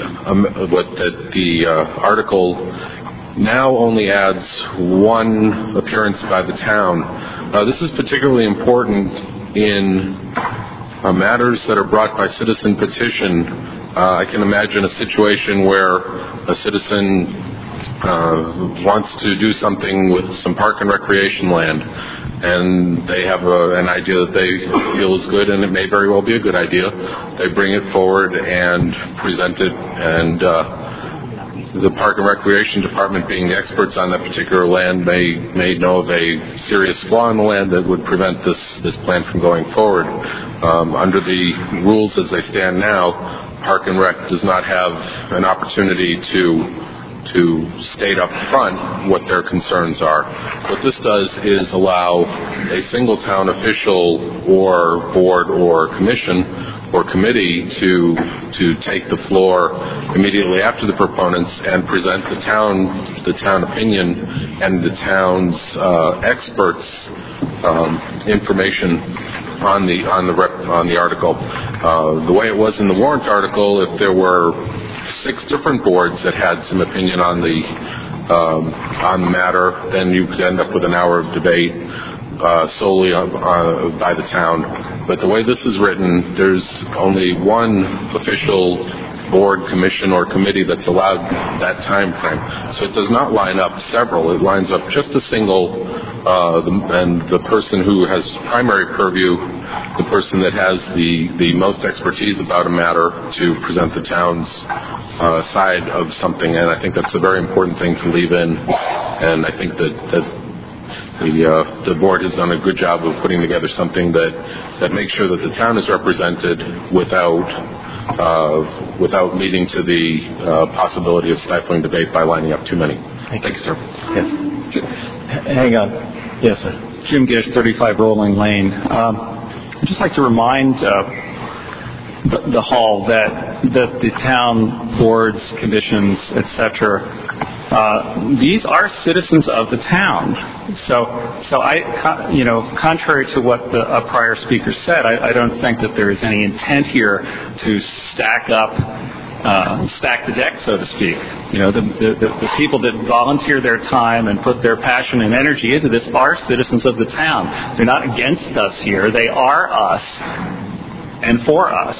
the article now only adds one appearance by the town. This is particularly important in matters that are brought by citizen petition. I can imagine a situation where a citizen wants to do something with some park and recreation land, and they have an idea that they feel is good, and it may very well be a good idea. They bring it forward and present it, and the Park and Recreation Department, being the experts on that particular land, may know of a serious flaw in the land that would prevent this plan from going forward. Under the rules as they stand now, Park and Rec does not have an opportunity to state up front what their concerns are. What this does is allow a single town official or board or commission or committee to take the floor immediately after the proponents and present the town opinion and the town's experts information on the article. The way it was in the warrant article, if there were 6 different boards that had some opinion on the matter, then you could end up with an hour of debate solely by the town. But the way this is written, there's only one official board, commission, or committee that's allowed that time frame. So it does not line up several. It lines up just a single, and the person who has primary purview, the person that has the most expertise about a matter to present the town's side of something. And I think that's a very important thing to leave in. And I think that the board has done a good job of putting together something that makes sure that the town is represented without leading to the possibility of stifling debate by lining up too many. Thank you, sir. Yes. Hang on. Yes, sir. Jim Gish, 35 Rolling Lane. I'd just like to remind the hall that the town boards, commissions, etc., these are citizens of the town. So I, contrary to what a prior speaker said, I don't think that there is any intent here to stack the deck, so to speak. The people that volunteer their time and put their passion and energy into this are citizens of the town. They're not against us here. They are us and for us.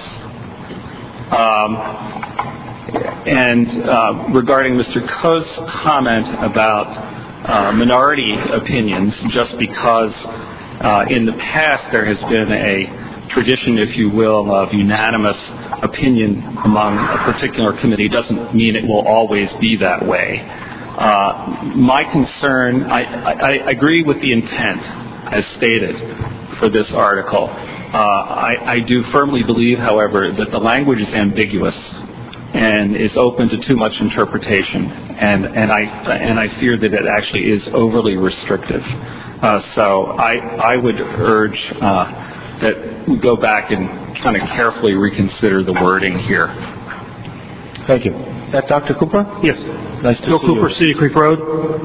Regarding Mr. Koh's comment about minority opinions, just because in the past there has been a tradition, if you will, of unanimous opinion among a particular committee doesn't mean it will always be that way. My concern, I agree with the intent as stated for this article. I do firmly believe, however, that the language is ambiguous and is open to too much interpretation, and I fear that it actually is overly restrictive. So I would urge that we go back and kind of carefully reconsider the wording here. Thank you. Is that Dr. Cooper? Yes. Nice to Bill see Cooper, you. Cedar Creek Road.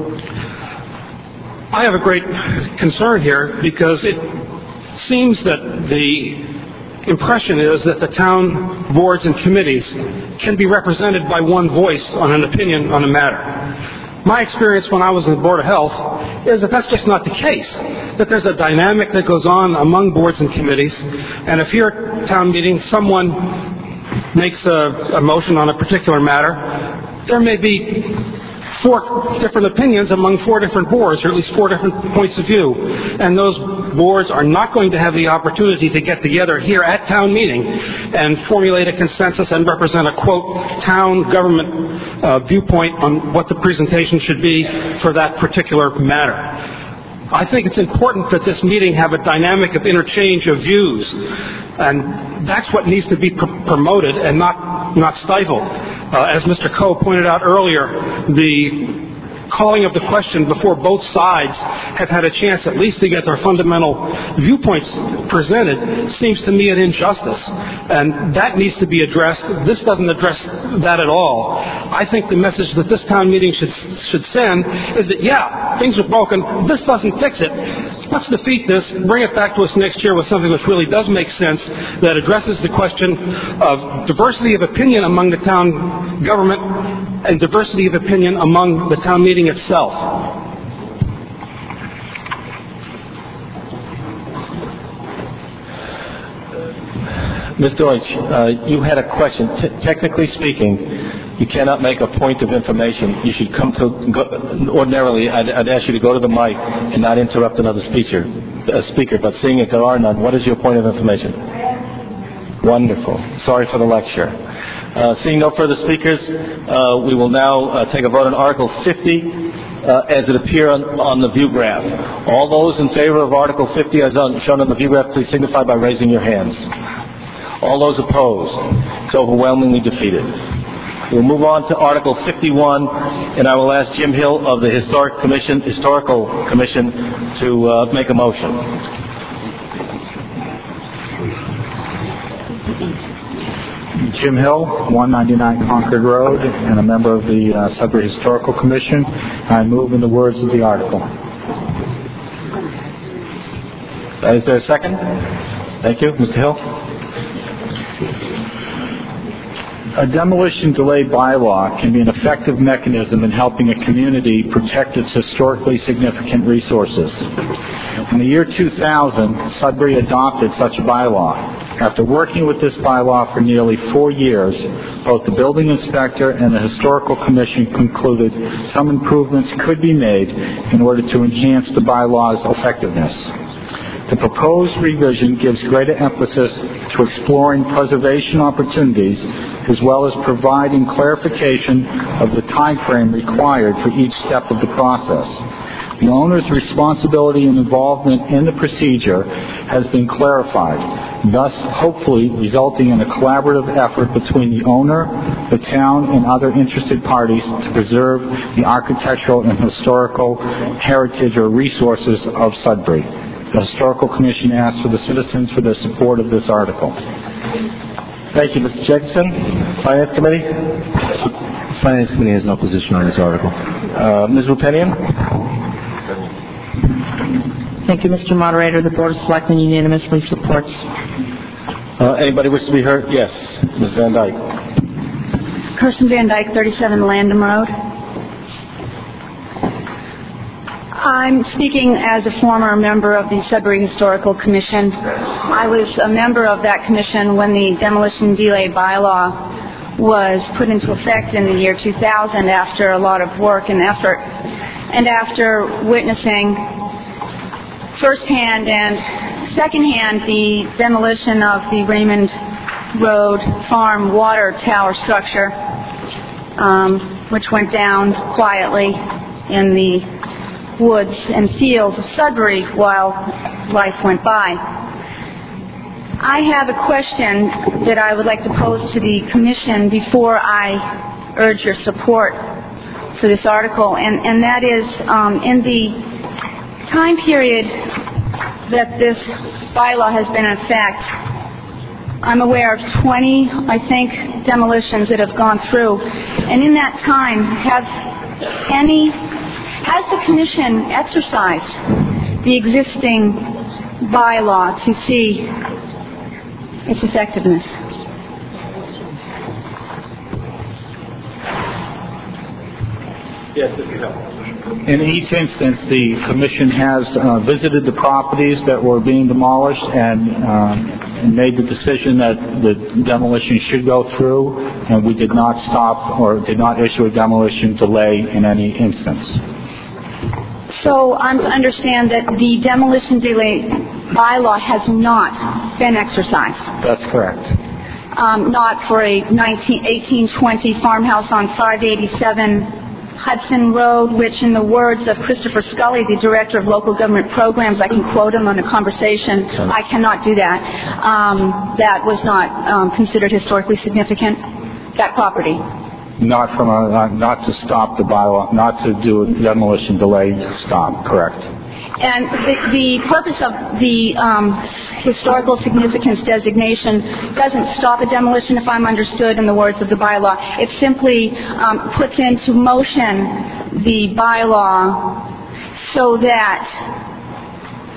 I have a great concern here because it seems that the impression is that the town boards and committees can be represented by one voice on an opinion on a matter. My experience when I was in the Board of Health is that that's just not the case, that there's a dynamic that goes on among boards and committees, and if here at town meeting someone makes a motion on a particular matter, there may be 4 different opinions among 4 different boards, or at least 4 different points of view. And those boards are not going to have the opportunity to get together here at town meeting and formulate a consensus and represent a, quote, town government viewpoint on what the presentation should be for that particular matter. I think it's important that this meeting have a dynamic of interchange of views, and that's what needs to be promoted and not stifled. As Mr. Koh pointed out earlier, the calling of the question before both sides have had a chance at least to get their fundamental viewpoints presented seems to me an injustice, and that needs to be addressed. This doesn't address that at all. I think the message that this town meeting should send is that, yeah, things are broken. This doesn't fix it. let's defeat this, bring it back to us next year with something which really does make sense, that addresses the question of diversity of opinion among the town government and diversity of opinion among the town meeting itself. Ms. Deutsch, you had a question. Technically speaking, you cannot make a point of information. You should come to, ordinarily, I'd ask you to go to the mic and not interrupt another speaker. But seeing that there are none, what is your point of information? Wonderful. Sorry for the lecture. Seeing no further speakers, we will now take a vote on Article 50 as it appears on the view graph. All those in favor of Article 50 as shown on the view graph, please signify by raising your hands. All those opposed? It's overwhelmingly defeated. We'll move on to Article 51, and I will ask Jim Hill of the Historical Commission to make a motion. Jim Hill, 199 Concord Road, and a member of the Sudbury Historical Commission. I move in the words of the article. Is there a second? Thank you. Mr. Hill? A demolition delay bylaw can be an effective mechanism in helping a community protect its historically significant resources. In the year 2000, Sudbury adopted such a bylaw. After working with this bylaw for nearly 4 years, both the building inspector and the Historical Commission concluded some improvements could be made in order to enhance the bylaw's effectiveness. The proposed revision gives greater emphasis to exploring preservation opportunities as well as providing clarification of the time frame required for each step of the process. The owner's responsibility and involvement in the procedure has been clarified, thus hopefully resulting in a collaborative effort between the owner, the town, and other interested parties to preserve the architectural and historical heritage or resources of Sudbury. The Historical Commission asks for the citizens for their support of this article. Thank you, Mr. Jacobson. Finance Committee? Finance Committee has no position on this article. Ms. Rupenian? Thank you, Mr. Moderator. The Board of Selectmen unanimously supports. Anybody wish to be heard? Yes, Ms. Van Dyke. Kirsten Van Dyke, 37 Landham Road. I'm speaking as a former member of the Sudbury Historical Commission. I was a member of that commission when the demolition delay bylaw was put into effect in the year 2000 after a lot of work and effort, and after witnessing firsthand and secondhand the demolition of the Raymond Road Farm water tower structure, which went down quietly in the woods and fields of Sudbury while life went by. I have a question that I would like to pose to the Commission before I urge your support for this article, and that is in the time period that this bylaw has been in effect, I'm aware of 20, I think, demolitions that have gone through, and in that time, has the Commission exercised the existing bylaw to see its effectiveness? Yes, Mr. Hill. In each instance, the Commission has visited the properties that were being demolished and made the decision that the demolition should go through, and we did not stop or did not issue a demolition delay in any instance. So I'm to understand that the demolition delay bylaw has not been exercised? That's correct. Not for a 1820 farmhouse on 587 Hudson Road, which in the words of Christopher Scully, the Director of Local Government Programs, I can quote him on a conversation, I cannot do that. That was not considered historically significant, that property. Not to stop the bylaw, not to do a demolition delay stop, correct. And the purpose of the historical significance designation doesn't stop a demolition, if I'm understood in the words of the bylaw. It simply puts into motion the bylaw so that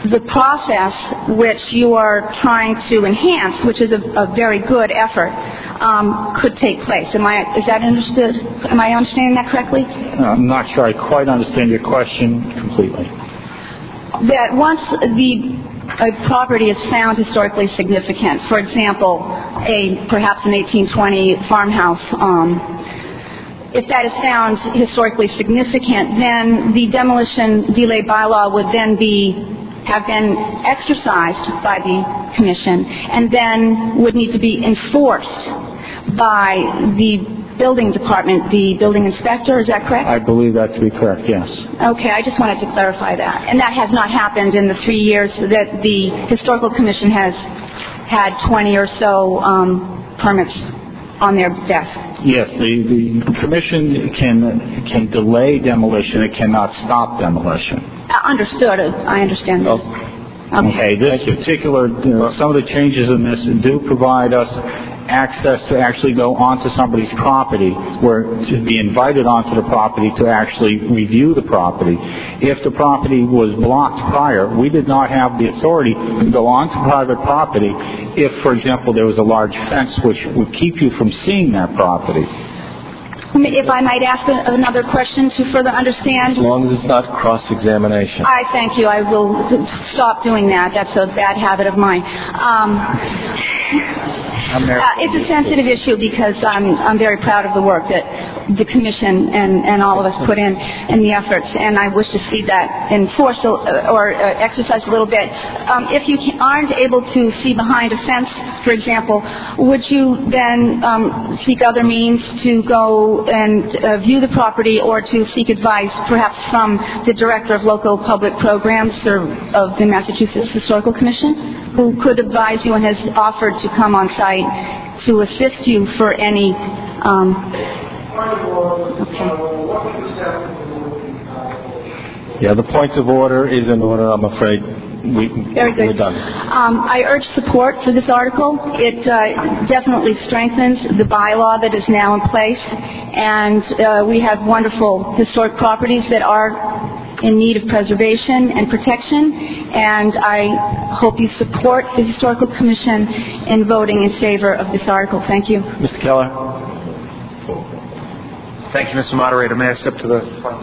the process which you are trying to enhance, which is a very good effort, could take place. Is that understood? Am I understanding that correctly? I'm not sure I quite understand your question completely. That once a property is found historically significant, for example, perhaps an 1820 farmhouse, if that is found historically significant, then the demolition delay bylaw would then have been exercised by the commission and then would need to be enforced by the building department, the building inspector. Is that correct? I believe that to be correct, yes. Okay, I just wanted to clarify that. And that has not happened in the 3 years that the Historical Commission has had 20 or so permits on their desk. Yes, the commission can delay demolition. It cannot stop demolition. Understood. I understand this. Okay, this particular, some of the changes in this do provide us access to actually go onto somebody's property, where to be invited onto the property to actually review the property. If the property was blocked prior, we did not have the authority to go onto private property if, for example, there was a large fence which would keep you from seeing that property. If I might ask another question to further understand. As long as it's not cross-examination. I thank you. I will stop doing that. That's a bad habit of mine. It's a sensitive issue because I'm very proud of the work that the commission and all of us put in the efforts, and I wish to see that enforced or exercised a little bit. If you aren't able to see behind a fence, for example, would you then seek other means to go and view the property or to seek advice perhaps from the Director of Local Public Programs of the Massachusetts Historical Commission, who could advise you and has offered to come on site to assist you for any... Yeah, the point of order is in order, I'm afraid. Very good. We're done. I urge support for this article. It definitely strengthens the bylaw that is now in place, and we have wonderful historic properties that are in need of preservation and protection, and I hope you support the Historical Commission in voting in favor of this article. Thank you. Mr. Keller. Thank you, Mr. Moderator. May I step to the front?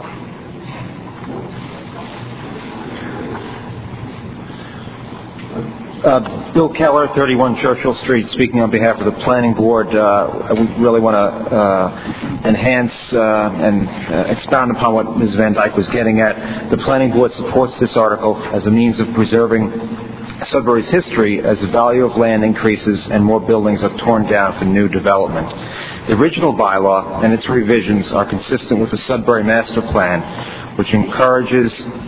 Bill Keller, 31 Churchill Street, speaking on behalf of the Planning Board. We really want to enhance and expound upon what Ms. Van Dyke was getting at. The Planning Board supports this article as a means of preserving Sudbury's history as the value of land increases and more buildings are torn down for new development. The original bylaw and its revisions are consistent with the Sudbury Master Plan, which encourages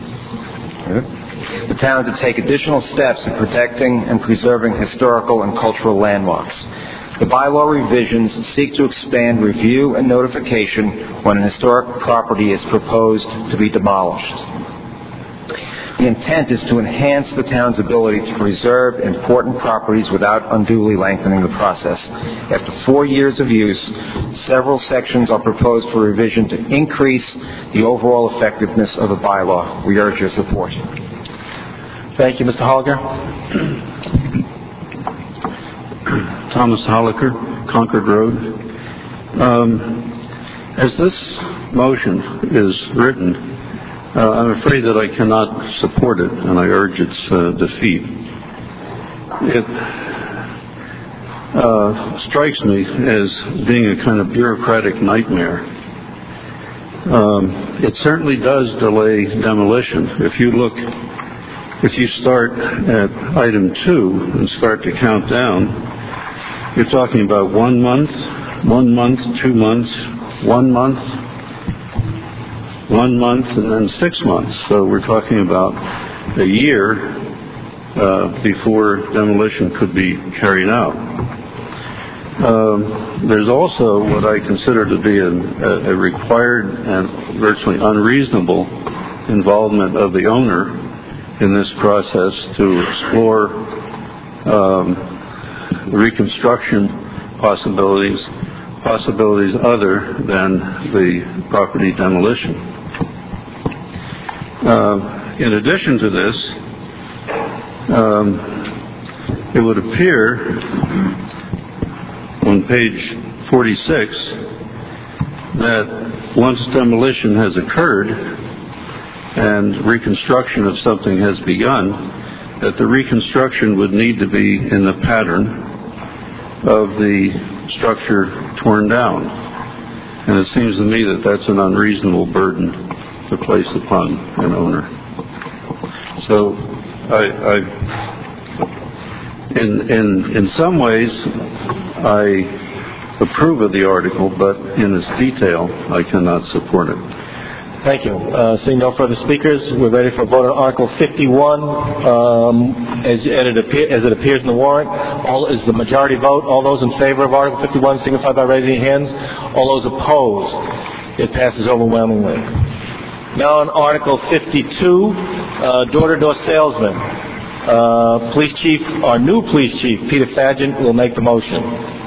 the town to take additional steps in protecting and preserving historical and cultural landmarks. The bylaw revisions seek to expand review and notification when an historic property is proposed to be demolished. The intent is to enhance the town's ability to preserve important properties without unduly lengthening the process. After 4 years of use, several sections are proposed for revision to increase the overall effectiveness of the bylaw. We urge your support. Thank you, Mr. Holliger. Thomas Holliger, Concord Road. As this motion is written, I'm afraid that I cannot support it, and I urge its defeat. It strikes me as being a kind of bureaucratic nightmare. It certainly does delay demolition. If you start at item 2 and start to count down, you're talking about 1 month, 1 month, 2 months, 1 month, 1 month, and then 6 months. So we're talking about a year before demolition could be carried out. There's also what I consider to be a required and virtually unreasonable involvement of the owner in this process to explore reconstruction possibilities other than the property demolition. In addition to this, it would appear on page 46 that once demolition has occurred and reconstruction of something has begun, that the reconstruction would need to be in the pattern of the structure torn down. And it seems to me that that's an unreasonable burden to place upon an owner. So in some ways, I approve of the article, but in its detail, I cannot support it. Thank you. Seeing no further speakers, we're ready for a vote on Article 51 as it appears in the warrant. All is the majority vote. All those in favor of Article 51 signify by raising your hands. All those opposed, it passes overwhelmingly. Now on Article 52, door-to-door salesman. Police Chief, our new Police Chief, Peter Fagin, will make the motion.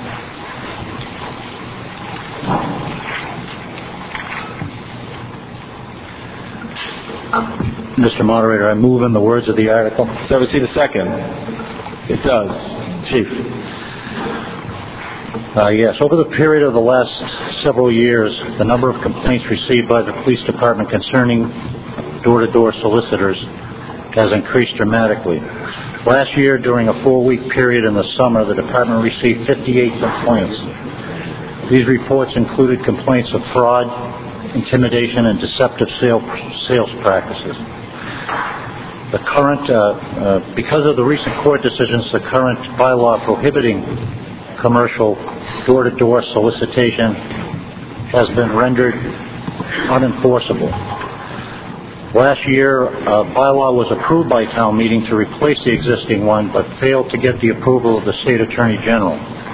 Mr. Moderator, I move in the words of the article. Does ever see the second? It does. Chief. Yes. Over the period of the last several years, the number of complaints received by the police department concerning door-to-door solicitors has increased dramatically. Last year, during a 4-week period in the summer, the department received 58 complaints. These reports included complaints of fraud, intimidation, and deceptive sales practices. The current, because of the recent court decisions, the current bylaw prohibiting commercial door-to-door solicitation has been rendered unenforceable. Last year, a bylaw was approved by town meeting to replace the existing one, but failed to get the approval of the state attorney general.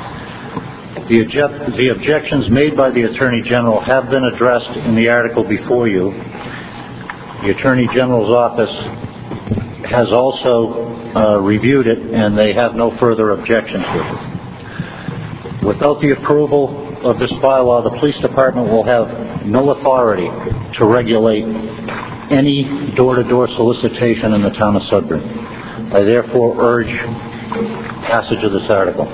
The objections made by the Attorney General have been addressed in the article before you. The Attorney General's office has also reviewed it, and they have no further objections with it. Without the approval of this bylaw, the police department will have no authority to regulate any door-to-door solicitation in the town of Sudbury. I therefore urge passage of this article.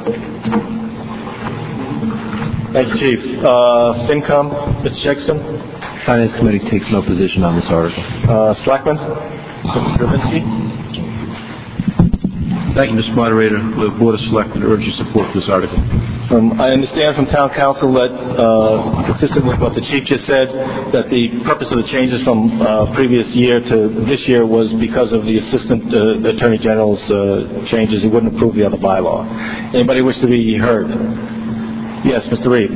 Thank you, Chief. FinCom, Mr. Jackson. Finance Committee takes no position on this article. Slackman, Mr. Stravinsky. Thank you, Mr. Moderator. The Board of Selectmen urges support for this article. I understand from Town Council that, consistent with what the Chief just said, that the purpose of the changes from previous year to this year was because of the Assistant Attorney General's changes. He wouldn't approve the other bylaw. Anybody wish to be heard? Yes, Mr. Reed.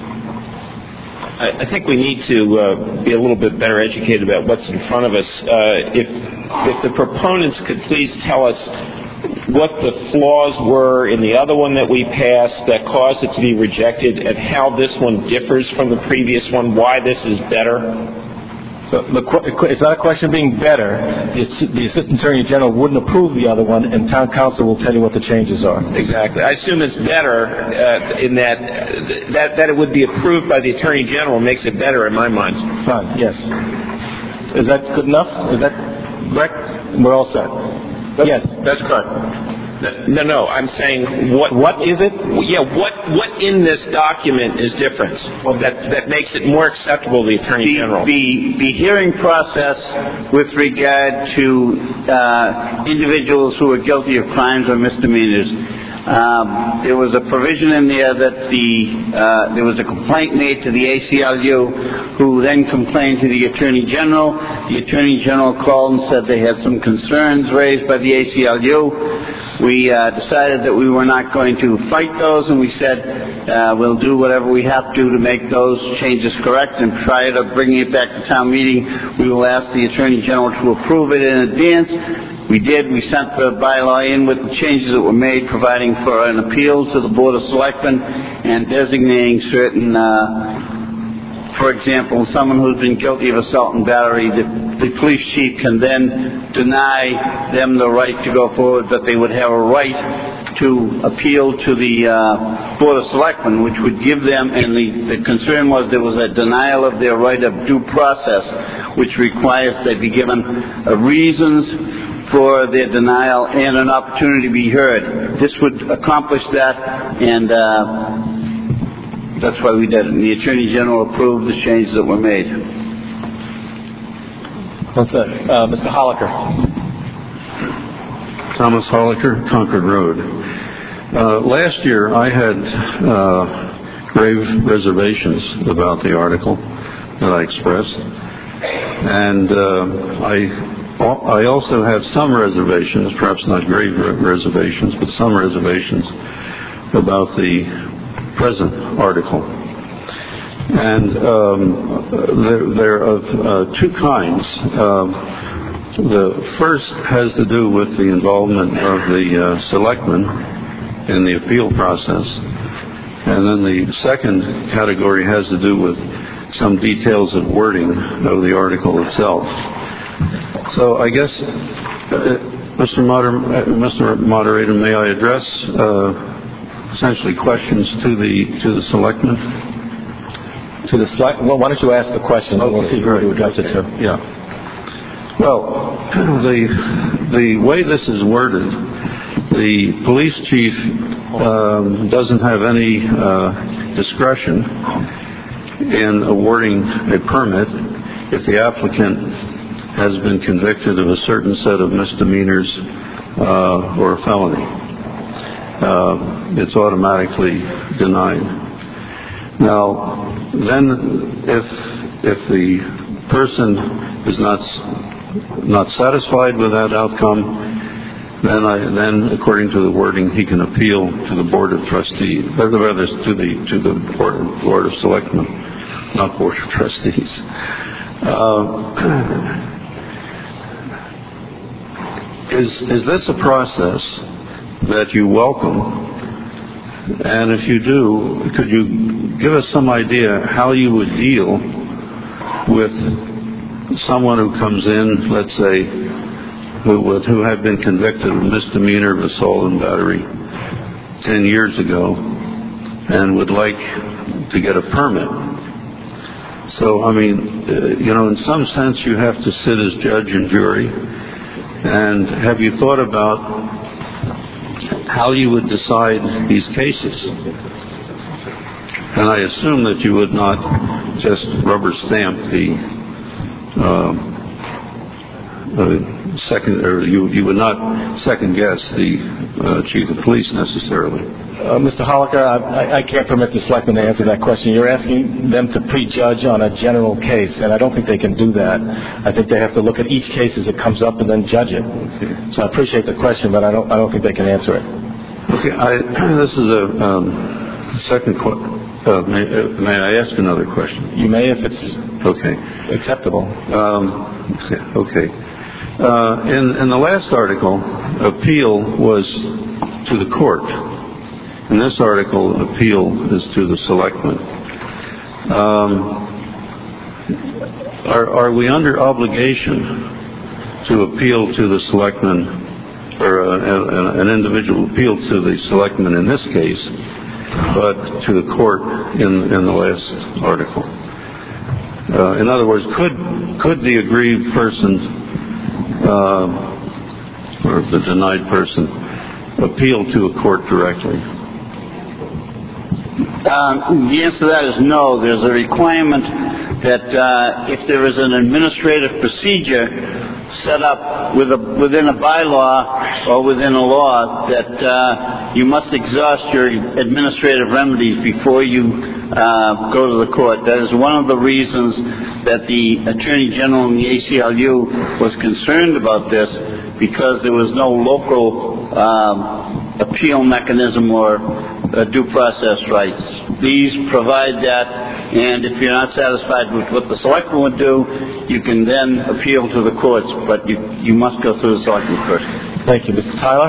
I think we need to be a little bit better educated about what's in front of us. If the proponents could please tell us what the flaws were in the other one that we passed that caused it to be rejected, and how this one differs from the previous one, why this is better. So it's not a question of being better. The Assistant Attorney General wouldn't approve the other one, and Town Council will tell you what the changes are. Exactly. I assume it's better in that it would be approved by the Attorney General makes it better in my mind. Fine. Yes. Is that good enough? Is that correct? We're all set. Yes, that's correct. No. I'm saying what is it? Yeah. What in this document is different that makes it more acceptable to the Attorney General? The hearing process with regard to individuals who are guilty of crimes or misdemeanors. There was a provision in there that there was a complaint made to the ACLU, who then complained to the Attorney General. The Attorney General called and said they had some concerns raised by the ACLU. We decided that we were not going to fight those, and we said we'll do whatever we have to make those changes correct, and prior to bringing it back to town meeting, we will ask the Attorney General to approve it in advance. We did. We sent the bylaw in with the changes that were made, providing for an appeal to the Board of Selectmen and designating certain, for example, someone who's been guilty of assault and battery, the police chief can then deny them the right to go forward, but they would have a right to appeal to the Board of Selectmen, which would give them, and the concern was there was a denial of their right of due process, which requires they be given reasons for their denial and an opportunity to be heard. This would accomplish that, and that's why we did it. And the Attorney General approved the changes that were made. What's that? Mr. Holliker. Thomas Holliker, Concord Road. Last year I had grave reservations about the article that I expressed, and I also have some reservations, perhaps not grave reservations, but some reservations about the present article. And they're of two kinds. The first has to do with the involvement of the selectmen in the appeal process. And then the second category has to do with some details of wording of the article itself. So I guess, Mr. Moderator, may I address essentially questions to the selectmen? Well, why don't you ask the question, and we'll see who to address it to. Yeah. Well, the way this is worded, the police chief doesn't have any discretion in awarding a permit if the applicant has been convicted of a certain set of misdemeanors or a felony. It's automatically denied. Now, then, if the person is not satisfied with that outcome, then according to the wording, he can appeal to the Board of Trustees, or rather to the Board of Selectmen, not Board of Trustees. Is this a process that you welcome? And if you do, could you give us some idea how you would deal with someone who comes in, let's say, who had been convicted of misdemeanor of assault and battery 10 years ago and would like to get a permit? So, I mean, in some sense you have to sit as judge and jury. And have you thought about how you would decide these cases? And I assume that you would not just rubber stamp the you would not second guess the chief of police necessarily. Mr. Holliker, I can't permit the selectmen to answer that question. You're asking them to prejudge on a general case, and I don't think they can do that. I think they have to look at each case as it comes up and then judge it. So I appreciate the question, but I don't think they can answer it. Okay, this is a second question. May I ask another question? You may, if it's acceptable. Okay. In the last article, appeal was to the court. In this article, appeal is to the selectmen. Are we under obligation to appeal to the selectmen, or an individual appeal to the selectmen in this case, but to the court in the last article? In other words, could the aggrieved person or the denied person appeal to a court directly? The answer to that is no. There's a requirement that if there is an administrative procedure set up within a bylaw or within a law, that you must exhaust your administrative remedies before you go to the court. That is one of the reasons that the Attorney General and the ACLU was concerned about this, because there was no local appeal mechanism or due process rights. These provide that, and if you're not satisfied with what the selectmen would do, you can then appeal to the courts, but you must go through the selectmen first. Thank you. Mr. Tyler?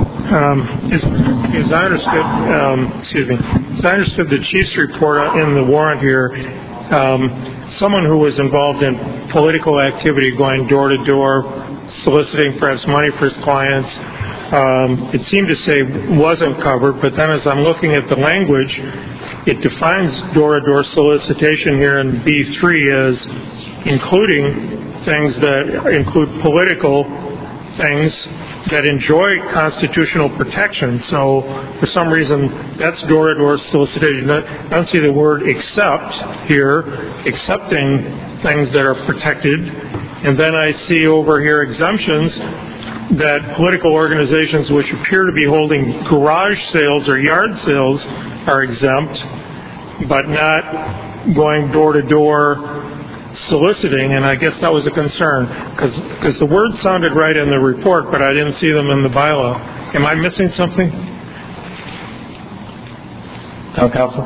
As I understood the chief's report in the warrant here, someone who was involved in political activity, going door to door, soliciting perhaps money for his clients, it seemed to say wasn't covered, but then as I'm looking at the language, it defines door-to-door solicitation here in B3 as including things that include political things that enjoy constitutional protection. So for some reason, that's door-to-door solicitation. I don't see the word accept here, accepting things that are protected. And then I see over here exemptions that political organizations which appear to be holding garage sales or yard sales are exempt, but not going door-to-door soliciting, and I guess that was a concern, because the words sounded right in the report, but I didn't see them in the bylaw. Am I missing something? Town Council?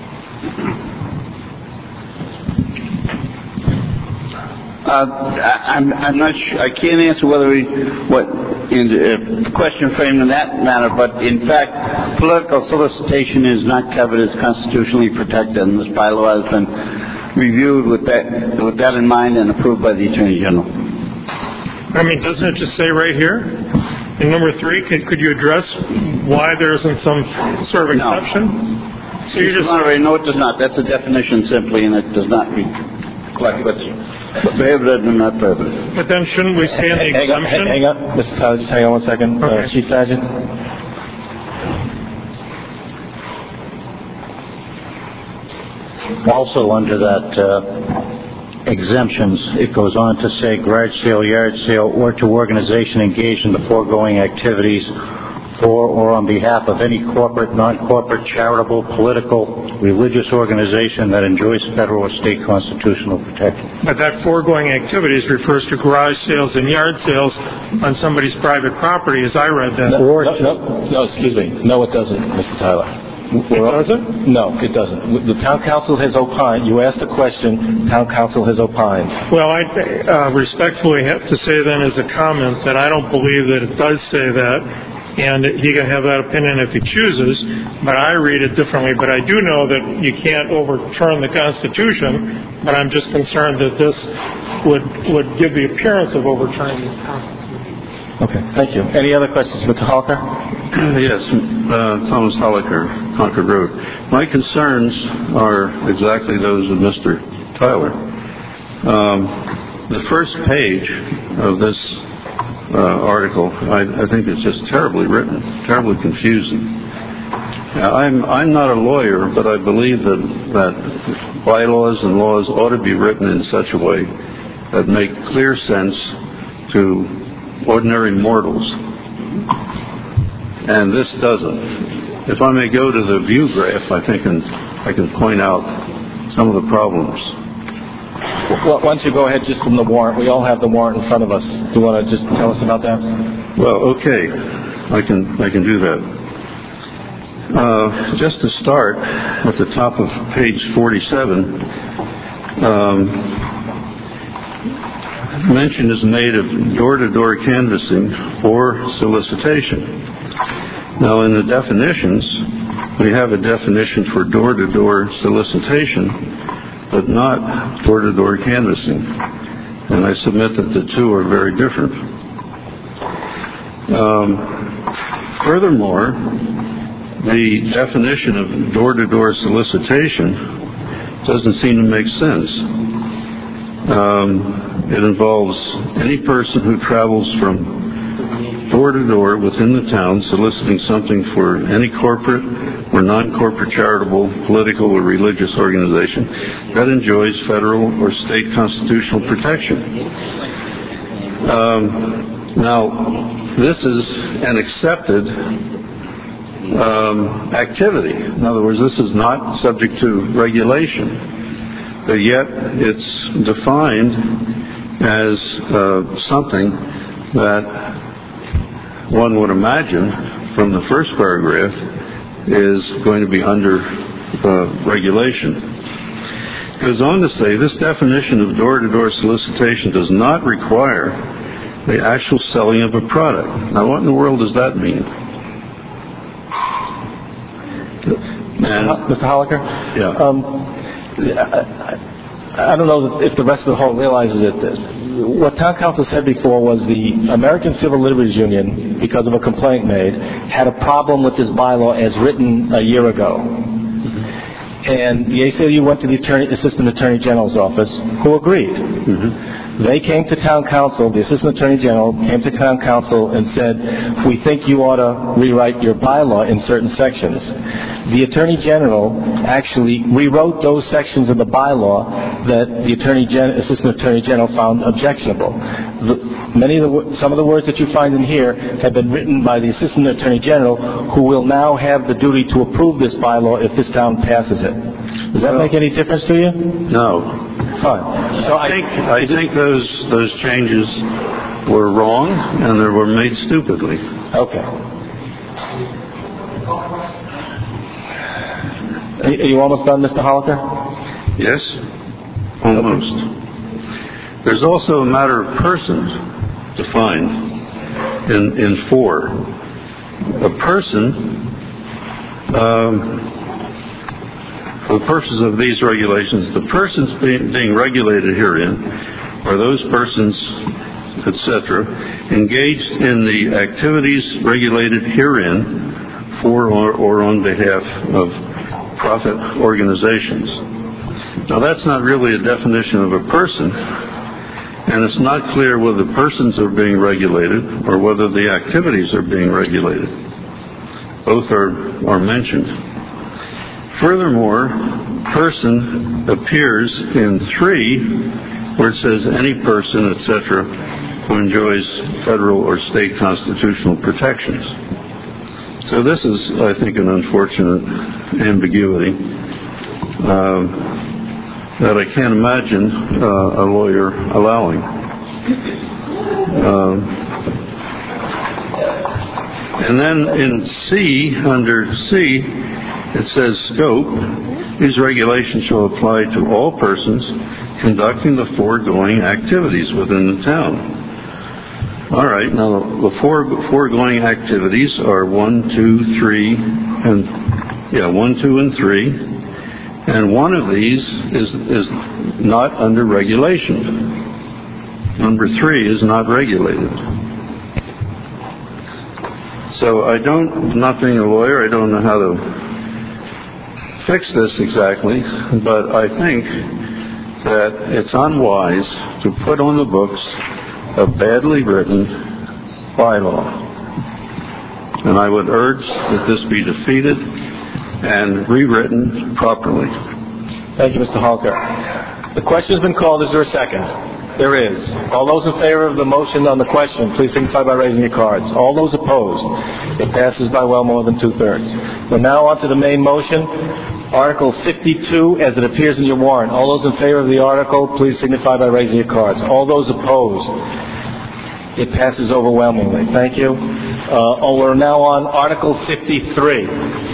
I'm not sure. I can't answer whether the question framed in that manner, but in fact, political solicitation is not covered as constitutionally protected, and this bylaw has been reviewed with that in mind and approved by the Attorney General. I mean, doesn't it just say right here? In number 3, could you address why there isn't some sort of exception? No. So you just no, it does not. That's a definition simply, and it does not reflect what's prohibited and not prohibited. But then shouldn't we say in the exemption? Hang on, Mr. Tyler, just hang on 1 second. Okay. Chief Sergeant? Also under that exemptions, it goes on to say garage sale, yard sale, or to organization engaged in the foregoing activities for or on behalf of any corporate, non-corporate, charitable, political, religious organization that enjoys federal or state constitutional protection. But that foregoing activities refers to garage sales and yard sales on somebody's private property, as I read that. No, excuse me. No, it doesn't, Mr. Tyler. It doesn't? No, it doesn't. The Town Council has opined. You asked a question. Town Council has opined. Well, I respectfully have to say then as a comment that I don't believe that it does say that, and he can have that opinion if he chooses, but I read it differently. But I do know that you can't overturn the Constitution, but I'm just concerned that this would give the appearance of overturning the Constitution. Okay, thank you. Any other questions, Mr. Holliker? Yes, Thomas Holliker, Concord Road. My concerns are exactly those of Mr. Tyler. The first page of this article, I think it's just terribly written, terribly confusing. I'm not a lawyer, but I believe that bylaws and laws ought to be written in such a way that make clear sense to ordinary mortals. And this doesn't. If I may go to the view graph, I think I can point out some of the problems. Well, why don't you go ahead just from the warrant? We all have the warrant in front of us. Do you want to just tell us about that? Well, okay. I can do that. Just to start, at the top of page 47, mention is made of door-to-door canvassing or solicitation. Now, in the definitions, we have a definition for door-to-door solicitation, but not door-to-door canvassing. And I submit that the two are very different. Furthermore, the definition of door-to-door solicitation doesn't seem to make sense. It involves any person who travels from door to door within the town soliciting something for any corporate or non-corporate charitable, political, or religious organization that enjoys federal or state constitutional protection. Now, this is an accepted activity. In other words, this is not subject to regulation, but yet it's defined as something that one would imagine from the first paragraph is going to be under regulation. It goes on to say this definition of door-to-door solicitation does not require the actual selling of a product. Now, what in the world does that mean? Mr. Holliker? Yeah. I don't know if the rest of the hall realizes it. What Town Council said before was the American Civil Liberties Union, because of a complaint made, had a problem with this bylaw as written a year ago. And the ACLU went to the Assistant Attorney General's office, who agreed. They came to town council, the assistant attorney general came to town council and said, we think you ought to rewrite your bylaw in certain sections. The attorney general actually rewrote those sections of the bylaw that the assistant attorney general found objectionable. Some of the words that you find in here have been written by the assistant attorney general, who will now have the duty to approve this bylaw if this town passes it. Does that make any difference to you? No. Fine. So I think those changes were wrong and they were made stupidly. Okay. Are you almost done, Mr. Holliker? Yes, almost. There's also a matter of persons defined in 4. A person, for the purposes of these regulations, the persons being regulated herein are those persons, etc., engaged in the activities regulated herein for or on behalf of profit organizations. Now, that's not really a definition of a person, and it's not clear whether persons are being regulated or whether the activities are being regulated. Both are mentioned. Furthermore, person appears in 3, where it says any person, etc., who enjoys federal or state constitutional protections. So this is, I think, an unfortunate ambiguity that I can't imagine a lawyer allowing. And then in C, under C, it says scope. These regulations shall apply to all persons conducting the foregoing activities within the town. All right, now the foregoing activities are 1, 2, 3, 1, 2, and 3. And one of these is not under regulation. Number 3 is not regulated. So not being a lawyer, I don't know how to fix this exactly, but I think that it's unwise to put on the books a badly written bylaw. And I would urge that this be defeated and rewritten properly. Thank you, Mr. Holker. The question has been called. Is there a second? There is. All those in favor of the motion on the question, please signify by raising your cards. All those opposed, it passes by well more than 2/3. We're now on to the main motion, Article 52, as it appears in your warrant. All those in favor of the article, please signify by raising your cards. All those opposed, it passes overwhelmingly. Thank you. We're now on Article 53.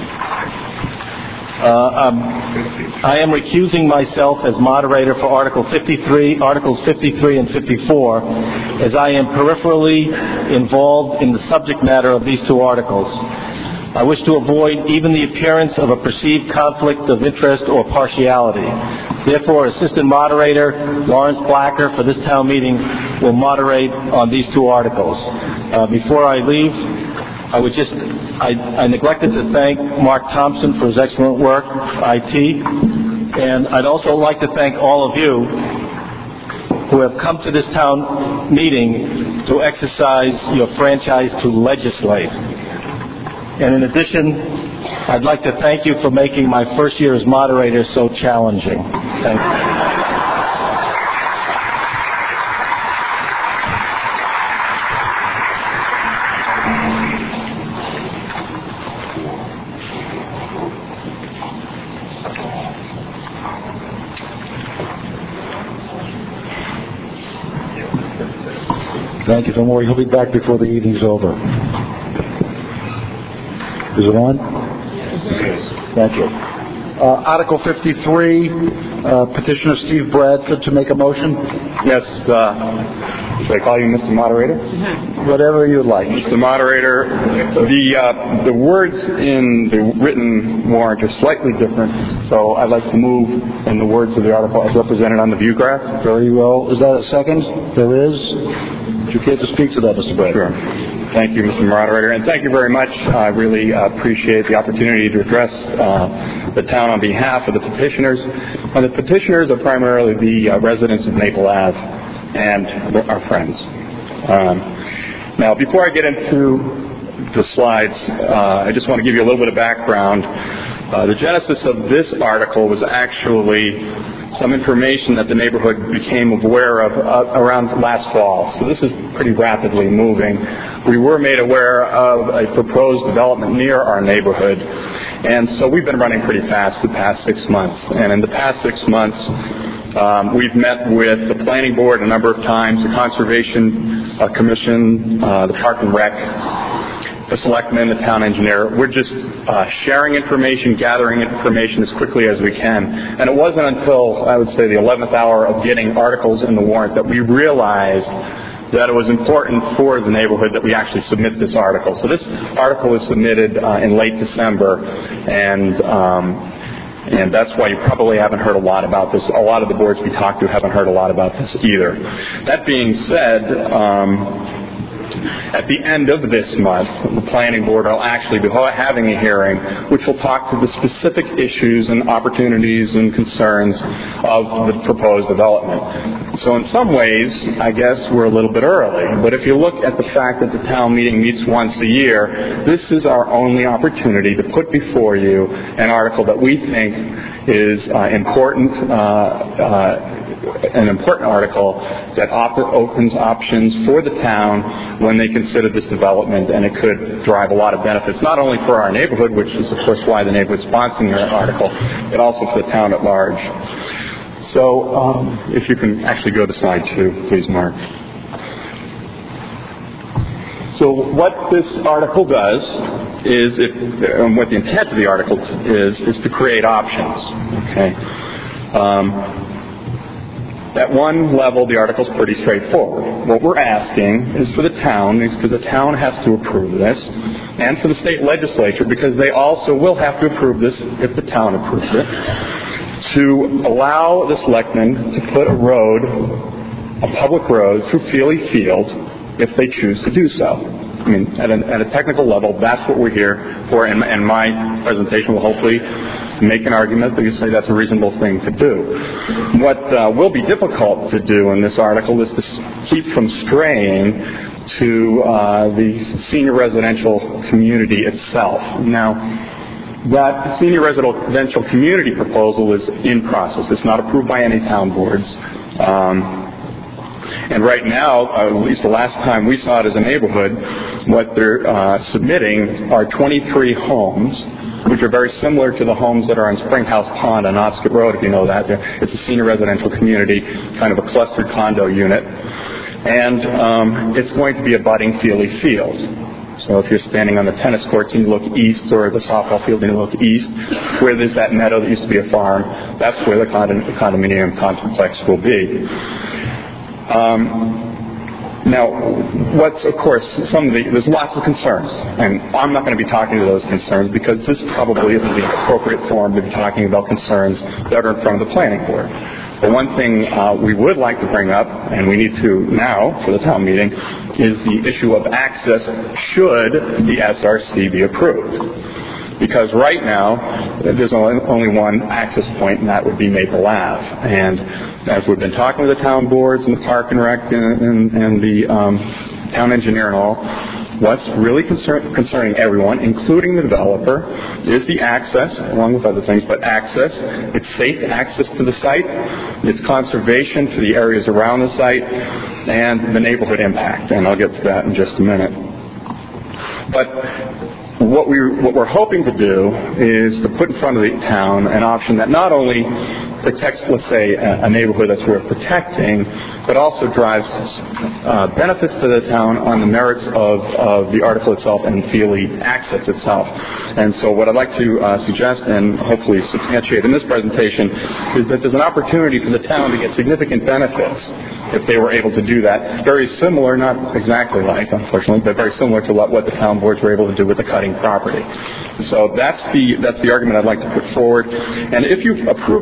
I am recusing myself as moderator for Articles 53 and 54, as I am peripherally involved in the subject matter of these 2 articles. I wish to avoid even the appearance of a perceived conflict of interest or partiality. Therefore, Assistant Moderator Lawrence Blacker for this town meeting will moderate on these 2 articles. Before I leave, I neglected to thank Mark Thompson for his excellent work, IT, and I'd also like to thank all of you who have come to this town meeting to exercise your franchise to legislate. And in addition, I'd like to thank you for making my first year as moderator so challenging. Thank you. Thank you, Phil. He'll be back before the evening's over. Is it on? Yes. Thank you. Article 53, Petitioner Steve Bradford to make a motion. Yes. Should I call you Mr. Moderator? Whatever you like. Mr. Moderator, the words in the written warrant are slightly different, so I'd like to move in the words of the article as represented on the view graph. Very well. Is that a second? There is. Would you care to speak to that, Mr. Bradford? Sure. Thank you, Mr. Moderator, and thank you very much. I really appreciate the opportunity to address the town on behalf of the petitioners. The petitioners are primarily the residents of Maple Ave, and our friends. Now, before I get into the slides, I just want to give you a little bit of background. The genesis of this article was actually some information that the neighborhood became aware of around last fall. So this is pretty rapidly moving. We were made aware of a proposed development near our neighborhood, and so we've been running pretty fast the past 6 months. And in the past 6 months, we've met with the Planning Board a number of times, the Conservation Commission, the Park and Rec, the Selectmen, the Town Engineer. We're just sharing information, gathering information as quickly as we can. And it wasn't until, I would say, the 11th hour of getting articles in the warrant that we realized that it was important for the neighborhood that we actually submit this article. So this article was submitted in late December, and that's why you probably haven't heard a lot about this. A lot of the boards we talked to haven't heard a lot about this either. That being said, at the end of this month, the Planning Board will actually be having a hearing which will talk to the specific issues and opportunities and concerns of the proposed development. So in some ways, I guess we're a little bit early. But if you look at the fact that the town meeting meets once a year, this is our only opportunity to put before you an article that we think is important, an important article that opens options for the town when they consider this development, and it could drive a lot of benefits, not only for our neighborhood, which is of course why the neighborhood's sponsoring the article, but also for the town at large. So if you can actually go to slide 2, please, Mark. So what this article does is, what the intent of the article is to create options. Okay. At one level, the article is pretty straightforward. What we're asking is for the town, because the town has to approve this, and for the state legislature, because they also will have to approve this if the town approves it, to allow the selectmen to put a public road through Feely Field if they choose to do so. I mean, at a technical level, that's what we're here for, and my presentation will hopefully make an argument that you say that's a reasonable thing to do. What will be difficult to do in this article is to keep from straying to the senior residential community itself. Now, that senior residential community proposal is in process. It's not approved by any town boards. And right now, at least the last time we saw it as a neighborhood, what they're submitting are 23 homes, which are very similar to the homes that are on Springhouse Pond on Otscott Road, if you know that. It's a senior residential community, kind of a clustered condo unit. And it's going to be abutting Feely Field. So if you're standing on the tennis courts and you look east, or the softball field and you look east, where there's that meadow that used to be a farm, that's where the condominium complex will be. Now, of course, there's lots of concerns, and I'm not going to be talking to those concerns because this probably isn't the appropriate forum to be talking about concerns that are in front of the Planning Board. The one thing we would like to bring up, and we need to now for the town meeting, is the issue of access should the SRC be approved. Because right now, there's only one access point, and that would be Maple Ave. And as we've been talking with the town boards and the Park and Rec and the town engineer and all, what's really concerning everyone, including the developer, is the access, along with other things, but access. It's safe access to the site, it's conservation to the areas around the site, and the neighborhood impact. And I'll get to that in just a minute. But what we're hoping to do is to put in front of the town an option that not only protects, let's say, a neighborhood that's worth protecting, but also drives benefits to the town on the merits of the article itself and Feely access itself. And so what I'd like to suggest and hopefully substantiate in this presentation is that there's an opportunity for the town to get significant benefits if they were able to do that. Very similar, not exactly like, unfortunately, but very similar to what the town boards were able to do with the cutting property. So that's the argument I'd like to put forward. And if you approve this article,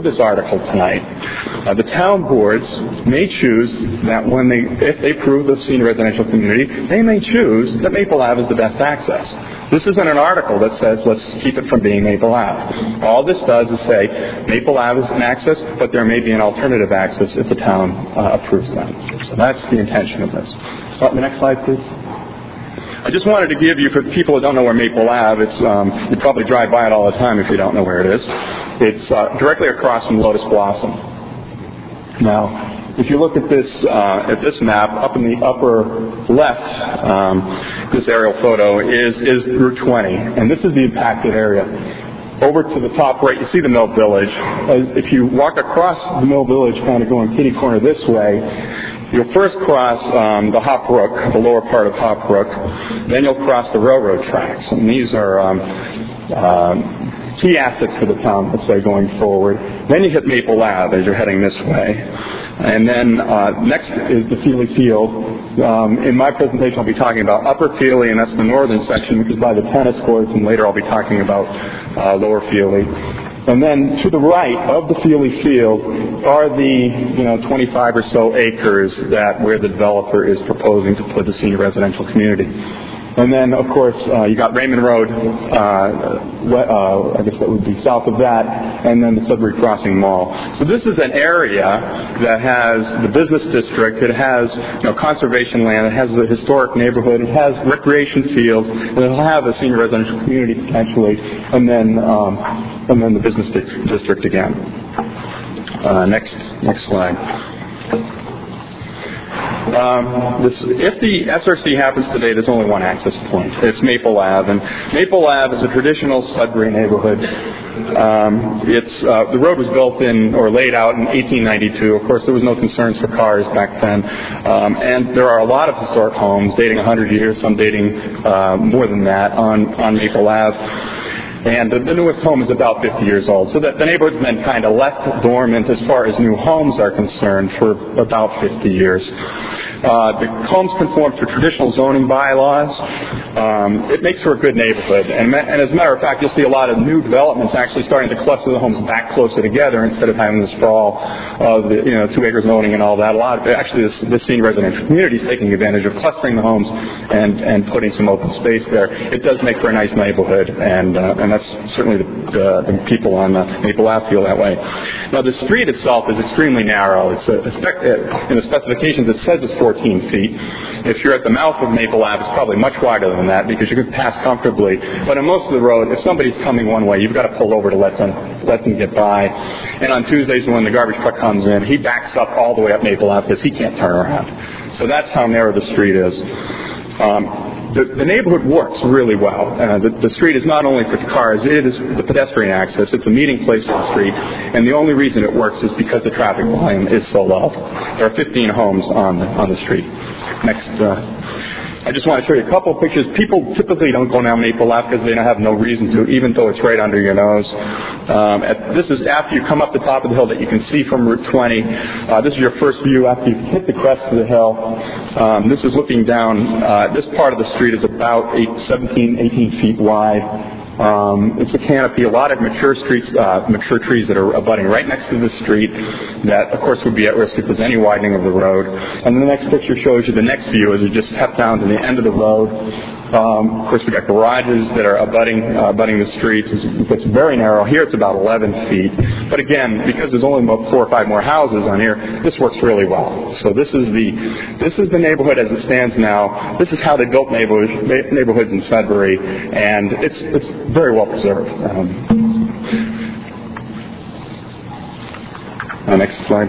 article tonight. The town boards may choose that if they approve the senior residential community, they may choose that Maple Ave is the best access. This isn't an article that says let's keep it from being Maple Ave. All this does is say Maple Ave is an access, but there may be an alternative access if the town approves that. So that's the intention of this. Start the next slide, please. I just wanted to give you, for people who don't know where Maple Ave, you probably drive by it all the time if you don't know where it is. It's directly across from Lotus Blossom. Now, if you look at this map, up in the upper left, this aerial photo is Route 20, and this is the impacted area. Over to the top right, you see the Mill Village. If you walk across the Mill Village, kind of going kitty corner this way, you'll first cross the Hop Brook, the lower part of Hop Brook. Then you'll cross the railroad tracks. And these are key assets for the town, let's say, going forward. Then you hit Maple Ave as you're heading this way. And then next is the Feely Field. In my presentation, I'll be talking about Upper Feely, and that's the northern section, which is by the tennis courts. And later I'll be talking about Lower Feely. And then to the right of the Feely Field are the 25 or so acres where the developer is proposing to put the senior residential community. And then, of course, you got Raymond Road, I guess that would be south of that, and then the Sudbury Crossing Mall. So this is an area that has the business district, it has conservation land, it has a historic neighborhood, it has recreation fields, and it'll have a senior residential community potentially, and then the business district again. Next slide. If the SRC happens today, there's only one access point. It's Maple Ave, and Maple Ave is a traditional Sudbury neighborhood. The road was built or laid out in 1892. Of course, there was no concerns for cars back then, and there are a lot of historic homes dating 100 years, some dating more than that on Maple Ave. And the newest home is about 50 years old. So that the neighborhood's been kind of left dormant as far as new homes are concerned for about 50 years. The homes conform to traditional zoning bylaws. It makes for a good neighborhood. And as a matter of fact, you'll see a lot of new developments actually starting to cluster the homes back closer together instead of having this sprawl of 2 acre zoning and all that. This senior residential community is taking advantage of clustering the homes and putting some open space there. It does make for a nice neighborhood, and that's certainly the people on Maple Ave feel that way. Now, the street itself is extremely narrow. In the specifications, it says it's 14 feet. If you're at the mouth of Maple Ave, it's probably much wider than that because you can pass comfortably. But on most of the road, if somebody's coming one way, you've got to pull over to let them get by. And on Tuesdays when the garbage truck comes in, he backs up all the way up Maple Ave because he can't turn around. So that's how narrow the street is. The neighborhood works really well. The street is not only for cars, it is the pedestrian access. It's a meeting place for the street, and the only reason it works is because the traffic volume is so low. There are 15 homes on the street. Next. I just want to show you a couple of pictures. People typically don't go down Maple Ave because they don't have no reason to, even though it's right under your nose. This is after you come up the top of the hill that you can see from Route 20. This is your first view after you hit the crest of the hill. This is looking down. This part of the street is about 18 feet wide. It's a canopy, a lot of mature trees that are abutting right next to the street that, of course, would be at risk if there's any widening of the road. And the next picture shows you the next view as you just step down to the end of the road. Of course, we've got garages that are abutting the streets. It's very narrow. Here it's about 11 feet. But again, because there's only about 4 or 5 more houses on here, this works really well. So this is the neighborhood as it stands now. This is how they built neighborhoods in Sudbury, and it's very well preserved. Next slide.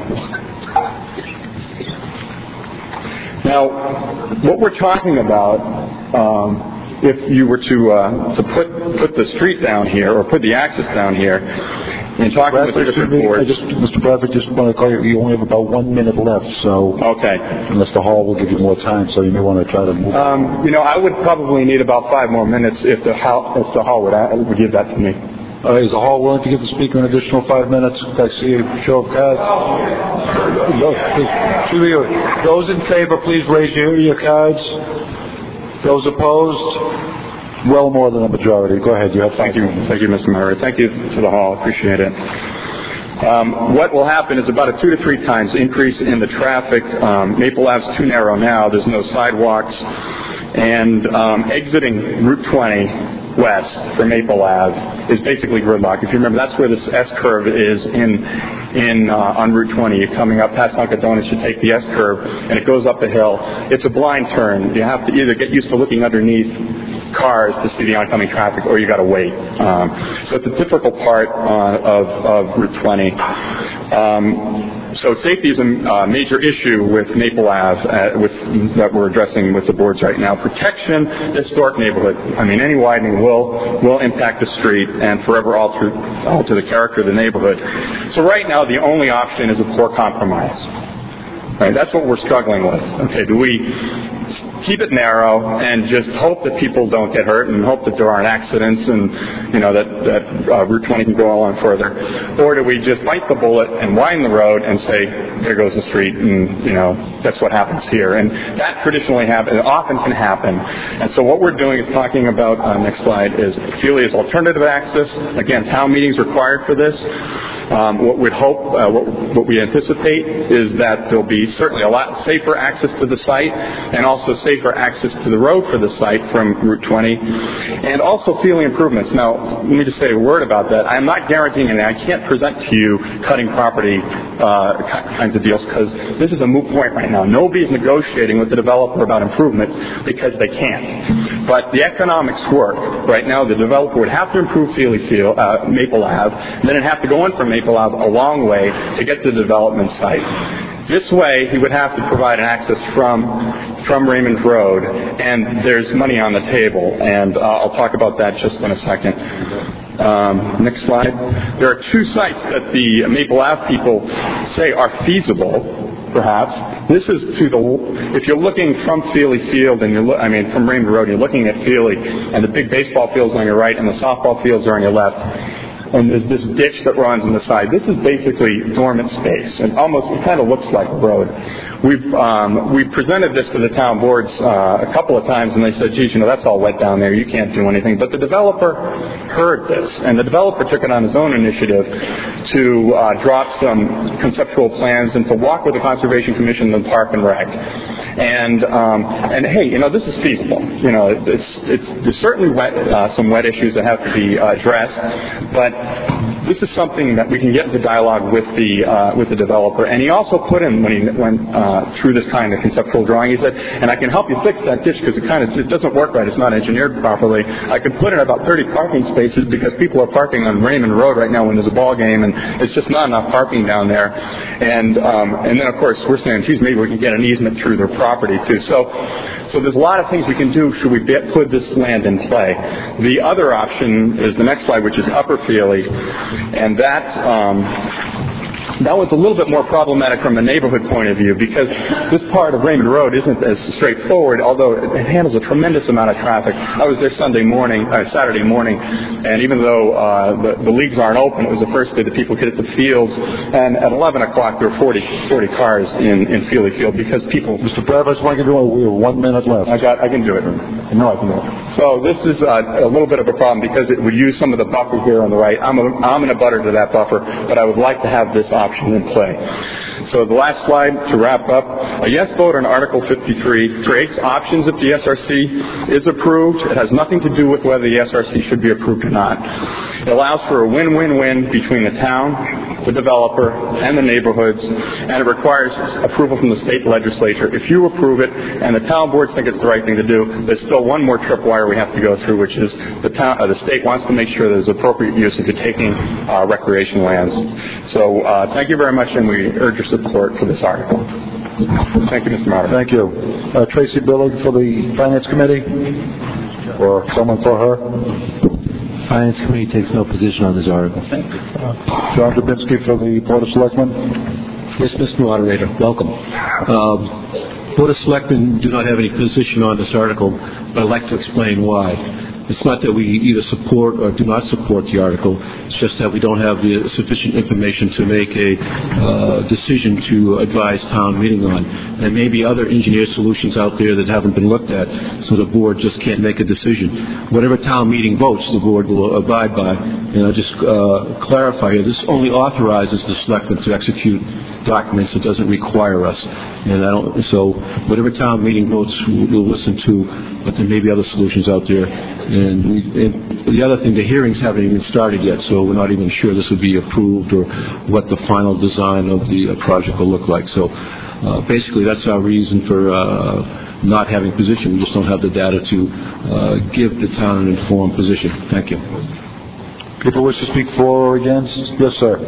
Now, what we're talking about, if you were to put the street down here or put the access down here, and talking with the different boards. Mr. Bradford, just want to call you. You only have about 1 minute left, so okay. Unless the hall will give you more time, so you may want to try to move. I would probably need about 5 more minutes if the hall would give that to me. Is the hall willing to give the speaker an additional 5 minutes? I see a show of cards. Those in favor, please raise your cards. Those opposed? Well more than a majority. Go ahead. You have Thank you, Mr. Murray. Thank you to the hall. Appreciate it. What will happen is about a 2 to 3 times increase in the traffic. Maple Ave's too narrow now. There's no sidewalks. And exiting Route 20 west from Maple Ave is basically gridlock. If you remember, that's where this S-curve is on Route 20. You're coming up past Dunkin' Donuts, you take the S-curve, and it goes up the hill. It's a blind turn. You have to either get used to looking underneath cars to see the oncoming traffic, or you got to wait. So it's a difficult part of Route 20. So safety is a major issue with Maple Ave that we're addressing with the boards right now. Protection, the historic neighborhood. I mean, any widening will impact the street and forever alter the character of the neighborhood. So right now, the only option is a poor compromise. Right, that's what we're struggling with. Okay, do we keep it narrow and just hope that people don't get hurt and hope that there aren't accidents and, that Route 20 can go on further? Or do we just bite the bullet and widen the road and say, there goes the street, and, that's what happens here. And that traditionally happens, often can happen. And so what we're doing is talking about, next slide, is Feely as alternative access. Again, town meetings required for this. What we'd hope, what we anticipate is that there'll be certainly a lot safer access to the site and also safer access to the road for the site from Route 20 and also Feely improvements. Now, let me just say a word about that. I'm not guaranteeing anything. I can't present to you cutting property kinds of deals because this is a moot point right now. Nobody's negotiating with the developer about improvements because they can't. But the economics work. Right now, the developer would have to improve Maple Ave, and then it'd have to go in from Maple Ave a long way to get to the development site. This way, he would have to provide an access from Raymond Road, and there's money on the table, and I'll talk about that just in a second. Next slide. There are 2 sites that the Maple Ave people say are feasible. Perhaps this is if you're looking from Feely Field and from Raymond Road, you're looking at Feely, and the big baseball fields on your right and the softball fields are on your left. And there's this ditch that runs on the side. This is basically dormant space, and it kind of looks like a road. We've presented this to the town boards a couple of times, and they said, geez, that's all wet down there. You can't do anything. But the developer heard this, and the developer took it on his own initiative to drop some conceptual plans and to walk with the Conservation Commission and the Park and Rec. And hey, this is feasible. There's certainly some wet issues that have to be addressed, but this is something that we can get into dialogue with the developer. And he also put in, when he went through this kind of conceptual drawing, he said, and I can help you fix that ditch because it doesn't work right. It's not engineered properly. I can put in about 30 parking spaces because people are parking on Raymond Road right now when there's a ball game, and it's just not enough parking down there. And then, of course, we're saying, geez, maybe we can get an easement through their property, too. So there's a lot of things we can do should we put this land in play. The other option is the next slide, which is Upper Feely. And that was a little bit more problematic from a neighborhood point of view because this part of Raymond Road isn't as straightforward, although it handles a tremendous amount of traffic. I was there Saturday morning, and even though the leagues aren't open, it was the first day that people could hit the fields, and at 11 o'clock there were 40 cars in Feely Field because people... Mr. Travis, what can do? We have 1 minute left. I can do it. I know I can do it. So this is a little bit of a problem because it would use some of the buffer here on the right. I'm in a butter to that buffer, but I would like to have this option in play. So the last slide to wrap up. A yes vote on Article 53 creates options if the SRC is approved. It has nothing to do with whether the SRC should be approved or not. It allows for a win-win-win between the town, the developer, and the neighborhoods, and it requires approval from the state legislature. If you approve it and the town boards think it's the right thing to do, there's still one more tripwire we have to go through, which is the state wants to make sure there's appropriate use if you're taking recreation lands. So thank you very much, and we urge your support for this article. Thank you, Mr. Moderator. Thank you. Tracy Billig for the Finance Committee, or someone for her. Finance Committee takes no position on this article. John Dubinsky for the Board of Selectmen. Yes, Mr. Moderator. Welcome. Board of Selectmen do not have any position on this article, but I'd like to explain why. It's not that we either support or do not support the article. It's just that we don't have the sufficient information to make a decision to advise town meeting on. There may be other engineer solutions out there that haven't been looked at, so the board just can't make a decision. Whatever town meeting votes, the board will abide by. And I'll just clarify here, this only authorizes the selectmen to execute documents. It doesn't require us. And so whatever town meeting votes, we'll listen to, but there may be other solutions out there. And the other thing, the hearings haven't even started yet, so we're not even sure this will be approved or what the final design of the project will look like. So basically that's our reason for not having position. We just don't have the data to give the town an informed position. Thank you. People wish to speak for or against? Yes, sir.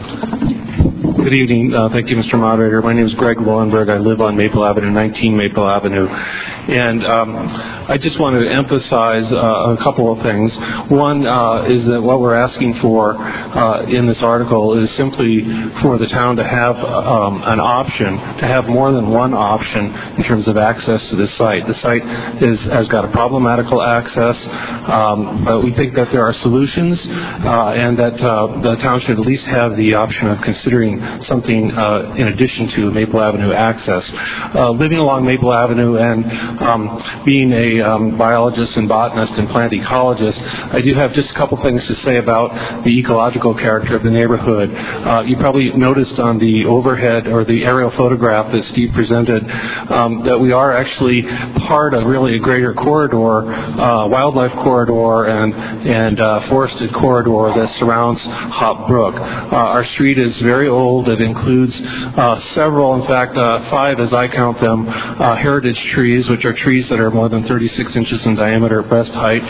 Good evening. Thank you, Mr. Moderator. My name is Greg Lowenberg. I live on Maple Avenue, 19 Maple Avenue. And I just wanted to emphasize a couple of things. One is that what we're asking for in this article is simply for the town to have an option, to have more than one option in terms of access to this site. The site has got a problematical access, but we think that there are solutions and that the town should at least have the option of considering something in addition to Maple Avenue access. Living along Maple Avenue and being a biologist and botanist and plant ecologist, I do have just a couple things to say about the ecological character of the neighborhood. You probably noticed on the overhead or the aerial photograph that Steve presented that we are actually part of really a greater corridor, wildlife corridor and forested corridor that surrounds Hop Brook. Our street is very old. It includes several, in fact, 5 as I count them, heritage trees, which are trees that are more than 36 inches in diameter at breast height.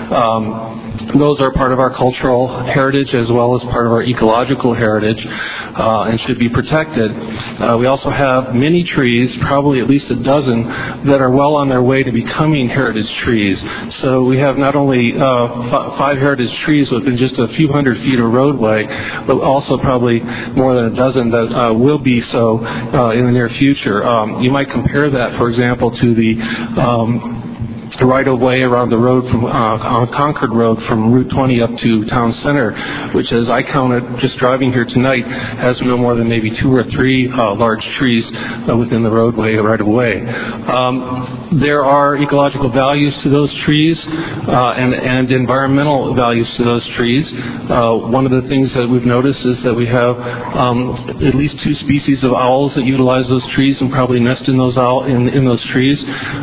Those are part of our cultural heritage as well as part of our ecological heritage and should be protected. We also have many trees, probably at least a dozen, that are well on their way to becoming heritage trees. So we have not only 5 heritage trees within just a few hundred feet of roadway, but also probably more than a dozen that will be so in the near future. You might compare that, for example, to the right-of-way around the road from on Concord Road from Route 20 up to Town Center, which, as I counted just driving here tonight, has no more than maybe 2 or 3 large trees within the roadway right-of-way. There are ecological values to those trees and environmental values to those trees. One of the things that we've noticed is that we have at least 2 species of owls that utilize those trees and probably nest in those in those trees.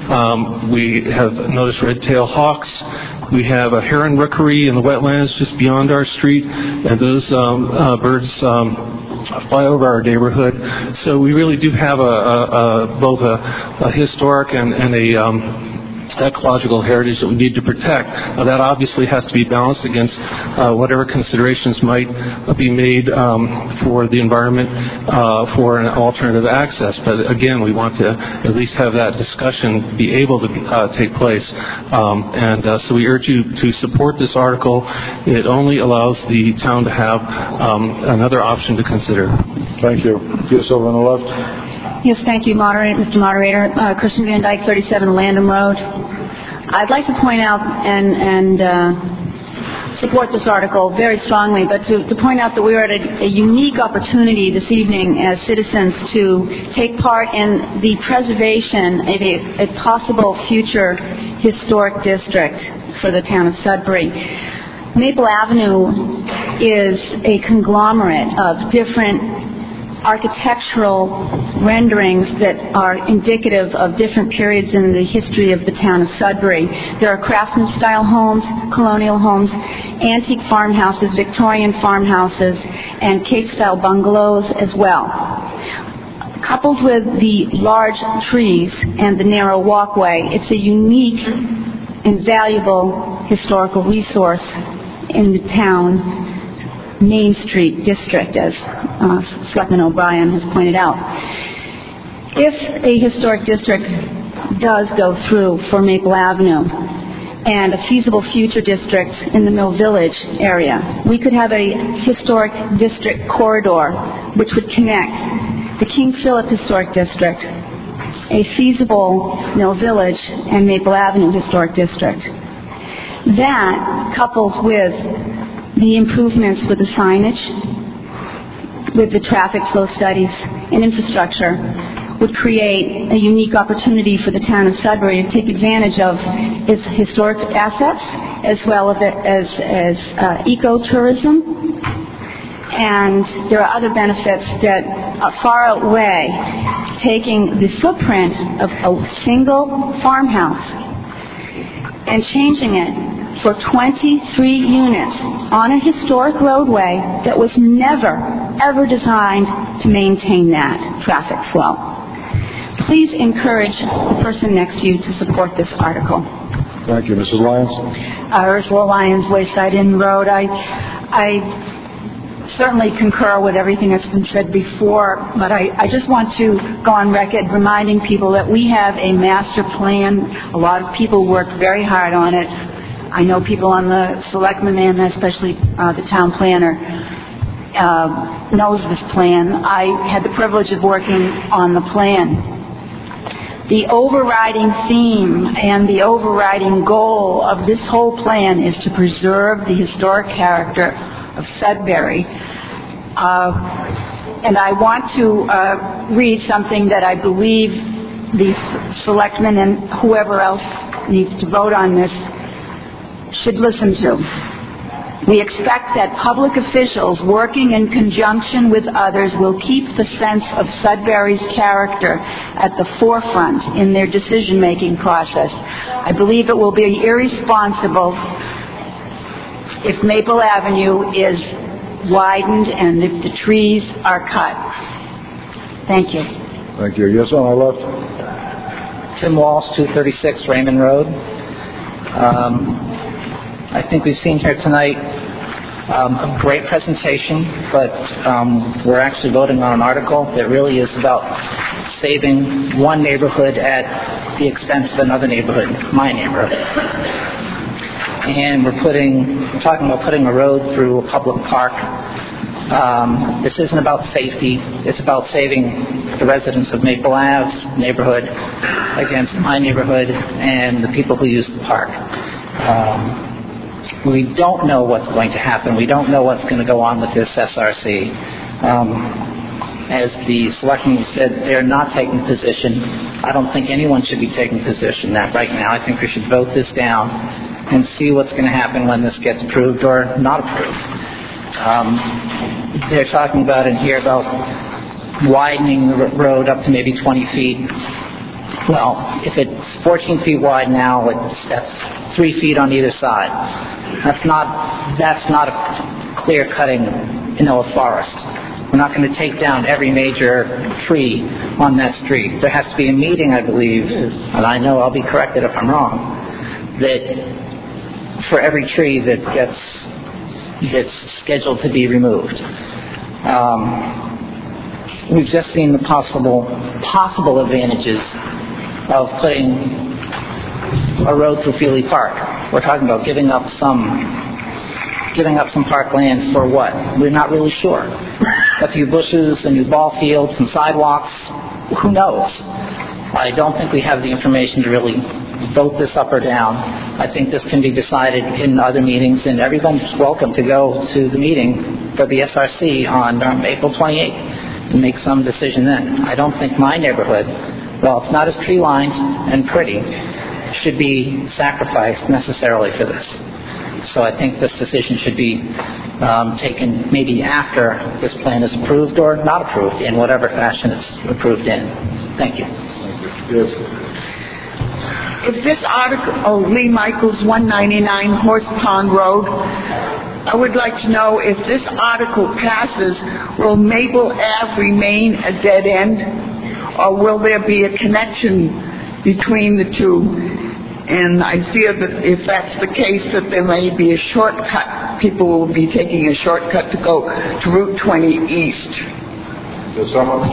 We have noticed red-tailed hawks. We have a heron rookery in the wetlands just beyond our street, and those birds fly over our neighborhood. So we really do have both a historic and a ecological heritage that we need to protect. That obviously has to be balanced against whatever considerations might be made for the environment for an alternative access. But again, we want to at least have that discussion be able to take place. So we urge you to support this article. It only allows the town to have another option to consider. Thank you. Yes, over on the left. Yes, thank you, Mr. Moderator. Christian Van Dyke, 37 Landham Road. I'd like to point out and support this article very strongly, but to point out that we are at a unique opportunity this evening as citizens to take part in the preservation of a possible future historic district for the town of Sudbury. Maple Avenue is a conglomerate of different architectural renderings that are indicative of different periods in the history of the town of Sudbury. There are craftsman-style homes, colonial homes, antique farmhouses, Victorian farmhouses, and Cape-style bungalows as well. Coupled with the large trees and the narrow walkway, it's a unique and valuable historical resource in the town Main Street district, as Selectman O'Brien has pointed out. If a historic district does go through for Maple Avenue and a feasible future district in the Mill Village area, we could have a historic district corridor which would connect the King Philip Historic District, a feasible Mill Village, and Maple Avenue Historic District. That, coupled with the improvements with the signage, with the traffic flow studies and infrastructure, would create a unique opportunity for the town of Sudbury to take advantage of its historic assets as well as ecotourism. And there are other benefits that far outweigh taking the footprint of a single farmhouse and changing it for 23 units on a historic roadway that was never, ever designed to maintain that traffic flow. Please encourage the person next to you to support this article. Thank you. Mrs. Lyons? Ursula Lyons, Wayside Inn Road. I certainly concur with everything that's been said before, but I just want to go on record reminding people that we have a master plan. A lot of people worked very hard on it. I know people on the selectmen and especially the town planner knows this plan. I had the privilege of working on the plan. The overriding theme and the overriding goal of this whole plan is to preserve the historic character of Sudbury. And I want to read something that I believe the selectmen and whoever else needs to vote on this should listen to. We expect that public officials working in conjunction with others will keep the sense of Sudbury's character at the forefront in their decision-making process. I believe it will be irresponsible if Maple Avenue is widened and if the trees are cut. Thank you. Thank you. Yes, on my left. Tim Walsh, 236 Raymond Road. I think we've seen here tonight a great presentation, but we're actually voting on an article that really is about saving one neighborhood at the expense of another neighborhood, my neighborhood. And we're talking about putting a road through a public park. This isn't about safety. It's about saving the residents of Maple Ave's neighborhood against my neighborhood and the people who use the park. We don't know what's going to happen. We don't know what's going to go on with this SRC. As the selectmen said, they're not taking position. I don't think anyone should be taking position that right now. I think we should vote this down and see what's going to happen when this gets approved or not approved. They're talking about in here about widening the road up to maybe 20 feet. Well, if it's 14 feet wide now, that's 3 feet on either side. That's not a clear cutting, a forest. We're not going to take down every major tree on that street. There has to be a meeting, I believe, and I know I'll be corrected if I'm wrong, that for every tree that's scheduled to be removed. We've just seen the possible advantages of putting a road through Feely Park. We're talking about giving up some parkland for what? We're not really sure. A few bushes, a new ball field, some sidewalks, who knows? I don't think we have the information to really vote this up or down. I think this can be decided in other meetings, and everyone's welcome to go to the meeting for the SRC on April 28th and make some decision then. I don't think my neighborhood, while it's not as tree-lined and pretty, should be sacrificed necessarily for this. So I think this decision should be taken maybe after this plan is approved or not approved, in whatever fashion it's approved in. Thank you. Yes. If this article, Lee Michaels, 199 Horse Pond Road, I would like to know if this article passes, will Maple Ave remain a dead end, or will there be a connection between the two? And I fear that if that's the case, that there may be a shortcut. People will be taking a shortcut to go to Route 20 East. Does someone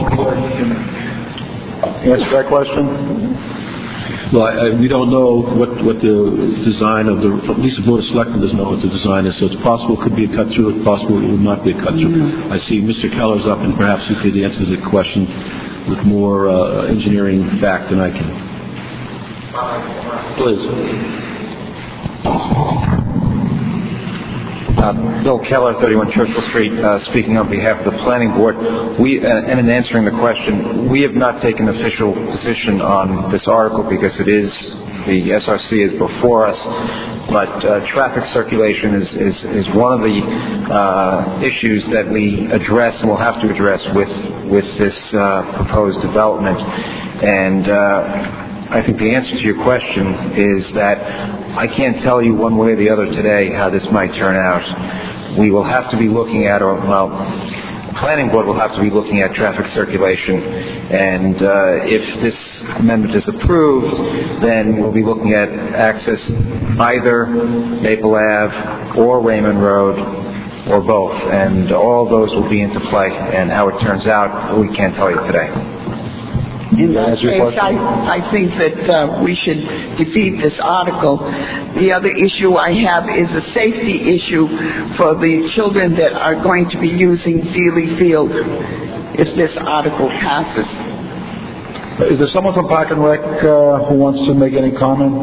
answer that question? Well, we don't know what the design of at least the Board of Selectmen doesn't know what the design is, so it's possible it could be a cut through, it's possible it would not be a cut through. I see Mr. Keller's up, and perhaps he could answer the question with more engineering fact than I can. Please. Bill Keller, 31 Churchill Street, speaking on behalf of the Planning Board. And in answering the question, we have not taken official position on this article because the SRC is before us. But traffic circulation is one of the issues that we address and will have to address with this proposed development. And I think the answer to your question is that I can't tell you one way or the other today how this might turn out. We will have to be looking at, the Planning Board will have to be looking at traffic circulation, and if this amendment is approved, then we'll be looking at access either Maple Ave or Raymond Road or both, and all those will be into play, and how it turns out, we can't tell you today. In that case, I think that we should defeat this article. The other issue I have is a safety issue for the children that are going to be using Feely Field if this article passes. Is there someone from Park and Rec who wants to make any comment?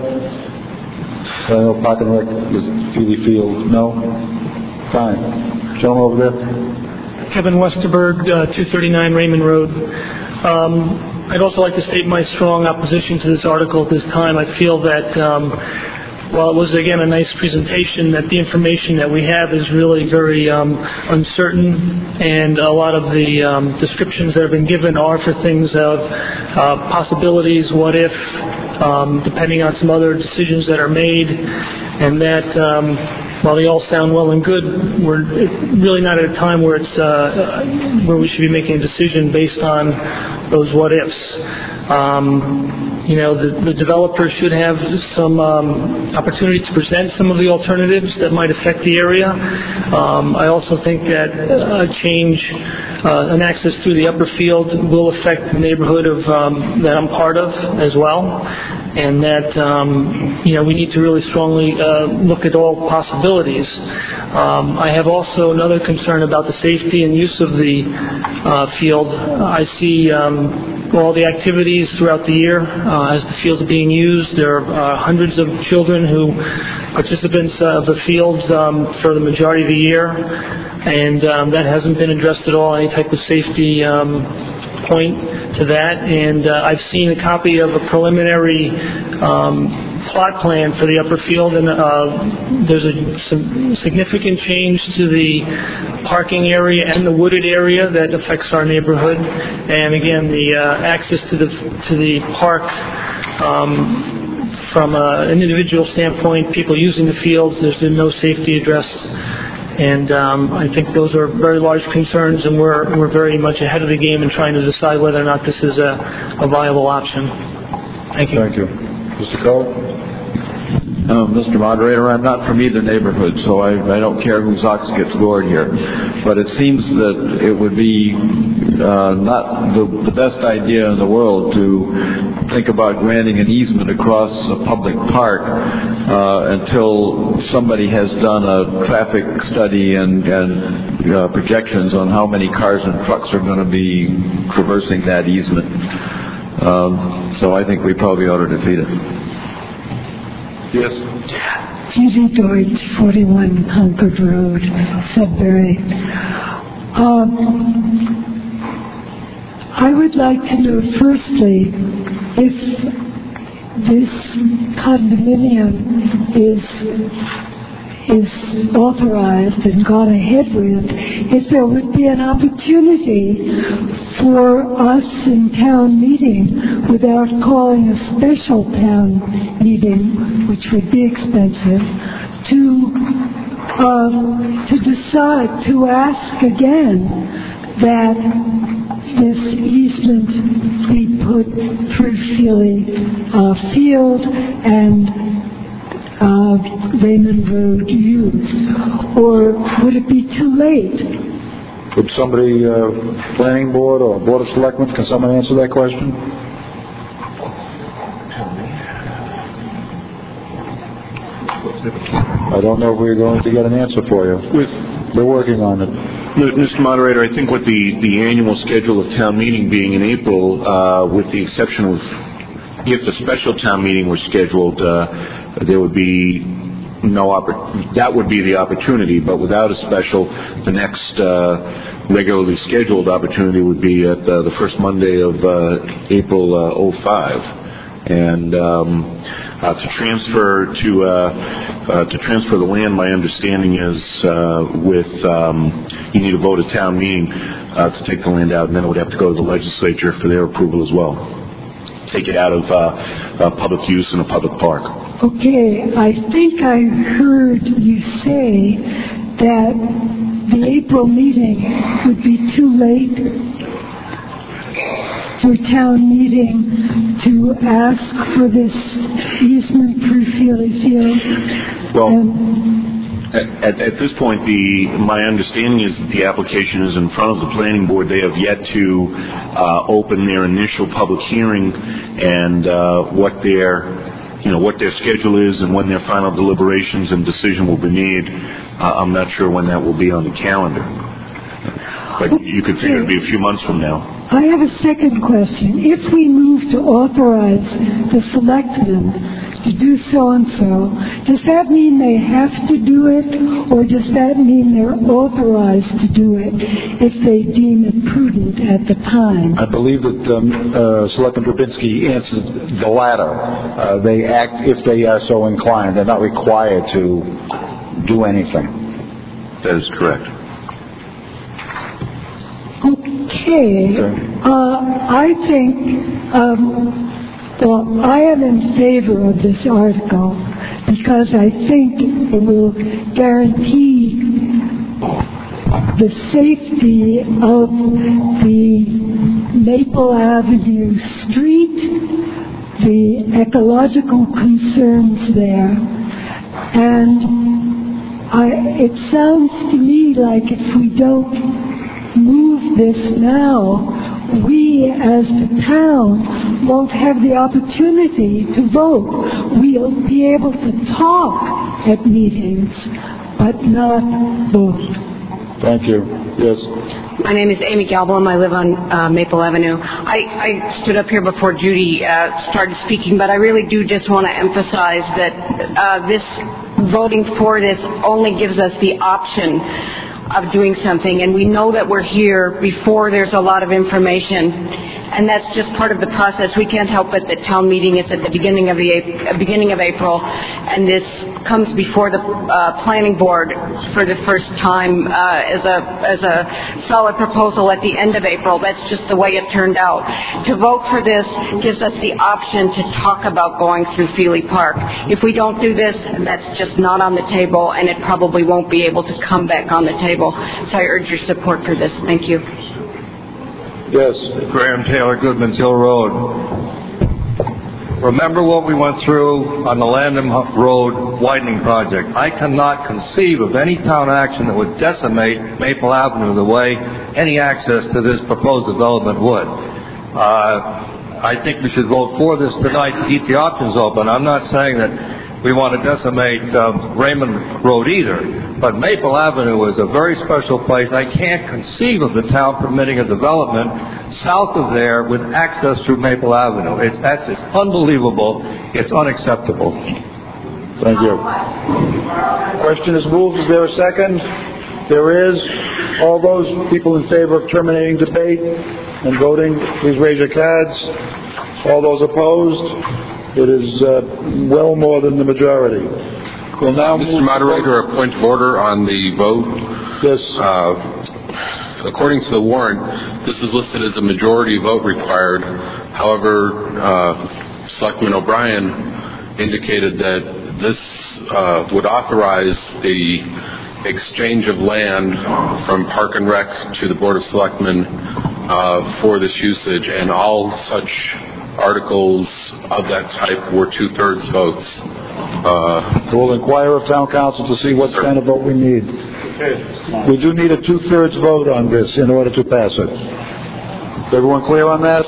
I know Park and Rec is Feely Field. No? Fine. Gentleman over there. Kevin Westerberg, 239 Raymond Road. I'd also like to state my strong opposition to this article at this time. I feel that while it was, again, a nice presentation, that the information that we have is really very uncertain, and a lot of the descriptions that have been given are for things of possibilities, what if, depending on some other decisions that are made, and that while they all sound well and good, we're really not at a time where it's where we should be making a decision based on those what ifs. The developer should have some opportunity to present some of the alternatives that might affect the area. I also think that a change, an access through the upper field will affect the neighborhood of that I'm part of as well. And that, we need to really strongly look at all possibilities. I have also another concern about the safety and use of the field. I see all the activities throughout the year as the fields are being used. There are hundreds of children who participants of the fields for the majority of the year, and that hasn't been addressed at all, any type of safety point to that. And I've seen a copy of a preliminary plot plan for the upper field, and there's some significant change to the parking area and the wooded area that affects our neighborhood. And again, the access to the park from an individual standpoint, people using the fields, there's been no safety addressed. And I think those are very large concerns, and we're very much ahead of the game in trying to decide whether or not this is a viable option. Thank you. Thank you. Mr. Cole? Mr. Moderator, I'm not from either neighborhood, so I don't care whose ox gets gored here. But it seems that it would be not the best idea in the world to think about granting an easement across a public park until somebody has done a traffic study and projections on how many cars and trucks are going to be traversing that easement. So I think we probably ought to defeat it. Yes. Judy Deutsch, 41 Concord Road, Sudbury. I would like to know, firstly, if this condominium is authorized and gone ahead with, if there would be an opportunity for us in town meeting, without calling a special town meeting, which would be expensive, to decide to ask again that this easement be put through Feely Field and Raymond Road used, or would it be too late? Would somebody, Planning Board or Board of Selectmen, can someone answer that question? I don't know if we're going to get an answer for you. We're working on it. Mr. Moderator, I think with the annual schedule of town meeting being in April, with the exception of if the special town meeting were scheduled, there would be that would be the opportunity, but without a special, the next regularly scheduled opportunity would be at the first Monday of April 05. And to transfer the land, my understanding is you need a vote at town meeting to take the land out, and then it would have to go to the legislature for their approval as well. Take it out of public use in a public park. Okay, I think I heard you say that the April meeting would be too late for town meeting to ask for this easement through Feely Field. Well, at this point, my understanding is that the application is in front of the planning board. They have yet to open their initial public hearing, and what their schedule is and when their final deliberations and decision will be made. I'm not sure when that will be on the calendar, but you could figure it'd be a few months from now. I have a second question. If we move to authorize the selectmen to do so-and-so, does that mean they have to do it, or does that mean they're authorized to do it if they deem it prudent at the time? I believe that Selectman Drabinski answered the latter. They act if they are so inclined. They're not required to do anything. That is correct. Okay. I think, I am in favor of this article because I think it will guarantee the safety of the Maple Avenue street, the ecological concerns there, and it sounds to me like if we don't move this now, we as the town won't have the opportunity to vote. We'll be able to talk at meetings, but not vote. Thank you. Yes. My name is Amy Galblum. I live on Maple Avenue. I stood up here before Judy started speaking, but I really do just want to emphasize that this voting for this only gives us the option of doing something, and we know that we're here before there's a lot of information, and that's just part of the process. We can't help it that town meeting is at the beginning of April, and this comes before the planning board for the first time as a solid proposal at the end of April. That's just the way it turned out. To vote for this gives us the option to talk about going through Feely Park. If we don't do this, that's just not on the table, and it probably won't be able to come back on the table. So I urge your support for this. Thank you. Yes. Graham Taylor, Goodman's Hill Road. Remember what we went through on the Landham Road widening project. I cannot conceive of any town action that would decimate Maple Avenue the way any access to this proposed development would. I think we should vote for this tonight to keep the options open. I'm not saying that we want to decimate Raymond Road either, but Maple Avenue is a very special place. I can't conceive of the town permitting a development south of there with access through Maple Avenue. That's just unbelievable. It's unacceptable. Thank you. Question is moved. Is there a second? There is. All those people in favor of terminating debate and voting, please raise your cards. All those opposed? It is well more than the majority. We'll now Mr. Moderator, a point of order on the vote. Yes. According to the warrant, this is listed as a majority vote required. However, Selectman O'Brien indicated that this would authorize the exchange of land from Park and Rec to the Board of Selectmen for this usage, and all such articles of that type were 2/3 votes. We'll inquire of town council to see what kind of vote we need. We do need a 2/3 vote on this in order to pass it. Is everyone clear on that?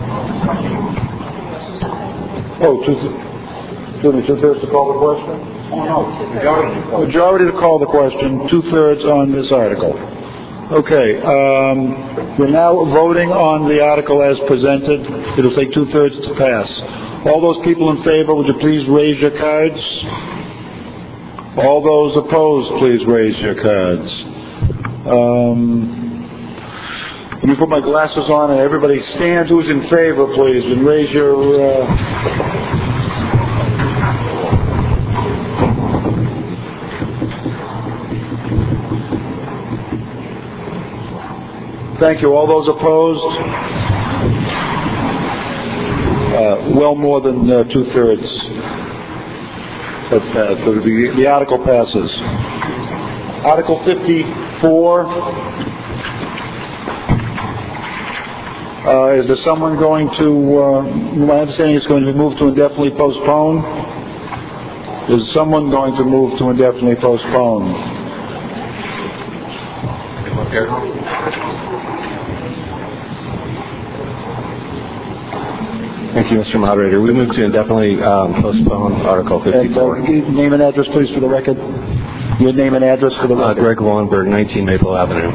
Oh, 2/3 to call the question? Oh, no. Majority to call the question, 2/3 on this article. Okay, we're now voting on the article as presented. It'll take 2/3 to pass. All those people in favor, would you please raise your cards? All those opposed, please raise your cards. Let me put my glasses on and everybody stand who's in favor, please, and raise your... Thank you. All those opposed? Well more than two-thirds have passed. The article passes. Article 54. Is there someone going to, my understanding is going to be moved to indefinitely postpone? Is someone going to move to indefinitely postpone? Thank you, Mr. Moderator. We move to indefinitely postpone Article 54. And, name and address, please, for the record. Your name and address for the record. Greg Wallenberg, 19 Maple Avenue.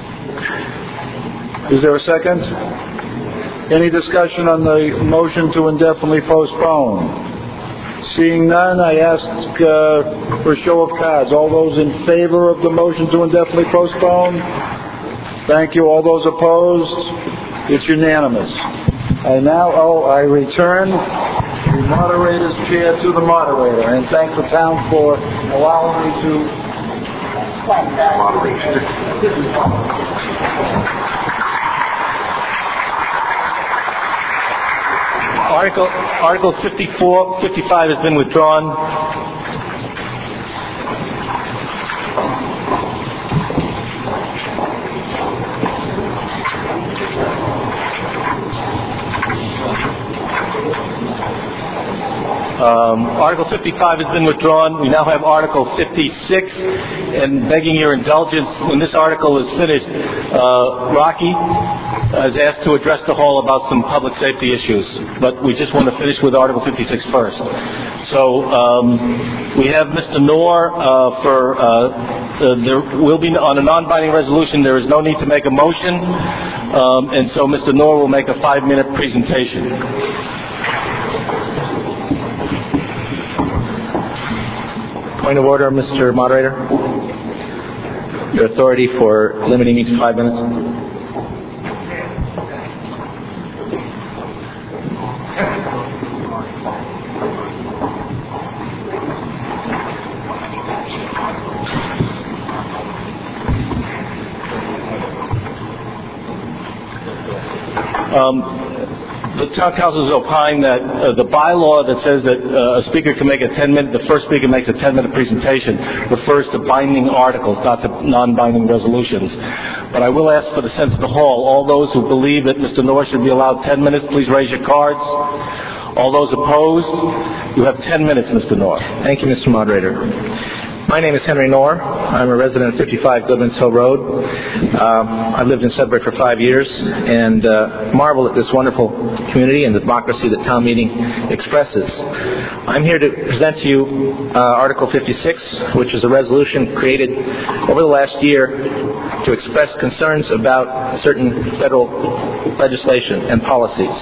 Is there a second? Any discussion on the motion to indefinitely postpone? Seeing none, I ask for a show of cards. All those in favor of the motion to indefinitely postpone? Thank you. All those opposed? It's unanimous. I return the moderator's chair to the moderator and thank the town for allowing me to moderate. Article 55 has been withdrawn. Article 55 has been withdrawn. We now have Article 56, and begging your indulgence, when this article is finished, Rocky has asked to address the hall about some public safety issues, but we just want to finish with Article 56 first. So we have Mr. Knorr there will be on a non-binding resolution. There is no need to make a motion, and so Mr. Knorr will make a 5-minute presentation. Point of order, Mr. Moderator. Your authority for limiting me to 5 minutes. The town council has opined that the bylaw that says that a speaker can make the first speaker makes a 10-minute presentation refers to binding articles, not to non-binding resolutions. But I will ask for the sense of the hall. All those who believe that Mr. Knorr should be allowed 10 minutes, please raise your cards. All those opposed, you have 10 minutes, Mr. Knorr. Thank you, Mr. Moderator. My name is Henry Knorr. I'm a resident of 55 Goodman's Hill Road. I've lived in Sudbury for 5 years and marvel at this wonderful community and the democracy that town meeting expresses. I'm here to present to you Article 56, which is a resolution created over the last year to express concerns about certain federal legislation and policies.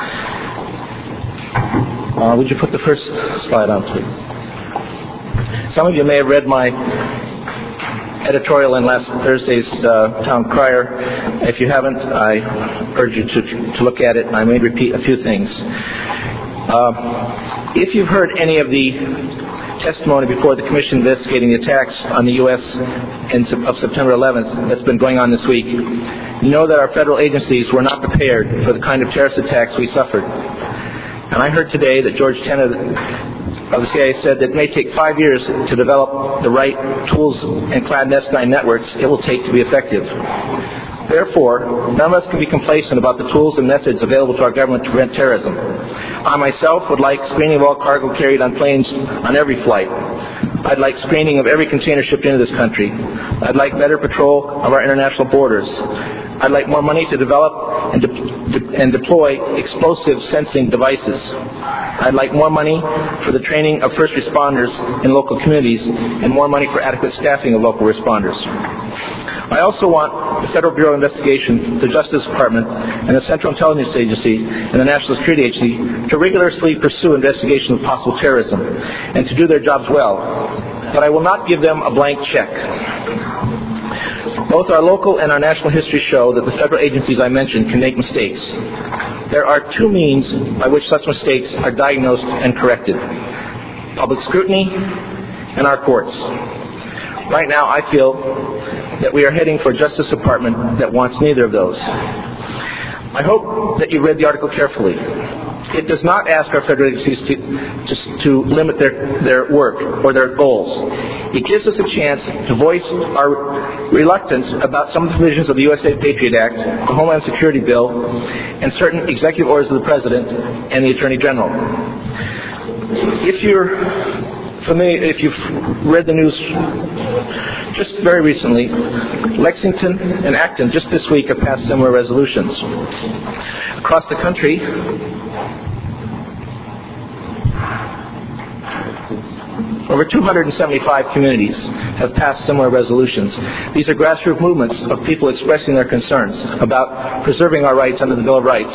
Would you put the first slide on, please? Some of you may have read my editorial in last Thursday's Town Crier. If you haven't, I urge you to look at it. I may repeat a few things. If you've heard any of the testimony before the Commission investigating the attacks on the U.S. of September 11th that's been going on this week, you know that our federal agencies were not prepared for the kind of terrorist attacks we suffered. And I heard today that George Tenet of the CIA said that it may take 5 years to develop the right tools and clandestine networks it will take to be effective. Therefore, none of us can be complacent about the tools and methods available to our government to prevent terrorism. I myself would like screening of all cargo carried on planes on every flight. I'd like screening of every container shipped into this country. I'd like better patrol of our international borders. I'd like more money to develop and deploy explosive sensing devices. I'd like more money for the training of first responders in local communities and more money for adequate staffing of local responders. I also want the Federal Bureau of Investigation, the Justice Department, and the Central Intelligence Agency and the National Security Agency to rigorously pursue investigation of possible terrorism and to do their jobs well. but I will not give them a blank check. Both our local and our national history show that the federal agencies I mentioned can make mistakes. There are two means by which such mistakes are diagnosed and corrected: public scrutiny and our courts. Right now, I feel that we are heading for a Justice Department that wants neither of those. I hope that you read the article carefully. It does not ask our federal agencies to limit their work or their goals. It gives us a chance to voice our reluctance about some of the provisions of the USA Patriot Act, the Homeland Security Bill, and certain executive orders of the President and the Attorney General. If you've read the news just very recently, Lexington and Acton just this week have passed similar resolutions. Across the country, over 275 communities have passed similar resolutions. These are grassroots movements of people expressing their concerns about preserving our rights under the Bill of Rights.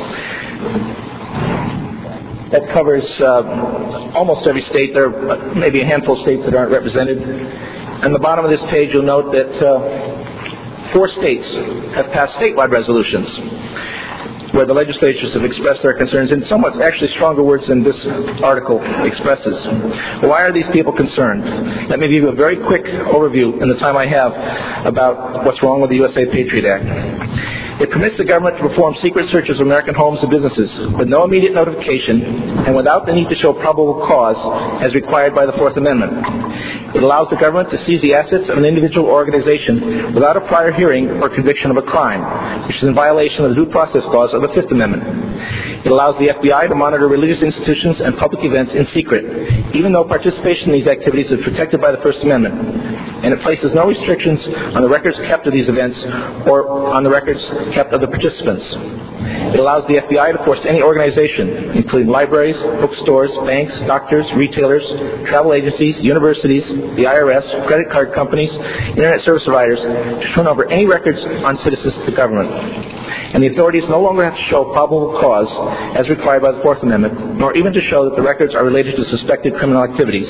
That covers almost every state. There are maybe a handful of states that aren't represented. On the bottom of this page, you'll note that 4 states have passed statewide resolutions where the legislatures have expressed their concerns in somewhat actually stronger words than this article expresses. Why are these people concerned? Let me give you a very quick overview in the time I have about what's wrong with the USA Patriot Act. It permits the government to perform secret searches of American homes and businesses with no immediate notification and without the need to show probable cause as required by the Fourth Amendment. It allows the government to seize the assets of an individual or organization without a prior hearing or conviction of a crime, which is in violation of the Due Process Clause of the Fifth Amendment. It allows the FBI to monitor religious institutions and public events in secret, even though participation in these activities is protected by the First Amendment. And it places no restrictions on the records kept of these events or on the records kept of the participants. It allows the FBI to force any organization, including libraries, bookstores, banks, doctors, retailers, travel agencies, universities, the IRS, credit card companies, internet service providers, to turn over any records on citizens to the government. And the authorities no longer have to show probable cause as required by the Fourth Amendment, nor even to show that the records are related to suspected criminal activities.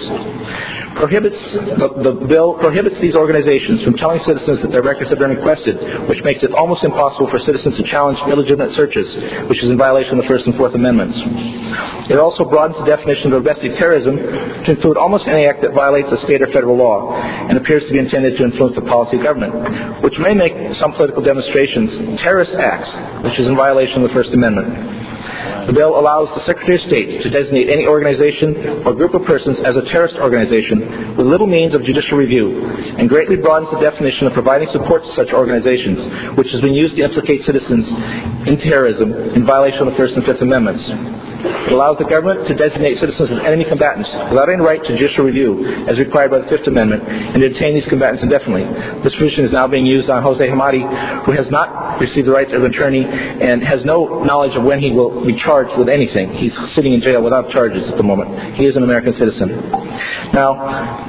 The bill prohibits these organizations from telling citizens that their records have been requested, which makes it almost impossible for citizens to challenge illegitimate searches, which is in violation of the First and Fourth Amendments. It also broadens the definition of domestic terrorism to include almost any act that violates a state or federal law and appears to be intended to influence the policy of government, which may make some political demonstrations terrorist acts, which is in violation of the First Amendment. The bill allows the Secretary of State to designate any organization or group of persons as a terrorist organization with little means of judicial review, and greatly broadens the definition of providing support to such organizations, which has been used to implicate citizens in terrorism in violation of the First and Fifth Amendments. It allows the government to designate citizens as enemy combatants without any right to judicial review, as required by the Fifth Amendment, and to detain these combatants indefinitely. This provision is now being used on Jose Hamadi, who has not received the right of an attorney and has no knowledge of when he will be charged with anything. He's sitting in jail without charges at the moment. He is an American citizen. Now,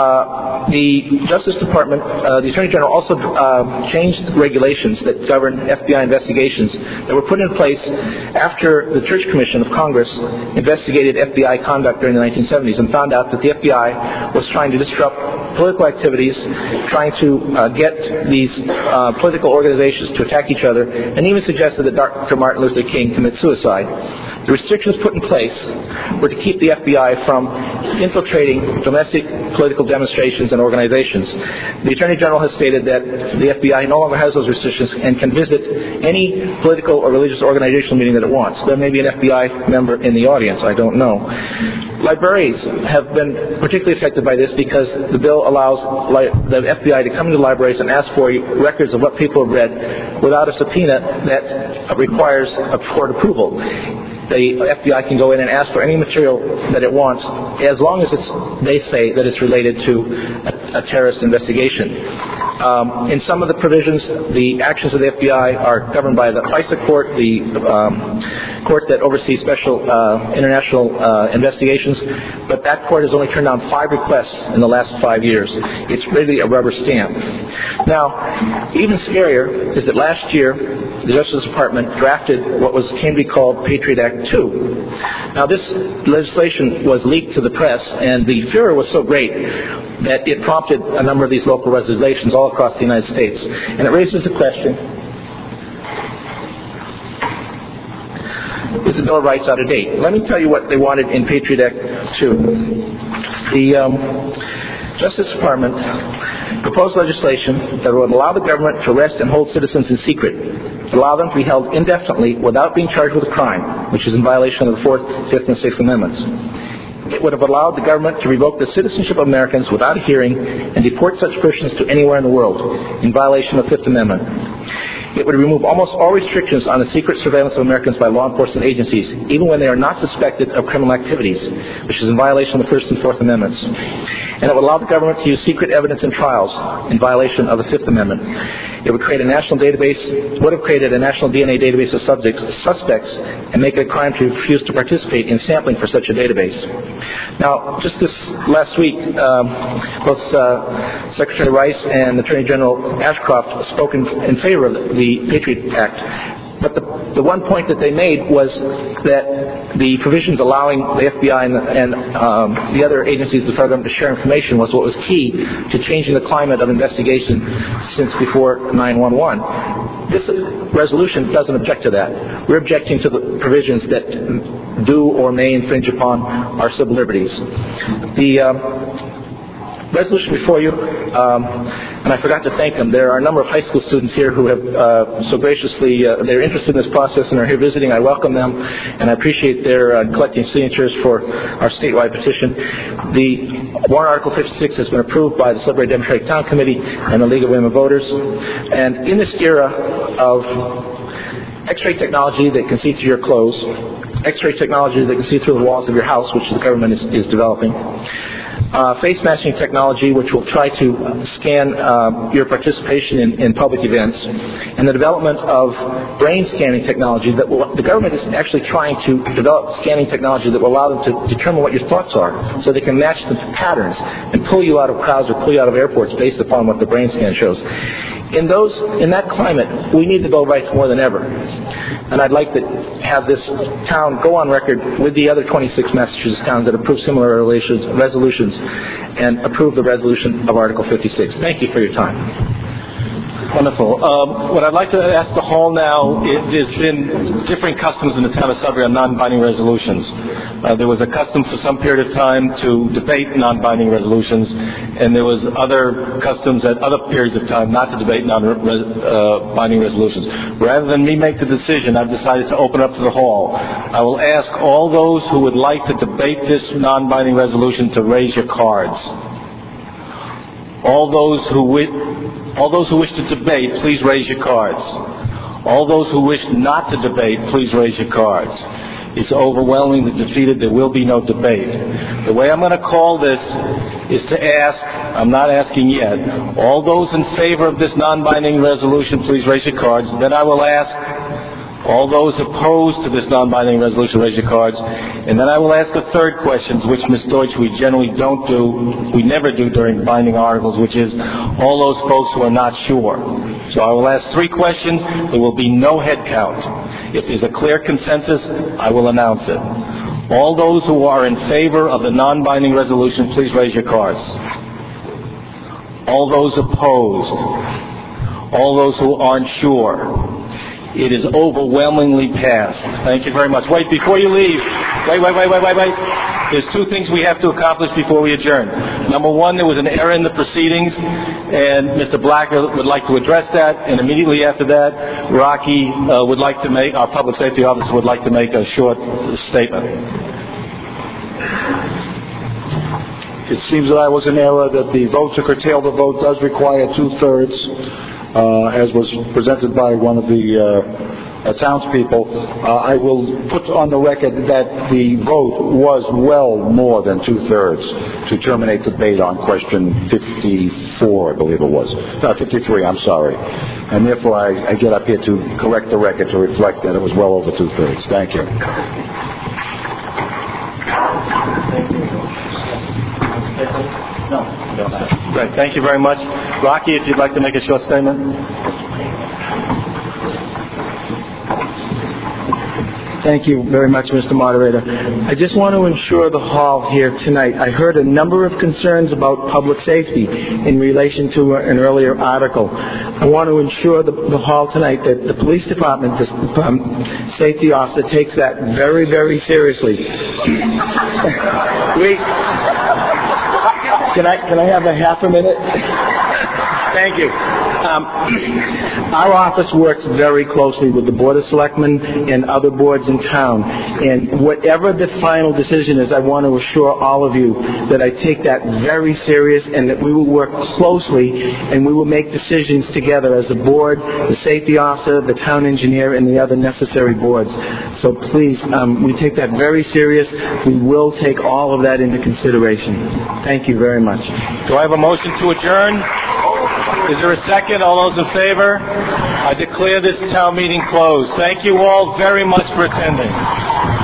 the Justice Department, the Attorney General also changed regulations that govern FBI investigations that were put in place after the Church Commission of Congress investigated FBI conduct during the 1970s and found out that the FBI was trying to disrupt political activities, trying to get these political organizations to attack each other, and even suggested that Dr. Martin Luther King commit suicide. The restrictions put in place were to keep the FBI from infiltrating domestic political demonstrations and organizations. The Attorney General has stated that the FBI no longer has those restrictions and can visit any political or religious organizational meeting that it wants. There may be an FBI member in the audience, I don't know. Libraries have been particularly affected by this because the bill allows the FBI to come into libraries and ask for records of what people have read without a subpoena that requires a court approval. The FBI can go in and ask for any material that it wants as long as they say that it's related to a terrorist investigation. In some of the provisions, the actions of the FBI are governed by the FISA court, the court that oversees special international investigations, but that court has only turned down 5 requests in the last 5 years. It's really a rubber stamp. Now, even scarier is that last year, the Justice Department drafted what came to be called Patriot Act Act 2. Now, this legislation was leaked to the press, and the furor was so great that it prompted a number of these local legislations all across the United States. And it raises the question, is the Bill of Rights out of date? Let me tell you what they wanted in Patriot Act 2. The Justice Department proposed legislation that would allow the government to arrest and hold citizens in secret, allow them to be held indefinitely without being charged with a crime, which is in violation of the 4th, 5th, and 6th Amendments. It would have allowed the government to revoke the citizenship of Americans without a hearing and deport such persons to anywhere in the world, in violation of the 5th Amendment. It would remove almost all restrictions on the secret surveillance of Americans by law enforcement agencies, even when they are not suspected of criminal activities, which is in violation of the 1st and 4th Amendments. And it would allow the government to use secret evidence in trials, in violation of the 5th Amendment. It would create a national database, would have created a national DNA database of suspects, and make it a crime to refuse to participate in sampling for such a database. Now, just this last week, both Secretary Rice and Attorney General Ashcroft spoke in favor of the Patriot Act. But the one point that they made was that the provisions allowing the FBI and the other agencies of the federal government to share information was what was key to changing the climate of investigation since before 9/11. This resolution doesn't object to that. We're objecting to the provisions that do or may infringe upon our civil liberties. The resolution before you, and I forgot to thank them. There are a number of high school students here who have so graciously, they're interested in this process and are here visiting. I welcome them, and I appreciate their collecting signatures for our statewide petition. The warrant Article 56 has been approved by the Sudbury Democratic Town Committee and the League of Women Voters. And in this era of X-ray technology that can see through your clothes, X-ray technology that can see through the walls of your house, which the government is developing, face matching technology, which will try to scan your participation in public events, and the development of brain scanning technology that the government is actually trying to develop scanning technology that will allow them to determine what your thoughts are, so they can match the patterns and pull you out of crowds or pull you out of airports based upon what the brain scan shows. In that climate, we need the Bill of Rights more than ever. And I'd like to have this town go on record with the other 26 Massachusetts towns that approve similar resolutions and approve the resolution of Article 56. Thank you for your time. Wonderful. What I'd like to ask the hall now, there's been different customs in the town of Sudbury on non-binding resolutions. There was a custom for some period of time to debate non-binding resolutions, and there was other customs at other periods of time not to debate non-binding resolutions. Rather than me make the decision, I've decided to open up to the hall. I will ask all those who would like to debate this non-binding resolution to raise your cards. All those who wish to debate, please raise your cards. All those who wish not to debate, please raise your cards. It's overwhelmingly defeated. There will be no debate. The way I'm going to call this is to ask, I'm not asking yet, all those in favor of this non-binding resolution, please raise your cards. Then I will ask all those opposed to this non-binding resolution, raise your cards. And then I will ask a third question, which, Ms. Deutsch, we generally don't do, we never do during binding articles, which is all those folks who are not sure. So I will ask three questions. There will be no head count. If there's a clear consensus, I will announce it. All those who are in favor of the non-binding resolution, please raise your cards. All those opposed. All those who aren't sure. It is overwhelmingly passed. Thank you very much. Wait, before you leave, wait. There's two things we have to accomplish before we adjourn. Number one, there was an error in the proceedings, and Mr. Blacker would like to address that, and immediately after that, Rocky would like to make, our public safety officer would like to make a short statement. It seems that I was in error that the vote to curtail the vote does require 2/3. As was presented by one of the townspeople. I will put on the record that the vote was well more than 2/3 to terminate debate on question 54, I believe it was. No, 53, I'm sorry. And therefore I get up here to correct the record to reflect that it was well over 2/3. Thank you. No. Great. Thank you very much. Rocky, if you'd like to make a short statement. Thank you very much, Mr. Moderator. I just want to ensure the hall here tonight. I heard a number of concerns about public safety in relation to an earlier article. I want to ensure the hall tonight that the police department, the safety officer, takes that very, very seriously. Wait. Can I have a half a minute? Thank you. Our office works very closely with the Board of Selectmen and other boards in town. And whatever the final decision is, I want to assure all of you that I take that very serious and that we will work closely and we will make decisions together as a board, the safety officer, the town engineer, and the other necessary boards. So please, we take that very serious. We will take all of that into consideration. Thank you very much. Do I have a motion to adjourn? Is there a second? All those in favor? I declare this town meeting closed. Thank you all very much for attending.